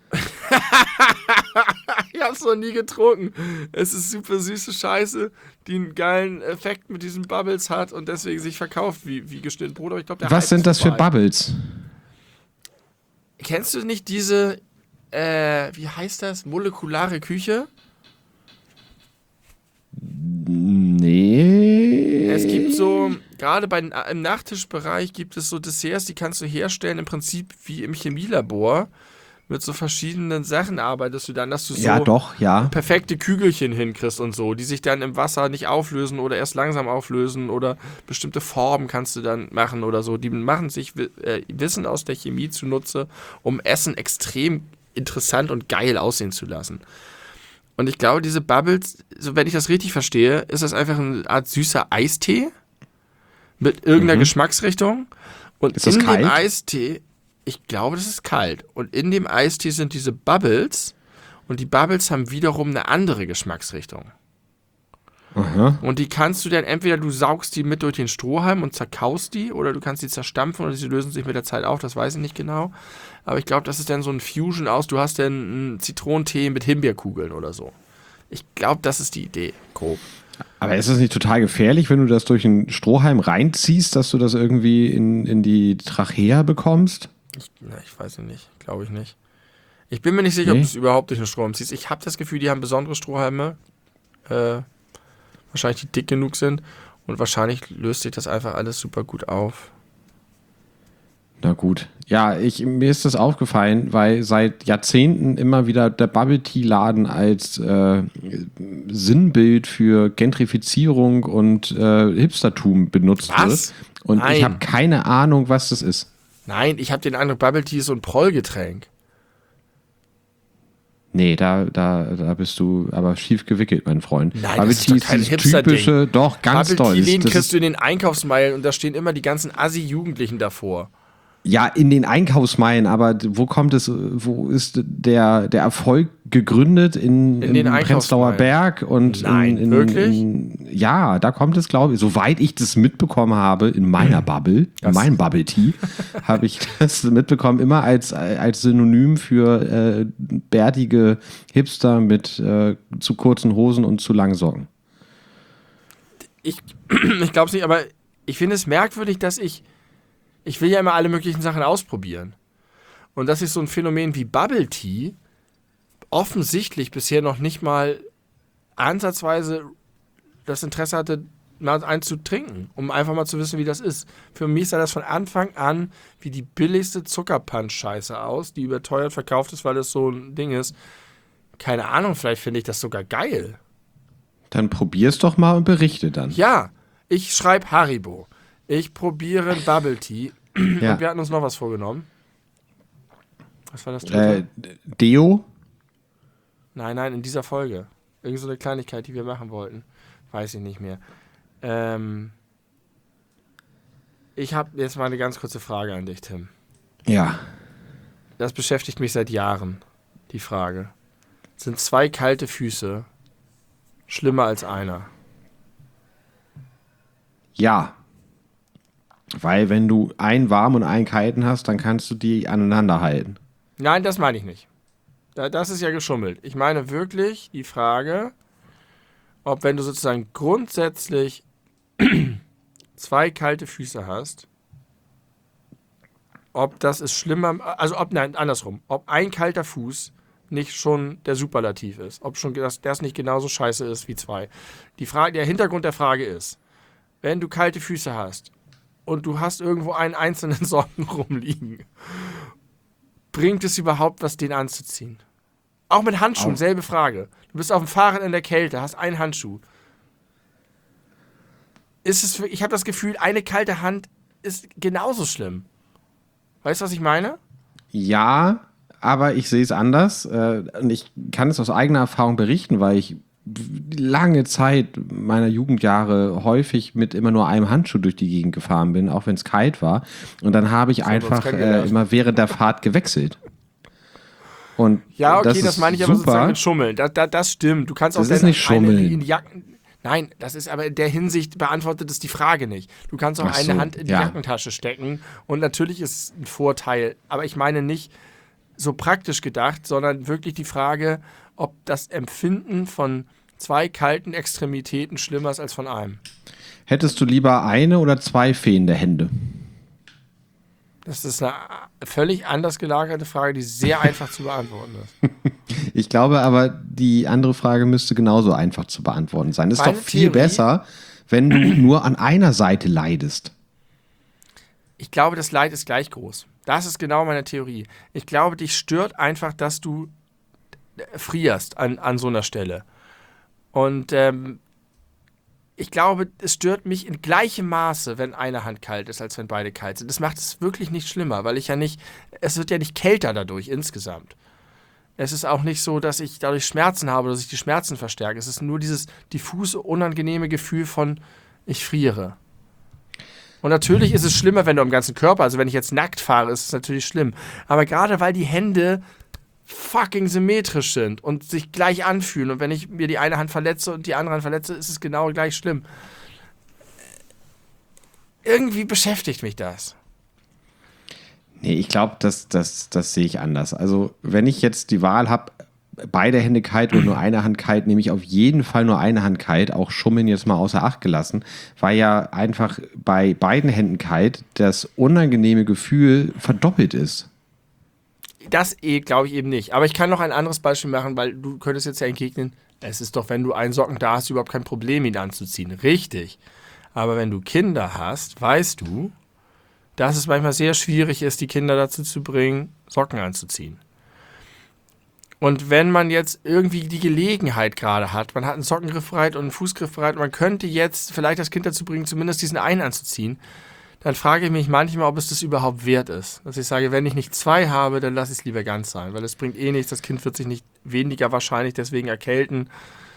Ich hab's noch nie getrunken. Es ist super süße Scheiße, die einen geilen Effekt mit diesen Bubbles hat und deswegen sich verkauft wie, wie geschnitten Brot. Aber ich glaub, der Was Hype sind ist das für vorbei. Bubbles? Kennst du nicht diese, äh, wie heißt das? Molekulare Küche? Nee. Es gibt so, gerade bei, im Nachtischbereich gibt es so Desserts, die kannst du herstellen, im Prinzip wie im Chemielabor. Mit so verschiedenen Sachen arbeitest du dann, dass du so Ja, doch, ja. perfekte Kügelchen hinkriegst und so, die sich dann im Wasser nicht auflösen oder erst langsam auflösen oder bestimmte Formen kannst du dann machen oder so. Die machen sich äh, Wissen aus der Chemie zunutze, um Essen extrem interessant und geil aussehen zu lassen. Und ich glaube, diese Bubbles, so wenn ich das richtig verstehe, ist das einfach eine Art süßer Eistee mit irgendeiner Mhm. Geschmacksrichtung. Und Ist das in kalt? dem Eistee, ich glaube, das ist kalt. Und in dem Eistee sind diese Bubbles und die Bubbles haben wiederum eine andere Geschmacksrichtung. Aha. Und die kannst du dann entweder, du saugst die mit durch den Strohhalm und zerkaust die oder du kannst die zerstampfen oder sie lösen sich mit der Zeit auf, das weiß ich nicht genau. Aber ich glaube, das ist dann so ein Fusion aus, du hast dann einen Zitronentee mit Himbeerkugeln oder so. Ich glaube, das ist die Idee, grob. Aber ist das nicht total gefährlich, wenn du das durch einen Strohhalm reinziehst, dass du das irgendwie in, in die Trachea bekommst? Ich, na, ich weiß nicht, glaube ich nicht. Ich bin mir nicht sicher, Nee? ob du es überhaupt durch einen Strohhalm ziehst. Ich habe das Gefühl, die haben besondere Strohhalme, äh, wahrscheinlich die dick genug sind und wahrscheinlich löst sich das einfach alles super gut auf. Na gut. Ja, ich, mir ist das aufgefallen, weil seit Jahrzehnten immer wieder der Bubble Tea Laden als äh, Sinnbild für Gentrifizierung und äh, Hipstertum benutzt Was? wird. Und Nein. ich habe keine Ahnung, was das ist. Nein, ich habe den Eindruck, Bubble Tea ist so ein Prollgetränk. Nee, da, da, da bist du aber schief gewickelt, mein Freund. Nein, Bubble das ist Tea doch kein dieses Hipster-Ding. typische, doch, ganz Bubble toll. Tea Das- Läden das kriegst ist- du in den Einkaufsmeilen und da stehen immer die ganzen Assi-Jugendlichen davor. Ja, in den Einkaufsmeilen, aber wo kommt es, wo ist der, der Erfolg gegründet? In, In den im Prenzlauer Einkaufsmeilen. Berg und Nein, in, in, wirklich? In, ja, da kommt es, glaube ich, soweit ich das mitbekommen habe, in meiner Bubble, in Das- meinem Bubble Tea, habe ich das mitbekommen, immer als, als Synonym für äh, bärtige Hipster mit äh, zu kurzen Hosen und zu langen Socken. Ich, ich glaube es nicht, aber ich finde es merkwürdig, dass ich, ich will ja immer alle möglichen Sachen ausprobieren. Und dass ich so ein Phänomen wie Bubble Tea offensichtlich bisher noch nicht mal ansatzweise das Interesse hatte, mal einen zu trinken, um einfach mal zu wissen, wie das ist. Für mich sah das von Anfang an wie die billigste Zuckerpunch-Scheiße aus, die überteuert verkauft ist, weil es so ein Ding ist. Keine Ahnung, vielleicht finde ich das sogar geil. Dann probier's doch mal und berichte dann. Ja, ich schreibe Haribo. Ich probiere Bubble Tea. Ja. Und wir hatten uns noch was vorgenommen. Was war das dritte? Äh, Deo? Nein, nein, in dieser Folge. Irgend so eine Kleinigkeit, die wir machen wollten. Weiß ich nicht mehr. Ähm, ich habe jetzt mal eine ganz kurze Frage an dich, Tim. Ja. Das beschäftigt mich seit Jahren, die Frage. Sind zwei kalte Füße schlimmer als einer? Ja. Weil wenn du einen warm und einen kalten hast, dann kannst du die aneinander halten. Nein, das meine ich nicht. Da, das ist ja geschummelt. Ich meine wirklich die Frage, ob wenn du sozusagen grundsätzlich zwei kalte Füße hast, ob das ist schlimmer, also ob, nein, andersrum, ob ein kalter Fuß nicht schon der Superlativ ist, ob schon das, das nicht genauso scheiße ist wie zwei. Die Frage, der Hintergrund der Frage ist, wenn du kalte Füße hast und du hast irgendwo einen einzelnen Socken rumliegen, bringt es überhaupt was, den anzuziehen? Auch mit Handschuhen, Auch. selbe Frage. Du bist auf dem Fahrrad in der Kälte, hast einen Handschuh. Ist es, für- ich habe das Gefühl, eine kalte Hand ist genauso schlimm. Weißt du, was ich meine? Ja, aber ich sehe es anders. Äh, und ich kann es aus eigener Erfahrung berichten, weil ich lange Zeit meiner Jugendjahre häufig mit immer nur einem Handschuh durch die Gegend gefahren bin, auch wenn es kalt war. Und dann habe ich haben wir uns einfach äh, kennengelernt. immer während der Fahrt gewechselt. Und Ja, okay, das, ist meine ich aber super. sozusagen mit Schummeln. Da, da, das stimmt. Du kannst auch Das ist deine- nicht eine Schummeln. in die Jacken. Nein, das ist aber in der Hinsicht beantwortet es die Frage nicht. Du kannst auch Ach eine so, Hand in die ja. Jackentasche stecken und natürlich ist es ein Vorteil. Aber ich meine nicht so praktisch gedacht, sondern wirklich die Frage, ob das Empfinden von zwei kalten Extremitäten schlimmer ist als von einem. Hättest du lieber eine oder zwei fehlende Hände? Das ist eine völlig anders gelagerte Frage, die sehr einfach zu beantworten ist. Ich glaube aber, die andere Frage müsste genauso einfach zu beantworten sein. Es ist Meine doch viel Theorie- besser, wenn du nur an einer Seite leidest. Ich glaube, das Leid ist gleich groß. Das ist genau meine Theorie. Ich glaube, dich stört einfach, dass du frierst an, an so einer Stelle. Und ähm, ich glaube, es stört mich in gleichem Maße, wenn eine Hand kalt ist, als wenn beide kalt sind. Das macht es wirklich nicht schlimmer, weil ich ja nicht, es wird ja nicht kälter dadurch insgesamt. Es ist auch nicht so, dass ich dadurch Schmerzen habe oder sich die Schmerzen verstärken. Es ist nur dieses diffuse, unangenehme Gefühl von, ich friere. Und natürlich ist es schlimmer, wenn du am ganzen Körper, also wenn ich jetzt nackt fahre, ist es natürlich schlimm. Aber gerade weil die Hände fucking symmetrisch sind und sich gleich anfühlen und wenn ich mir die eine Hand verletze und die andere Hand verletze, ist es genau gleich schlimm. Irgendwie beschäftigt mich das. Nee, ich glaube, das, das, das sehe ich anders. Also, wenn ich jetzt die Wahl habe, beide Hände kalt oder nur eine Hand kalt, nehme ich auf jeden Fall nur eine Hand kalt, auch Schummeln jetzt mal außer Acht gelassen, weil ja einfach bei beiden Händen kalt das unangenehme Gefühl verdoppelt ist. Das eh, glaube ich eben nicht. Aber ich kann noch ein anderes Beispiel machen, weil du könntest jetzt ja entgegnen, es ist doch, wenn du einen Socken da hast, überhaupt kein Problem, ihn anzuziehen. Richtig. Aber wenn du Kinder hast, weißt du, dass es manchmal sehr schwierig ist, die Kinder dazu zu bringen, Socken anzuziehen. Und wenn man jetzt irgendwie die Gelegenheit gerade hat, man hat einen Sockengriff bereit und einen Fußgriff bereit und man könnte jetzt vielleicht das Kind dazu bringen, zumindest diesen einen anzuziehen, dann frage ich mich manchmal, ob es das überhaupt wert ist. Dass ich sage, wenn ich nicht zwei habe, dann lasse ich es lieber ganz sein, weil es bringt eh nichts, das Kind wird sich nicht weniger wahrscheinlich deswegen erkälten.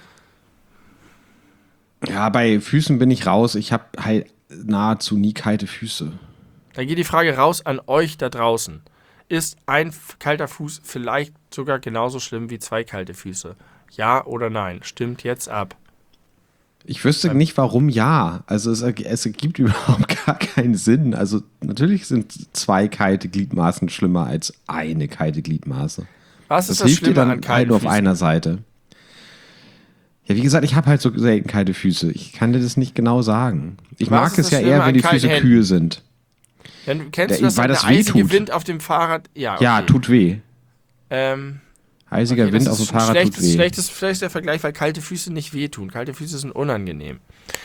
Ja, bei Füßen bin ich raus. Ich habe halt nahezu nie kalte Füße. Dann geht die Frage raus an euch da draußen. Ist ein kalter Fuß vielleicht sogar genauso schlimm wie zwei kalte Füße? Ja oder nein? Stimmt jetzt ab. Ich wüsste nicht, warum ja. Also es, es ergibt überhaupt gar keinen Sinn. Also natürlich sind zwei kalte Gliedmaßen schlimmer als eine kalte Gliedmaße. Was ist das das hilft dir Schlimme dann an kalten halt nur auf Füßen? einer Seite. Ja, wie gesagt, ich habe halt so selten kalte Füße. Ich kann dir das nicht genau sagen. Ich Was mag ist es das ja Schlimme eher, an wenn die kalten Füße Händen? kühl sind. Dann, kennst Der- du das, weil wenn das der eisige wehtut. Wind auf dem Fahrrad... Ja, okay. Ja, tut weh. Ähm, Eisiger okay, Wind das auf dem ist Fahrrad schlechtes, tut weh. Schlechtes, schlechter Vergleich, weil kalte Füße nicht wehtun. Kalte Füße sind unangenehm.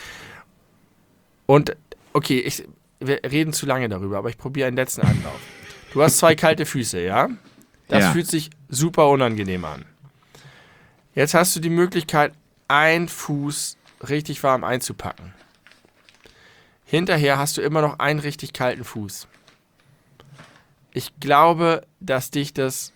Und, okay, ich, wir reden zu lange darüber, aber ich probiere einen letzten Anlauf. Du hast zwei kalte Füße, ja? Das Ja. fühlt sich super unangenehm an. Jetzt hast du die Möglichkeit, einen Fuß richtig warm einzupacken. Hinterher hast du immer noch einen richtig kalten Fuß. Ich glaube, dass dich das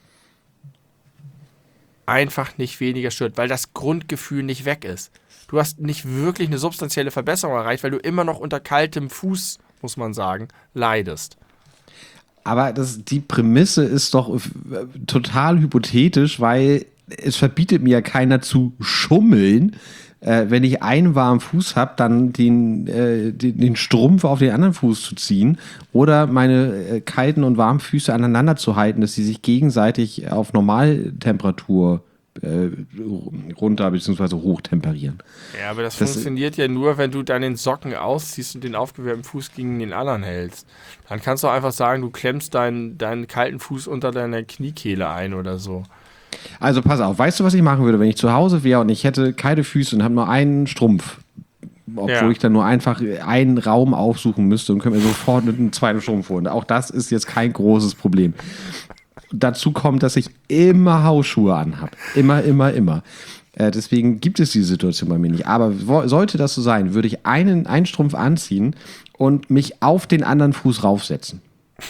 einfach nicht weniger stört, weil das Grundgefühl nicht weg ist. Du hast nicht wirklich eine substanzielle Verbesserung erreicht, weil du immer noch unter kaltem Fuß, muss man sagen, leidest. Aber das, die Prämisse ist doch äh, total hypothetisch, weil es verbietet mir ja keiner zu schummeln. Äh, wenn ich einen warmen Fuß habe, dann den, äh, den, den Strumpf auf den anderen Fuß zu ziehen oder meine äh, kalten und warmen Füße aneinander zu halten, dass sie sich gegenseitig auf Normaltemperatur äh, runter bzw. hoch temperieren. Ja, aber das, Das- funktioniert ja nur, wenn du dann den Socken ausziehst und den aufgewärmten Fuß gegen den anderen hältst. Dann kannst du einfach sagen, du klemmst deinen, deinen kalten Fuß unter deiner Kniekehle ein oder so. Also pass auf, weißt du, was ich machen würde, wenn ich zu Hause wäre und ich hätte kalte Füße und habe nur einen Strumpf, obwohl Ja. ich dann nur einfach einen Raum aufsuchen müsste und könnte mir sofort einen zweiten Strumpf holen. Auch das ist jetzt kein großes Problem. Dazu kommt, dass ich immer Hausschuhe anhabe. Immer, immer, immer. Äh, deswegen gibt es diese Situation bei mir nicht. Aber wo, sollte das so sein, würde ich einen, einen Strumpf anziehen und mich auf den anderen Fuß raufsetzen.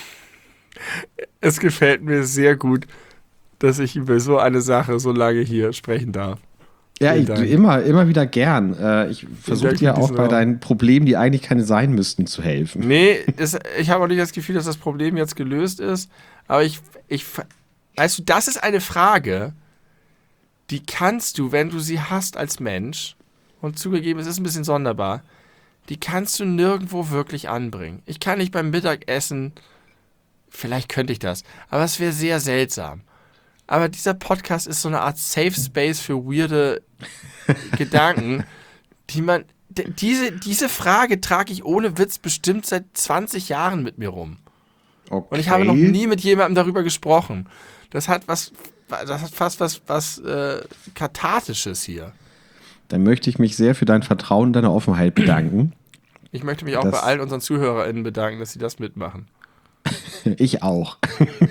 Es gefällt mir sehr gut, dass ich über so eine Sache so lange hier sprechen darf. Ja, Vielen ich, Dank. immer, immer wieder gern. Äh, ich versuche Dank dir für auch diesen bei Raum. deinen Problemen, die eigentlich keine sein müssten, zu helfen. Nee, das, ich habe auch nicht das Gefühl, dass das Problem jetzt gelöst ist. Aber ich, ich, weißt du, das ist eine Frage, die kannst du, wenn du sie hast als Mensch, und zugegeben, es ist ein bisschen sonderbar, die kannst du nirgendwo wirklich anbringen. Ich kann nicht beim Mittagessen, vielleicht könnte ich das, aber es wäre sehr seltsam. Aber dieser Podcast ist so eine Art Safe Space für weirde Gedanken, die man, d- diese, diese Frage trage ich ohne Witz bestimmt seit zwanzig Jahren mit mir rum. Okay. Und ich habe noch nie mit jemandem darüber gesprochen. Das hat was das hat fast was, was äh, Kathartisches hier. Dann möchte ich mich sehr für dein Vertrauen und deine Offenheit bedanken. Ich möchte mich auch das, bei allen unseren ZuhörerInnen bedanken, dass sie das mitmachen. Ich auch.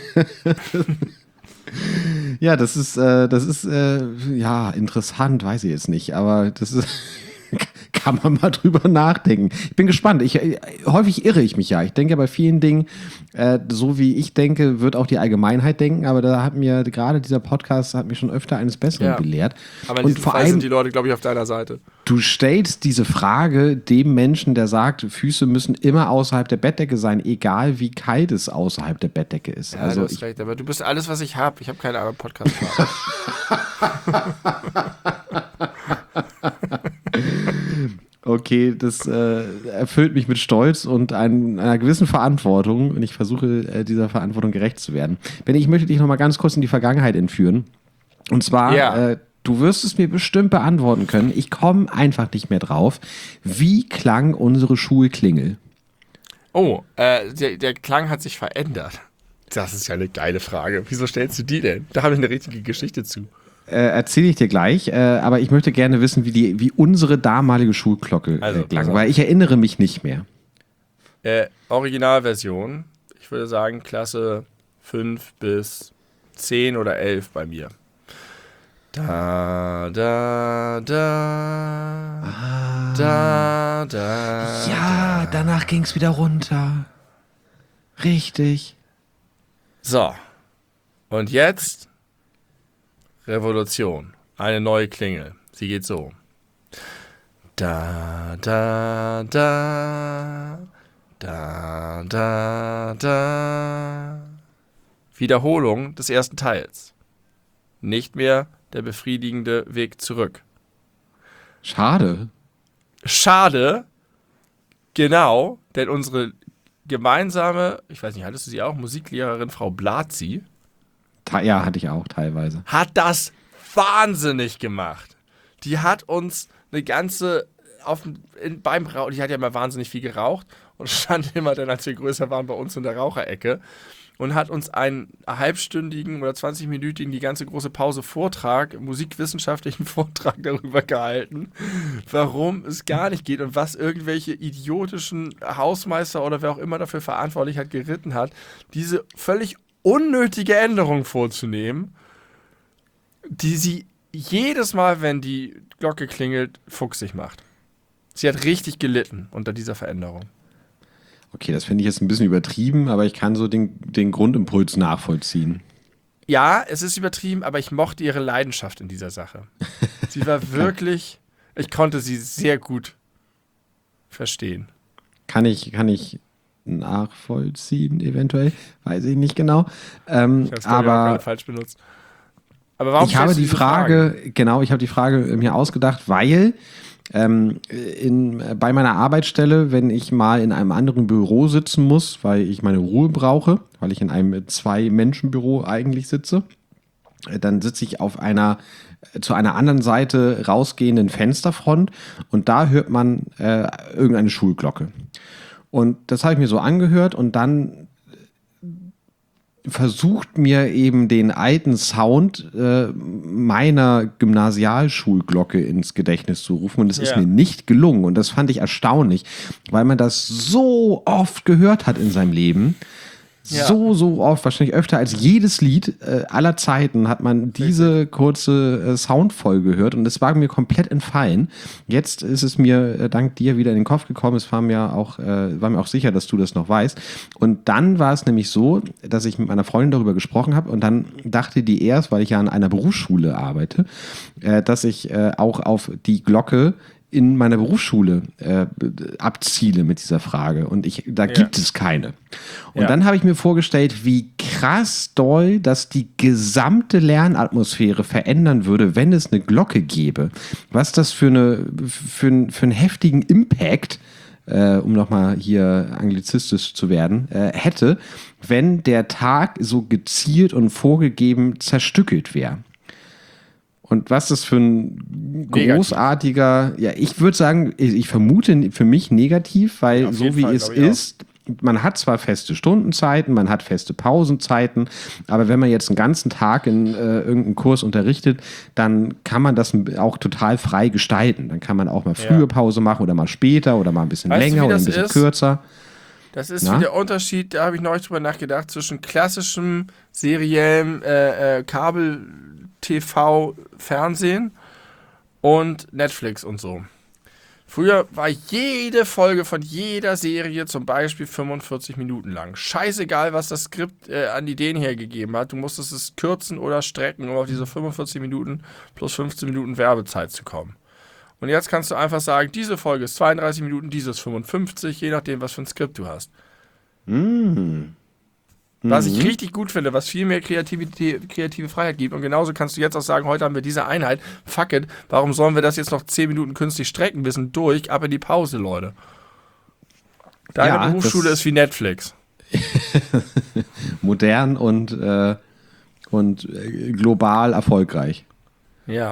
Ja, das ist, äh, das ist, äh, ja, interessant, weiß ich jetzt nicht, aber das ist, kann man mal drüber nachdenken. Ich bin gespannt. Ich, äh, häufig irre ich mich ja. Ich denke bei vielen Dingen, äh, so wie ich denke, wird auch die Allgemeinheit denken, aber da hat mir gerade dieser Podcast hat mich schon öfter eines Besseren Ja. belehrt. Aber in Und diesem vor Fall allem, sind die Leute, glaube ich, auf deiner Seite. du stellst diese Frage dem Menschen, der sagt, Füße müssen immer außerhalb der Bettdecke sein, egal wie kalt es außerhalb der Bettdecke ist. Ja, also du hast ich, recht, aber du bist alles, was ich habe. Ich habe keine anderen Podcasts. Okay, das äh, erfüllt mich mit Stolz und ein, einer gewissen Verantwortung und ich versuche, äh, dieser Verantwortung gerecht zu werden. Benni, ich möchte dich noch mal ganz kurz in die Vergangenheit entführen. Und zwar, Ja. äh, du wirst es mir bestimmt beantworten können. Ich komme einfach nicht mehr drauf. Wie klang unsere Schulklingel? Oh, äh, der, der Klang hat sich verändert. Das ist ja eine geile Frage. Wieso stellst du die denn? Da habe ich eine richtige Geschichte zu. Äh, erzähle ich dir gleich, äh, aber ich möchte gerne wissen, wie, die, wie unsere damalige Schulglocke Also, äh, klang, pass auf. weil ich erinnere mich nicht mehr. Äh, Originalversion, ich würde sagen Klasse fünf bis zehn oder elf bei mir. Da, da, da, Ah. da, da. Ja, danach ging es wieder runter. Richtig. So, und jetzt Revolution. Eine neue Klingel. Sie geht so. Da, da, da, da, da, da. Wiederholung des ersten Teils. Nicht mehr der befriedigende Weg zurück. Schade. Schade, genau, denn unsere gemeinsame, ich weiß nicht, hattest du sie auch, Musiklehrerin Frau Blatzi, Ta- ja, hatte ich auch teilweise. hat das wahnsinnig gemacht. Die hat uns eine ganze, auf, dem- in, beim Rauchen, die hat ja immer wahnsinnig viel geraucht und stand immer dann, als wir größer waren, bei uns in der Raucherecke und hat uns einen halbstündigen oder zwanzigminütigen, die ganze große Pause Vortrag, musikwissenschaftlichen Vortrag darüber gehalten, warum es gar nicht geht und was irgendwelche idiotischen Hausmeister oder wer auch immer dafür verantwortlich hat, geritten hat, diese völlig unnötige Änderung vorzunehmen, die sie jedes Mal, wenn die Glocke klingelt, fuchsig macht. Sie hat richtig gelitten unter dieser Veränderung. Okay, das finde ich jetzt ein bisschen übertrieben, aber ich kann so den, den Grundimpuls nachvollziehen. Ja, es ist übertrieben, aber ich mochte ihre Leidenschaft in dieser Sache. Sie war wirklich, ich konnte sie sehr gut verstehen. Kann ich, kann ich nachvollziehen, eventuell? Weiß ich nicht genau. Ähm, Ich habe es aber aber falsch benutzt. Aber warum ich habe stellst du die diese Frage, genau, ich habe die Frage mir ausgedacht, weil ähm, in, bei meiner Arbeitsstelle, wenn ich mal in einem anderen Büro sitzen muss, weil ich meine Ruhe brauche, weil ich in einem Zwei-Menschen-Büro eigentlich sitze, äh, dann sitze ich auf einer äh, zu einer anderen Seite rausgehenden Fensterfront und da hört man äh, irgendeine Schulglocke. Und das habe ich mir so angehört und dann versucht mir eben den alten Sound äh, meiner Gymnasialschulglocke ins Gedächtnis zu rufen und es ist Ja. mir nicht gelungen und das fand ich erstaunlich, weil man das so oft gehört hat in seinem Leben. Ja. So, so oft, wahrscheinlich öfter als jedes Lied äh, aller Zeiten hat man diese kurze äh, Soundfolge gehört und es war mir komplett entfallen. Jetzt ist es mir äh, dank dir wieder in den Kopf gekommen. Es war mir auch, äh, war mir auch sicher, dass du das noch weißt. Und dann war es nämlich so, dass ich mit meiner Freundin darüber gesprochen habe und dann dachte die erst, weil ich ja an einer Berufsschule arbeite, äh, dass ich äh, auch auf die Glocke in meiner Berufsschule äh, abziele mit dieser Frage. Und ich, da Ja. gibt es keine. Und Ja. dann habe ich mir vorgestellt, wie krass doll das die gesamte Lernatmosphäre verändern würde, wenn es eine Glocke gäbe. Was das für, eine, für, ein, für einen heftigen Impact, äh, um nochmal hier anglizistisch zu werden, äh, hätte, wenn der Tag so gezielt und vorgegeben zerstückelt wäre. Und was das für ein großartiger, ja, ich würde sagen, ich, ich vermute für mich negativ, weil Ja, auf so jeden wie Fall, es glaub ich auch. ist, man hat zwar feste Stundenzeiten, man hat feste Pausenzeiten, aber wenn man jetzt einen ganzen Tag in äh, irgendeinem Kurs unterrichtet, dann kann man das auch total frei gestalten. Dann kann man auch mal frühe Ja. Pause machen oder mal später oder mal ein bisschen Weißt du, länger wie oder das ein bisschen ist? kürzer. Das ist Na? wie der Unterschied, da habe ich neulich drüber nachgedacht, zwischen klassischem, seriellem äh, äh, Kabel-T V, Fernsehen und Netflix und so. Früher war jede Folge von jeder Serie zum Beispiel fünfundvierzig Minuten lang. Scheißegal, was das Skript äh, an Ideen hergegeben hat. Du musstest es kürzen oder strecken, um auf diese fünfundvierzig Minuten plus fünfzehn Minuten Werbezeit zu kommen. Und jetzt kannst du einfach sagen, diese Folge ist zweiunddreißig Minuten, diese ist fünfundfünfzig, je nachdem, was für ein Skript du hast. Mm. Was Mhm. ich richtig gut finde, was viel mehr Kreativität, kreative Freiheit gibt. Und genauso kannst du jetzt auch sagen, heute haben wir diese Einheit. Fuck it, warum sollen wir das jetzt noch zehn Minuten künstlich strecken? Wir sind durch, ab in die Pause, Leute. Deine Ja, Berufsschule das- ist wie Netflix. Modern und, äh, und äh, global erfolgreich. Ja.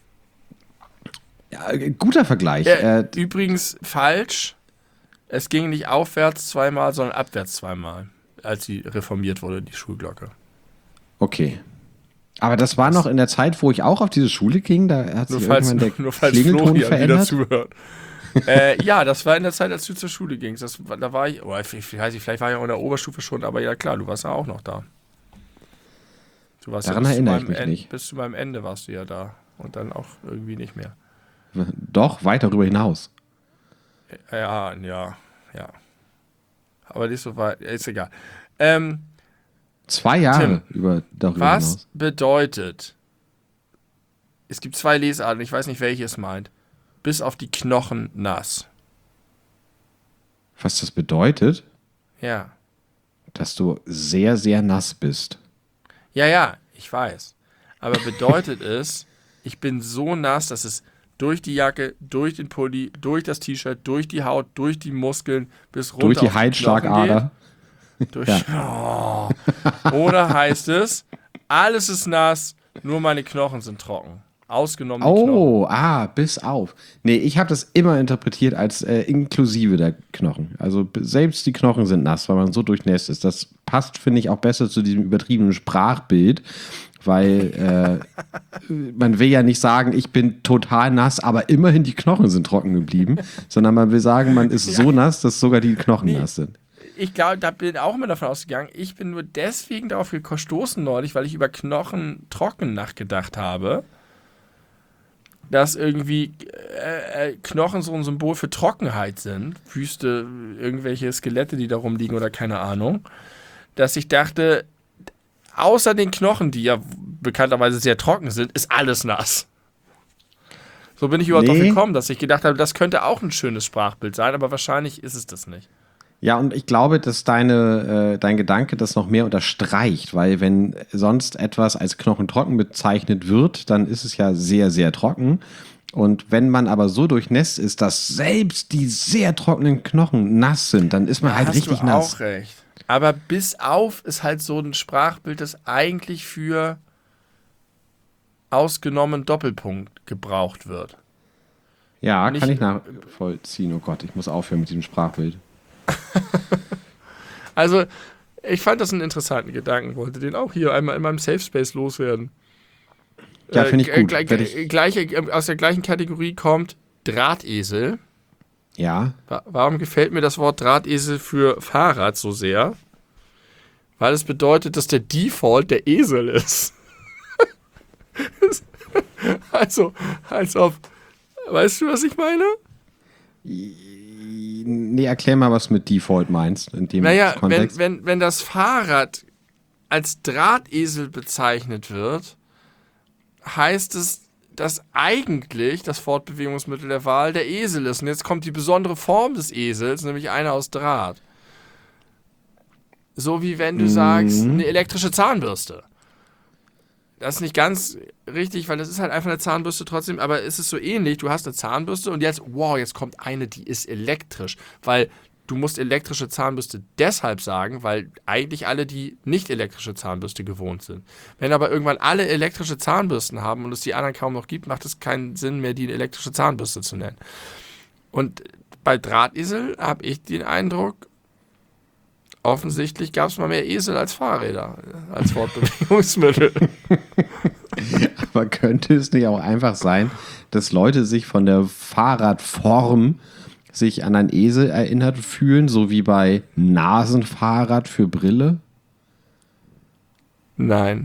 Ja, äh, guter Vergleich. Äh, Äh, übrigens falsch. Es ging nicht aufwärts zweimal, sondern abwärts zweimal, als sie reformiert wurde, die Schulglocke. okay. Aber das war noch in der Zeit, wo ich auch auf diese Schule ging. Da hat Nur sich falls, irgendwann der nur falls Klingelton Florian wieder verändert. zuhört. äh, ja, das war in der Zeit, als du zur Schule gingst. Das, war- da war ich, oh, ich ich weiß nicht, vielleicht war ich auch in der Oberstufe schon, aber ja klar, du warst ja auch noch da. Du warst Daran ja bis zu erinnere meinem ich mich En- nicht. Bis zu meinem Ende warst du ja da. Und dann auch irgendwie nicht mehr. Doch, weit darüber hinaus. Ja, ja, ja. Aber nicht so weit, ist egal. Ähm, Zwei Jahre über, darüber was hinaus. bedeutet, es gibt zwei Lesarten, ich weiß nicht, welche es meint, bis auf die Knochen nass. Was das bedeutet, Ja. dass du sehr, sehr nass bist. Ja, ja, ich weiß. Aber bedeutet es, ich bin so nass, dass es durch die Jacke, durch den Pulli, durch das T-Shirt, durch die Haut, durch die Muskeln bis runter Durch die auf Halsschlagader. Knochen geht. Durch, oh. Oder heißt es, alles ist nass, nur meine Knochen sind trocken. Ausgenommen die Knochen. Oh, ah, bis auf. Nee, ich habe das immer interpretiert als äh, inklusive der Knochen. Also b- selbst die Knochen sind nass, weil man so durchnässt ist. Das passt, finde ich, auch besser zu diesem übertriebenen Sprachbild, weil äh, man will ja nicht sagen, ich bin total nass, aber immerhin die Knochen sind trocken geblieben, sondern man will sagen, man ist so nass, dass sogar die Knochen Nee. nass sind. Ich glaube, da bin auch immer davon ausgegangen, ich bin nur deswegen darauf gestoßen neulich, weil ich über Knochen trocken nachgedacht habe, dass irgendwie äh, äh, Knochen so ein Symbol für Trockenheit sind, Wüste, irgendwelche Skelette, die da rumliegen oder keine Ahnung, dass ich dachte, außer den Knochen, die ja bekannterweise sehr trocken sind, ist alles nass. So bin ich überhaupt Nee. drauf gekommen, dass ich gedacht habe, das könnte auch ein schönes Sprachbild sein, aber wahrscheinlich ist es das nicht. Ja, und ich glaube, dass deine, äh, dein Gedanke das noch mehr unterstreicht, weil wenn sonst etwas als knochentrocken bezeichnet wird, dann ist es ja sehr, sehr trocken. Und wenn man aber so durchnässt ist, dass selbst die sehr trockenen Knochen nass sind, dann ist man halt Hast richtig du nass. auch recht. Aber bis auf ist halt so ein Sprachbild, das eigentlich für ausgenommen Doppelpunkt gebraucht wird. Ja, Nicht- kann ich nachvollziehen. Oh Gott, ich muss aufhören mit diesem Sprachbild. Also, ich fand das einen interessanten Gedanken, wollte den auch hier einmal in meinem Safe Space loswerden. Ja, finde ich äh, gut. gleich- Werd ich- gleiche, äh, aus der gleichen Kategorie kommt Drahtesel. Ja, Wa- Warum gefällt mir das Wort Drahtesel für Fahrrad so sehr? Weil es bedeutet, dass der Default der Esel ist. also, als ob. Weißt du, was ich meine? nee, erklär mal, was du mit Default meinst in dem Naja, wenn, Kontext. wenn, wenn das Fahrrad als Drahtesel bezeichnet wird, heißt es, dass eigentlich das Fortbewegungsmittel der Wahl der Esel ist. Und jetzt kommt die besondere Form des Esels, nämlich eine aus Draht. So wie wenn du sagst, eine elektrische Zahnbürste. Das ist nicht ganz richtig, weil das ist halt einfach eine Zahnbürste trotzdem, aber es ist so ähnlich. Du hast eine Zahnbürste und jetzt, wow, jetzt kommt eine, die ist elektrisch. Weil du musst elektrische Zahnbürste deshalb sagen, weil eigentlich alle die nicht elektrische Zahnbürste gewohnt sind. Wenn aber irgendwann alle elektrische Zahnbürsten haben und es die anderen kaum noch gibt, macht es keinen Sinn mehr, die eine elektrische Zahnbürste zu nennen. Und bei Drahtesel habe ich den Eindruck, offensichtlich gab es mal mehr Esel als Fahrräder, als Fortbewegungsmittel. Aber könnte es nicht auch einfach sein, dass Leute sich von der Fahrradform sich an einen Esel erinnert fühlen, so wie bei Nasenfahrrad für Brille? Nein.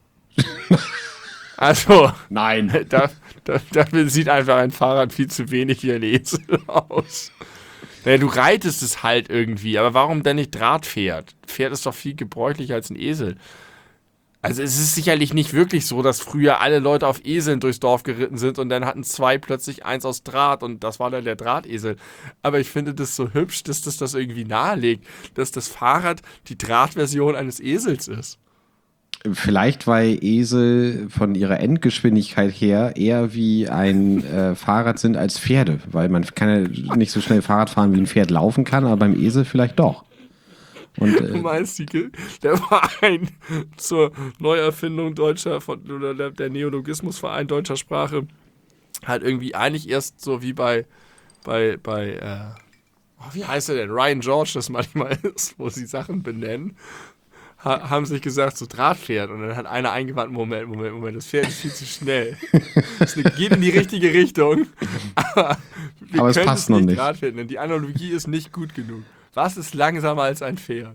Also, nein. Da, da, dafür sieht einfach ein Fahrrad viel zu wenig wie ein Esel aus. Naja, du reitest es halt irgendwie, aber warum denn nicht Drahtpferd? Pferd ist doch viel gebräuchlicher als ein Esel. Also es ist sicherlich nicht wirklich so, dass früher alle Leute auf Eseln durchs Dorf geritten sind und dann hatten zwei plötzlich eins aus Draht und das war dann der Drahtesel. Aber ich finde das so hübsch, dass das das irgendwie nahelegt, dass das Fahrrad die Drahtversion eines Esels ist. Vielleicht, weil Esel von ihrer Endgeschwindigkeit her eher wie ein äh, Fahrrad sind als Pferde. Weil man kann ja nicht so schnell Fahrrad fahren, wie ein Pferd laufen kann, aber beim Esel vielleicht doch. Und, äh, du meinst, die, der Verein zur Neuerfindung deutscher, von, oder der, der Neologismusverein deutscher Sprache hat irgendwie eigentlich erst so wie bei, bei, bei äh, oh, wie heißt er denn, Ryan George das manchmal ist, wo sie Sachen benennen, ha, haben sich gesagt, so Drahtpferd. Und dann hat einer eingewandt, Moment, Moment, Moment, das Pferd ist viel zu schnell. Es geht in die richtige Richtung, aber, wir aber es passt es noch nicht. Drahtpferd nennen. Die Analogie ist nicht gut genug. Was ist langsamer als ein Pferd?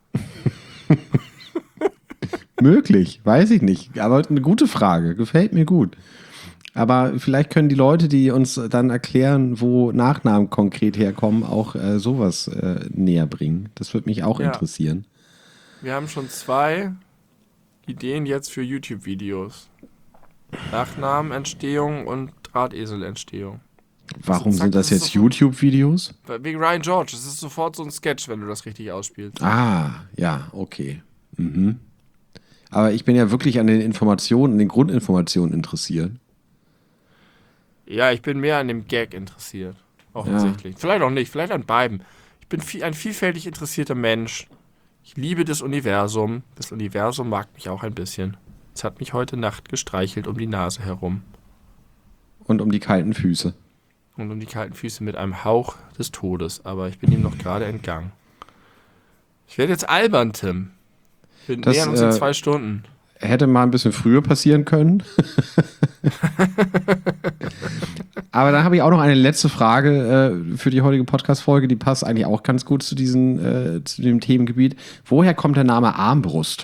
Möglich, weiß ich nicht. Aber eine gute Frage, gefällt mir gut. Aber vielleicht können die Leute, die uns dann erklären, wo Nachnamen konkret herkommen, auch äh, sowas äh, näher bringen. Das würde mich auch ja. interessieren. Wir haben schon zwei Ideen jetzt für YouTube-Videos. Nachnamenentstehung und Drahteselentstehung. Warum Zack, sind das, das jetzt sofort, YouTube-Videos? Wegen Ryan George. Das ist sofort so ein Sketch, wenn du das richtig ausspielst. Ah, ja, okay. Mhm. Aber ich bin ja wirklich an den Informationen, an den Grundinformationen interessiert. Ja, ich bin mehr an dem Gag interessiert. Offensichtlich. Ja. Vielleicht auch nicht, vielleicht an beiden. Ich bin viel, ein vielfältig interessierter Mensch. Ich liebe das Universum. Das Universum mag mich auch ein bisschen. Es hat mich heute Nacht gestreichelt um die Nase herum. Und um die kalten Füße. Und um die kalten Füße mit einem Hauch des Todes. Aber ich bin ihm noch gerade entgangen. Ich werde jetzt albern, Tim. Wir das, nähern uns äh, in zwei Stunden. Hätte mal ein bisschen früher passieren können. Aber dann habe ich auch noch eine letzte Frage äh, für die heutige Podcast-Folge. Die passt eigentlich auch ganz gut zu, diesen, äh, zu dem Themengebiet. Woher kommt der Name Armbrust?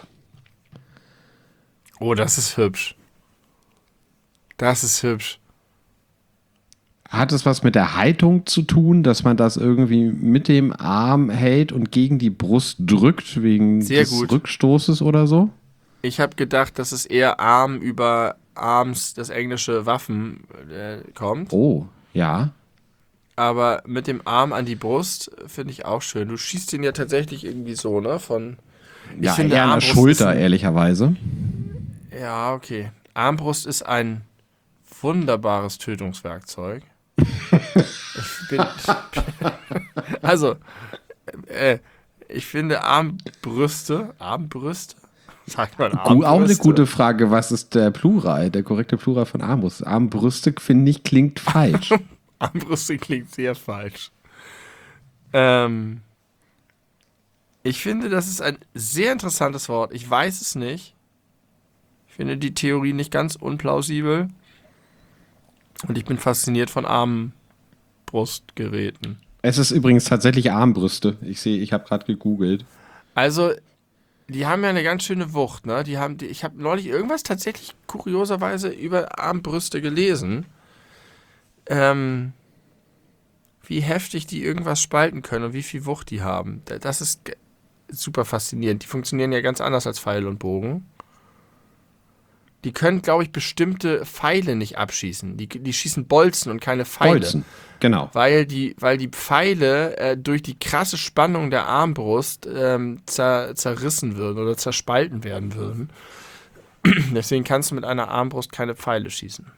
Oh, das ist hübsch. Das ist hübsch. Hat es was mit der Haltung zu tun, dass man das irgendwie mit dem Arm hält und gegen die Brust drückt, wegen Sehr des gut. Rückstoßes oder so? Ich habe gedacht, dass es eher Arm über Arms, das englische Waffen, äh, kommt. Oh, ja. Aber mit dem Arm an die Brust finde ich auch schön. Du schießt ihn ja tatsächlich irgendwie so, ne? Von, ich ja, finde, eher an der Armbrust Schulter, ein, ehrlicherweise. Ja, okay. Armbrust ist ein wunderbares Tötungswerkzeug. ich bin, also, äh, ich finde Armbrüste, Armbrüste? Sagt man Armbrüste? Auch eine gute Frage, was ist der Plural, der korrekte Plural von Armbrust? Armbrüste, finde ich, klingt falsch. Armbrüste klingt sehr falsch. Ähm, ich finde, das ist ein sehr interessantes Wort. Ich weiß es nicht. Ich finde die Theorie nicht ganz unplausibel. Und ich bin fasziniert von Armbrustgeräten. Es ist übrigens tatsächlich Armbrüste. Ich sehe, ich habe gerade gegoogelt. Also, die haben ja eine ganz schöne Wucht, ne? Die haben, die, ich habe neulich irgendwas tatsächlich kurioserweise über Armbrüste gelesen. Ähm, wie heftig die irgendwas spalten können und wie viel Wucht die haben. Das ist super faszinierend. Die funktionieren ja ganz anders als Pfeil und Bogen. Die können, glaube ich, bestimmte Pfeile nicht abschießen. Die, die schießen Bolzen und keine Pfeile. Bolzen, genau. Weil die, weil die Pfeile äh, durch die krasse Spannung der Armbrust ähm, zer, zerrissen würden oder zerspalten werden würden. Deswegen kannst du mit einer Armbrust keine Pfeile schießen.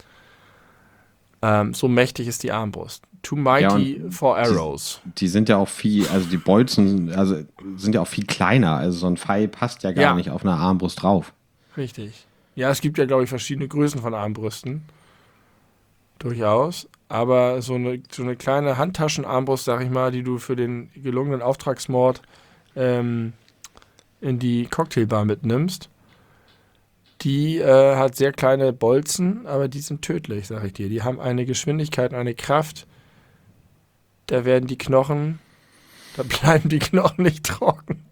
Ähm, so mächtig ist die Armbrust. Too mighty ja, for arrows. Die, die sind ja auch viel, also die Bolzen also sind ja auch viel kleiner. Also so ein Pfeil passt ja gar Ja. nicht auf eine Armbrust drauf. Richtig. Ja, es gibt ja, glaube ich, verschiedene Größen von Armbrüsten. Durchaus. Aber so eine, so eine kleine Handtaschenarmbrust, sag ich mal, die du für den gelungenen Auftragsmord ähm, in die Cocktailbar mitnimmst. Die äh, hat sehr kleine Bolzen, aber die sind tödlich, sag ich dir. Die haben eine Geschwindigkeit und eine Kraft. Da werden die Knochen, da bleiben die Knochen nicht trocken.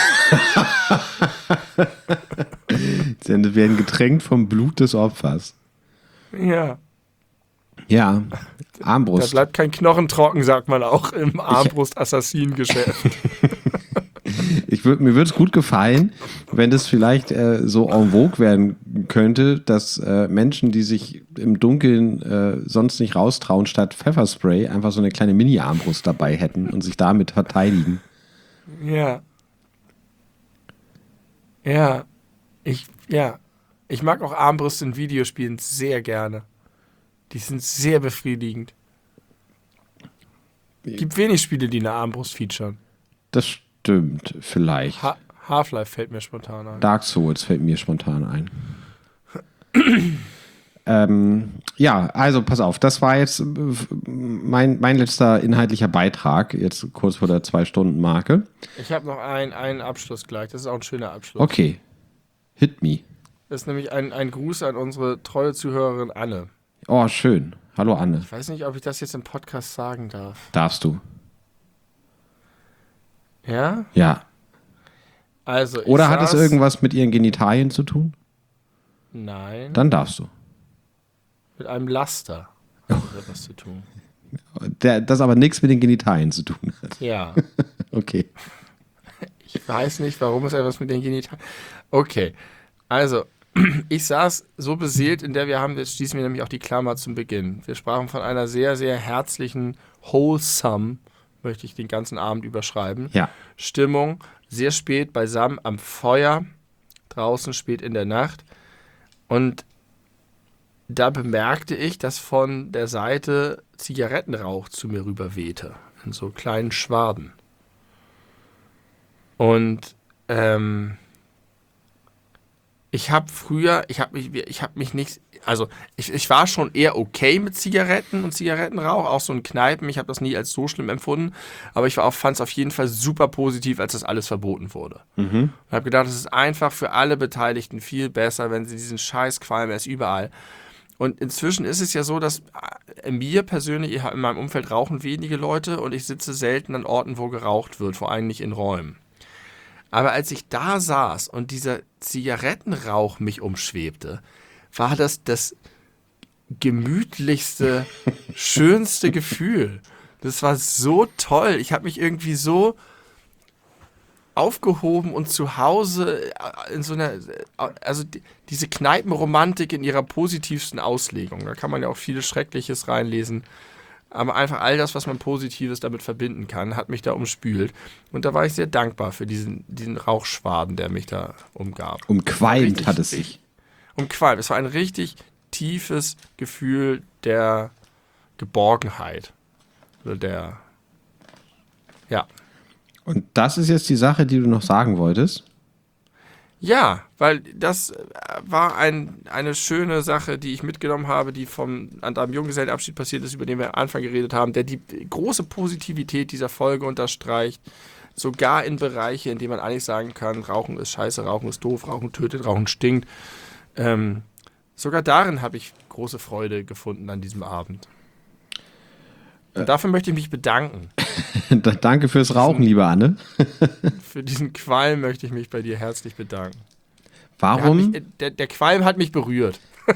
Sie werden getränkt vom Blut des Opfers. Ja. Ja, Da Armbrust. bleibt kein Knochen trocken, sagt man auch im Armbrust-Assassin-Geschäft. Ich würd, mir würde es gut gefallen, wenn das vielleicht äh, so en vogue werden könnte, dass äh, Menschen, die sich im Dunkeln äh, sonst nicht raustrauen, statt Pfefferspray einfach so eine kleine Mini-Armbrust dabei hätten und sich damit verteidigen. Ja. Ja. Ich, ja. Ich mag auch Armbrüste in Videospielen sehr gerne. Die sind sehr befriedigend. Gibt wenig Spiele, die eine Armbrust featuren. Das stimmt, vielleicht. Ha- Half-Life fällt mir spontan ein. Dark Souls fällt mir spontan ein. ähm, ja, also pass auf, das war jetzt äh, mein, mein letzter inhaltlicher Beitrag, jetzt kurz vor der Zwei-Stunden-Marke. Ich habe noch ein, einen Abschluss gleich. Das ist auch ein schöner Abschluss. Okay, hit me. Das ist nämlich ein, ein Gruß an unsere treue Zuhörerin Anne. Oh, schön. Hallo Anne. Ich weiß nicht, ob ich das jetzt im Podcast sagen darf. Darfst du? Ja? Ja. Also, ich Oder hat es saß- irgendwas mit ihren Genitalien zu tun? Nein. Dann darfst du. Mit einem Laster hat das was zu tun. Der, das aber nichts mit den Genitalien zu tun hat. Ja. Okay. Ich weiß nicht, warum es etwas mit den Genitalien. Okay. Also, ich saß so beseelt, in der wir haben, jetzt schließen wir nämlich auch die Klammer zum Beginn. Wir sprachen von einer sehr, sehr herzlichen, wholesome, möchte ich den ganzen Abend überschreiben, Ja. Stimmung, sehr spät beisammen am Feuer, draußen spät in der Nacht. Und da bemerkte ich, dass von der Seite Zigarettenrauch zu mir rüber wehte, in so kleinen Schwaden. Und ähm, ich habe früher, ich habe mich, ich habe mich nicht, also ich, ich war schon eher okay mit Zigaretten und Zigarettenrauch, auch so in Kneipen, ich habe das nie als so schlimm empfunden, aber ich fand es auf jeden Fall super positiv, als das alles verboten wurde. Mhm. Und habe gedacht, es ist einfach für alle Beteiligten viel besser, wenn sie diesen Scheiß Qualm, er ist überall. Und inzwischen ist es ja so, dass mir persönlich, in meinem Umfeld rauchen wenige Leute und ich sitze selten an Orten, wo geraucht wird, vor allem nicht in Räumen. Aber als ich da saß und dieser Zigarettenrauch mich umschwebte, war das das gemütlichste, schönste Gefühl. Das war so toll. Ich habe mich irgendwie so aufgehoben und zu Hause in so einer, also die, diese Kneipenromantik in ihrer positivsten Auslegung. Da kann man ja auch viel Schreckliches reinlesen. Aber einfach all das, was man Positives damit verbinden kann, hat mich da umspült. Und da war ich sehr dankbar für diesen, diesen Rauchschwaden, der mich da umgab. Umqualmt Richtig- hat es sich. Umqualmt. Es war ein richtig tiefes Gefühl der Geborgenheit. Oder der, ja. Und das ist jetzt die Sache, die du noch sagen wolltest. Ja, weil das äh, war ein, eine schöne Sache, die ich mitgenommen habe, die vom, an einem Junggesellenabschied passiert ist, über den wir am Anfang geredet haben, der die große Positivität dieser Folge unterstreicht. Sogar in Bereiche, in denen man eigentlich sagen kann, Rauchen ist scheiße, Rauchen ist doof, Rauchen tötet, Rauchen stinkt. Ähm, sogar darin habe ich große Freude gefunden an diesem Abend. Und dafür möchte ich mich bedanken. Danke fürs Rauchen, liebe Anne. Für diesen Qualm möchte ich mich bei dir herzlich bedanken. Der, hat Warum, mich, der, der Qualm hat mich berührt.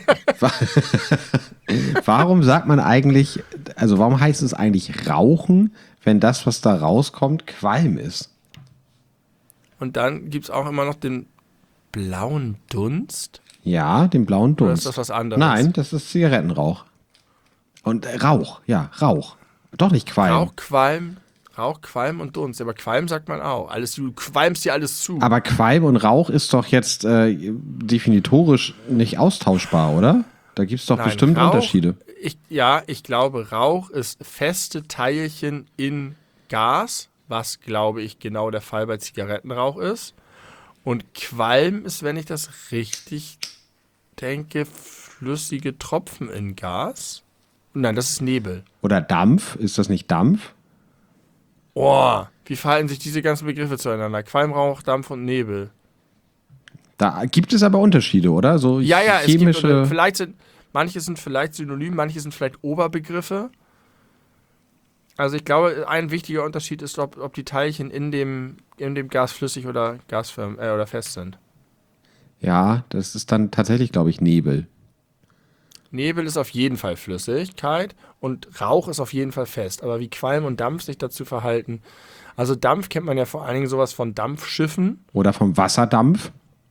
warum sagt man eigentlich, also warum heißt es eigentlich Rauchen, wenn das, was da rauskommt, Qualm ist? Und dann gibt es auch immer noch den blauen Dunst. Ja, den blauen Oder Dunst. ist das was anderes? Nein, das ist Zigarettenrauch. Und äh, Rauch, ja, Rauch. Doch nicht Qualm. Rauch, Qualm, Rauch, Qualm und Dunst. Aber Qualm sagt man auch. Alles, du qualmst dir alles zu. Aber Qualm und Rauch ist doch jetzt äh, definitorisch nicht austauschbar, oder? Da gibt es doch Nein, bestimmt Rauch, Unterschiede. Ich, ja, ich glaube, Rauch ist feste Teilchen in Gas, was, glaube ich, genau der Fall bei Zigarettenrauch ist. Und Qualm ist, wenn ich das richtig denke, flüssige Tropfen in Gas. Nein, das ist Nebel. Oder Dampf, ist das nicht Dampf? Oh, Wie verhalten sich diese ganzen Begriffe zueinander? Qualm, Rauch, Dampf und Nebel. Da gibt es aber Unterschiede, oder? So Ja, ja, chemische... es gibt, oder vielleicht sind, manche sind vielleicht synonym, manche sind vielleicht Oberbegriffe. Also ich glaube, ein wichtiger Unterschied ist, ob, ob die Teilchen in dem, in dem Gas flüssig oder gasförmig äh, oder fest sind. Ja, das ist dann tatsächlich, glaube ich, Nebel. Nebel ist auf jeden Fall Flüssigkeit und Rauch ist auf jeden Fall fest. Aber wie Qualm und Dampf sich dazu verhalten. Also Dampf kennt man ja vor allen Dingen sowas von Dampfschiffen. Oder vom Wasserdampf.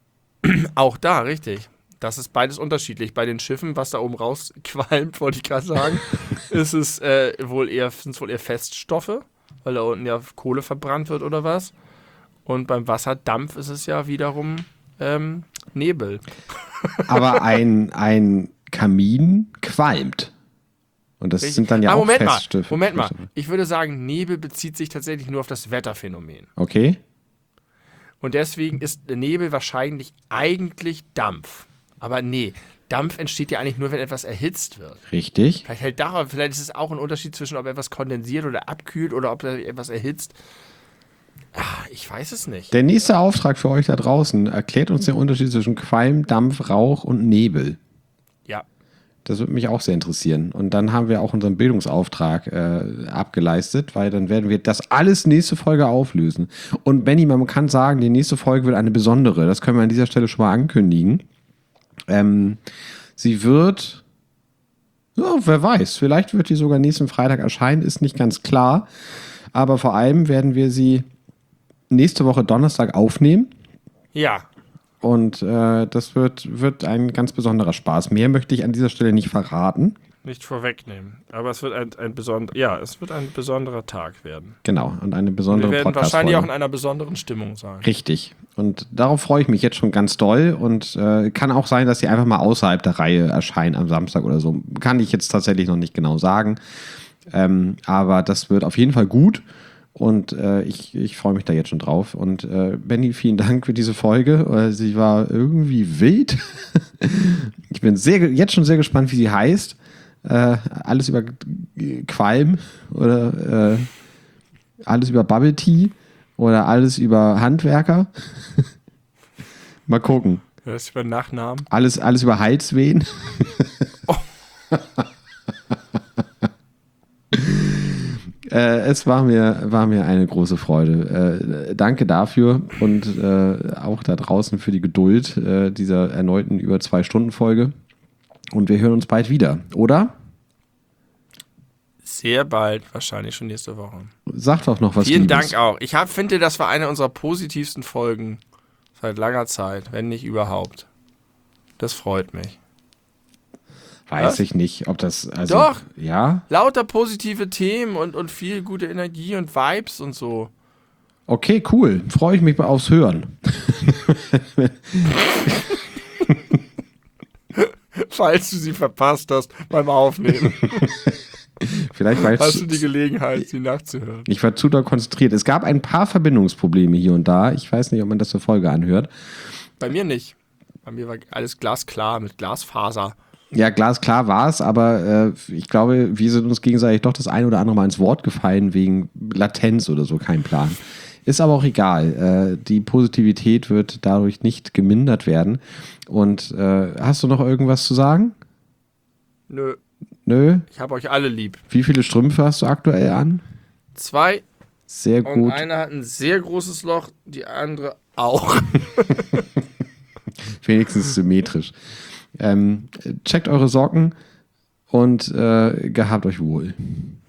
Auch da, richtig. Das ist beides unterschiedlich. Bei den Schiffen, was da oben rausqualmt, wollte ich gerade sagen, ist es äh, wohl eher, sind es wohl eher Feststoffe, weil da unten ja Kohle verbrannt wird oder was. Und beim Wasserdampf ist es ja wiederum ähm, Nebel. Aber ein, ein Kamin qualmt. Und das Richtig. sind dann ja ah, auch Moment Feststoffe. mal, Moment mal. Ich würde sagen, Nebel bezieht sich tatsächlich nur auf das Wetterphänomen. Okay. Und deswegen ist Nebel wahrscheinlich eigentlich Dampf. Aber nee, Dampf entsteht ja eigentlich nur, wenn etwas erhitzt wird. Richtig. Vielleicht, hält da, vielleicht ist es auch ein Unterschied zwischen, ob etwas kondensiert oder abkühlt oder ob etwas erhitzt. Ach, ich weiß es nicht. Der nächste Auftrag für euch da draußen erklärt uns den Unterschied zwischen Qualm, Dampf, Rauch und Nebel. Ja. Das würde mich auch sehr interessieren. Und dann haben wir auch unseren Bildungsauftrag äh, abgeleistet, weil dann werden wir das alles nächste Folge auflösen. Und Benni, man kann sagen, die nächste Folge wird eine besondere. Das können wir an dieser Stelle schon mal ankündigen. Ähm, sie wird, ja, wer weiß, vielleicht wird die sogar nächsten Freitag erscheinen, ist nicht ganz klar. Aber vor allem werden wir sie nächste Woche Donnerstag aufnehmen. Ja. Und äh, das wird, wird ein ganz besonderer Spaß. Mehr möchte ich an dieser Stelle nicht verraten. Nicht vorwegnehmen. Aber es wird ein, ein besonderer, ja, es wird ein besonderer Tag werden. Genau, und eine besondere Wir werden Podcast-Folge. wahrscheinlich auch in einer besonderen Stimmung sein. Richtig. Und darauf freue ich mich jetzt schon ganz doll. Und äh, kann auch sein, dass sie einfach mal außerhalb der Reihe erscheinen am Samstag oder so. Kann ich jetzt tatsächlich noch nicht genau sagen. Ähm, aber das wird auf jeden Fall gut. Und äh, ich, ich freue mich da jetzt schon drauf. Und äh, Benni, vielen Dank für diese Folge. Äh, sie war irgendwie wild. Ich bin sehr, jetzt schon sehr gespannt, wie sie heißt. Äh, alles über Qualm oder äh, alles über Bubble Tea oder alles über Handwerker. Mal gucken. Das ist über Nachnamen. Alles, alles über Halswehen. Oh. Äh, es war mir, war mir eine große Freude. Äh, danke dafür und äh, auch da draußen für die Geduld äh, dieser erneuten über zwei Stunden Folge. Und wir hören uns bald wieder, oder? Sehr bald, wahrscheinlich schon nächste Woche. Sag doch noch was Vielen Liebes. Dank auch. Ich hab, finde, das war eine unserer positivsten Folgen seit langer Zeit, wenn nicht überhaupt. Das freut mich. Weiß Was? ich nicht, ob das... Also, Doch. Ja? Lauter positive Themen und, und viel gute Energie und Vibes und so. Okay, cool. Freue ich mich aufs Hören. Falls du sie verpasst hast beim Aufnehmen. Vielleicht war Hast ich, du die Gelegenheit, sie nachzuhören. ich war zu doll konzentriert. Es gab ein paar Verbindungsprobleme hier und da. Ich weiß nicht, ob man das zur Folge anhört. Bei mir nicht. Bei mir war alles glasklar mit Glasfaser. Ja, glasklar war es, aber äh, ich glaube, wir sind uns gegenseitig doch das ein oder andere Mal ins Wort gefallen wegen Latenz oder so, kein Plan. Ist aber auch egal. Äh, die Positivität wird dadurch nicht gemindert werden. Und äh, hast du noch irgendwas zu sagen? Nö, Nö? ich habe euch alle lieb. Wie viele Strümpfe hast du aktuell an? Zwei Sehr und gut. eine hat ein sehr großes Loch, die andere auch. Wenigstens symmetrisch. Ähm, checkt eure Socken und äh, gehabt euch wohl.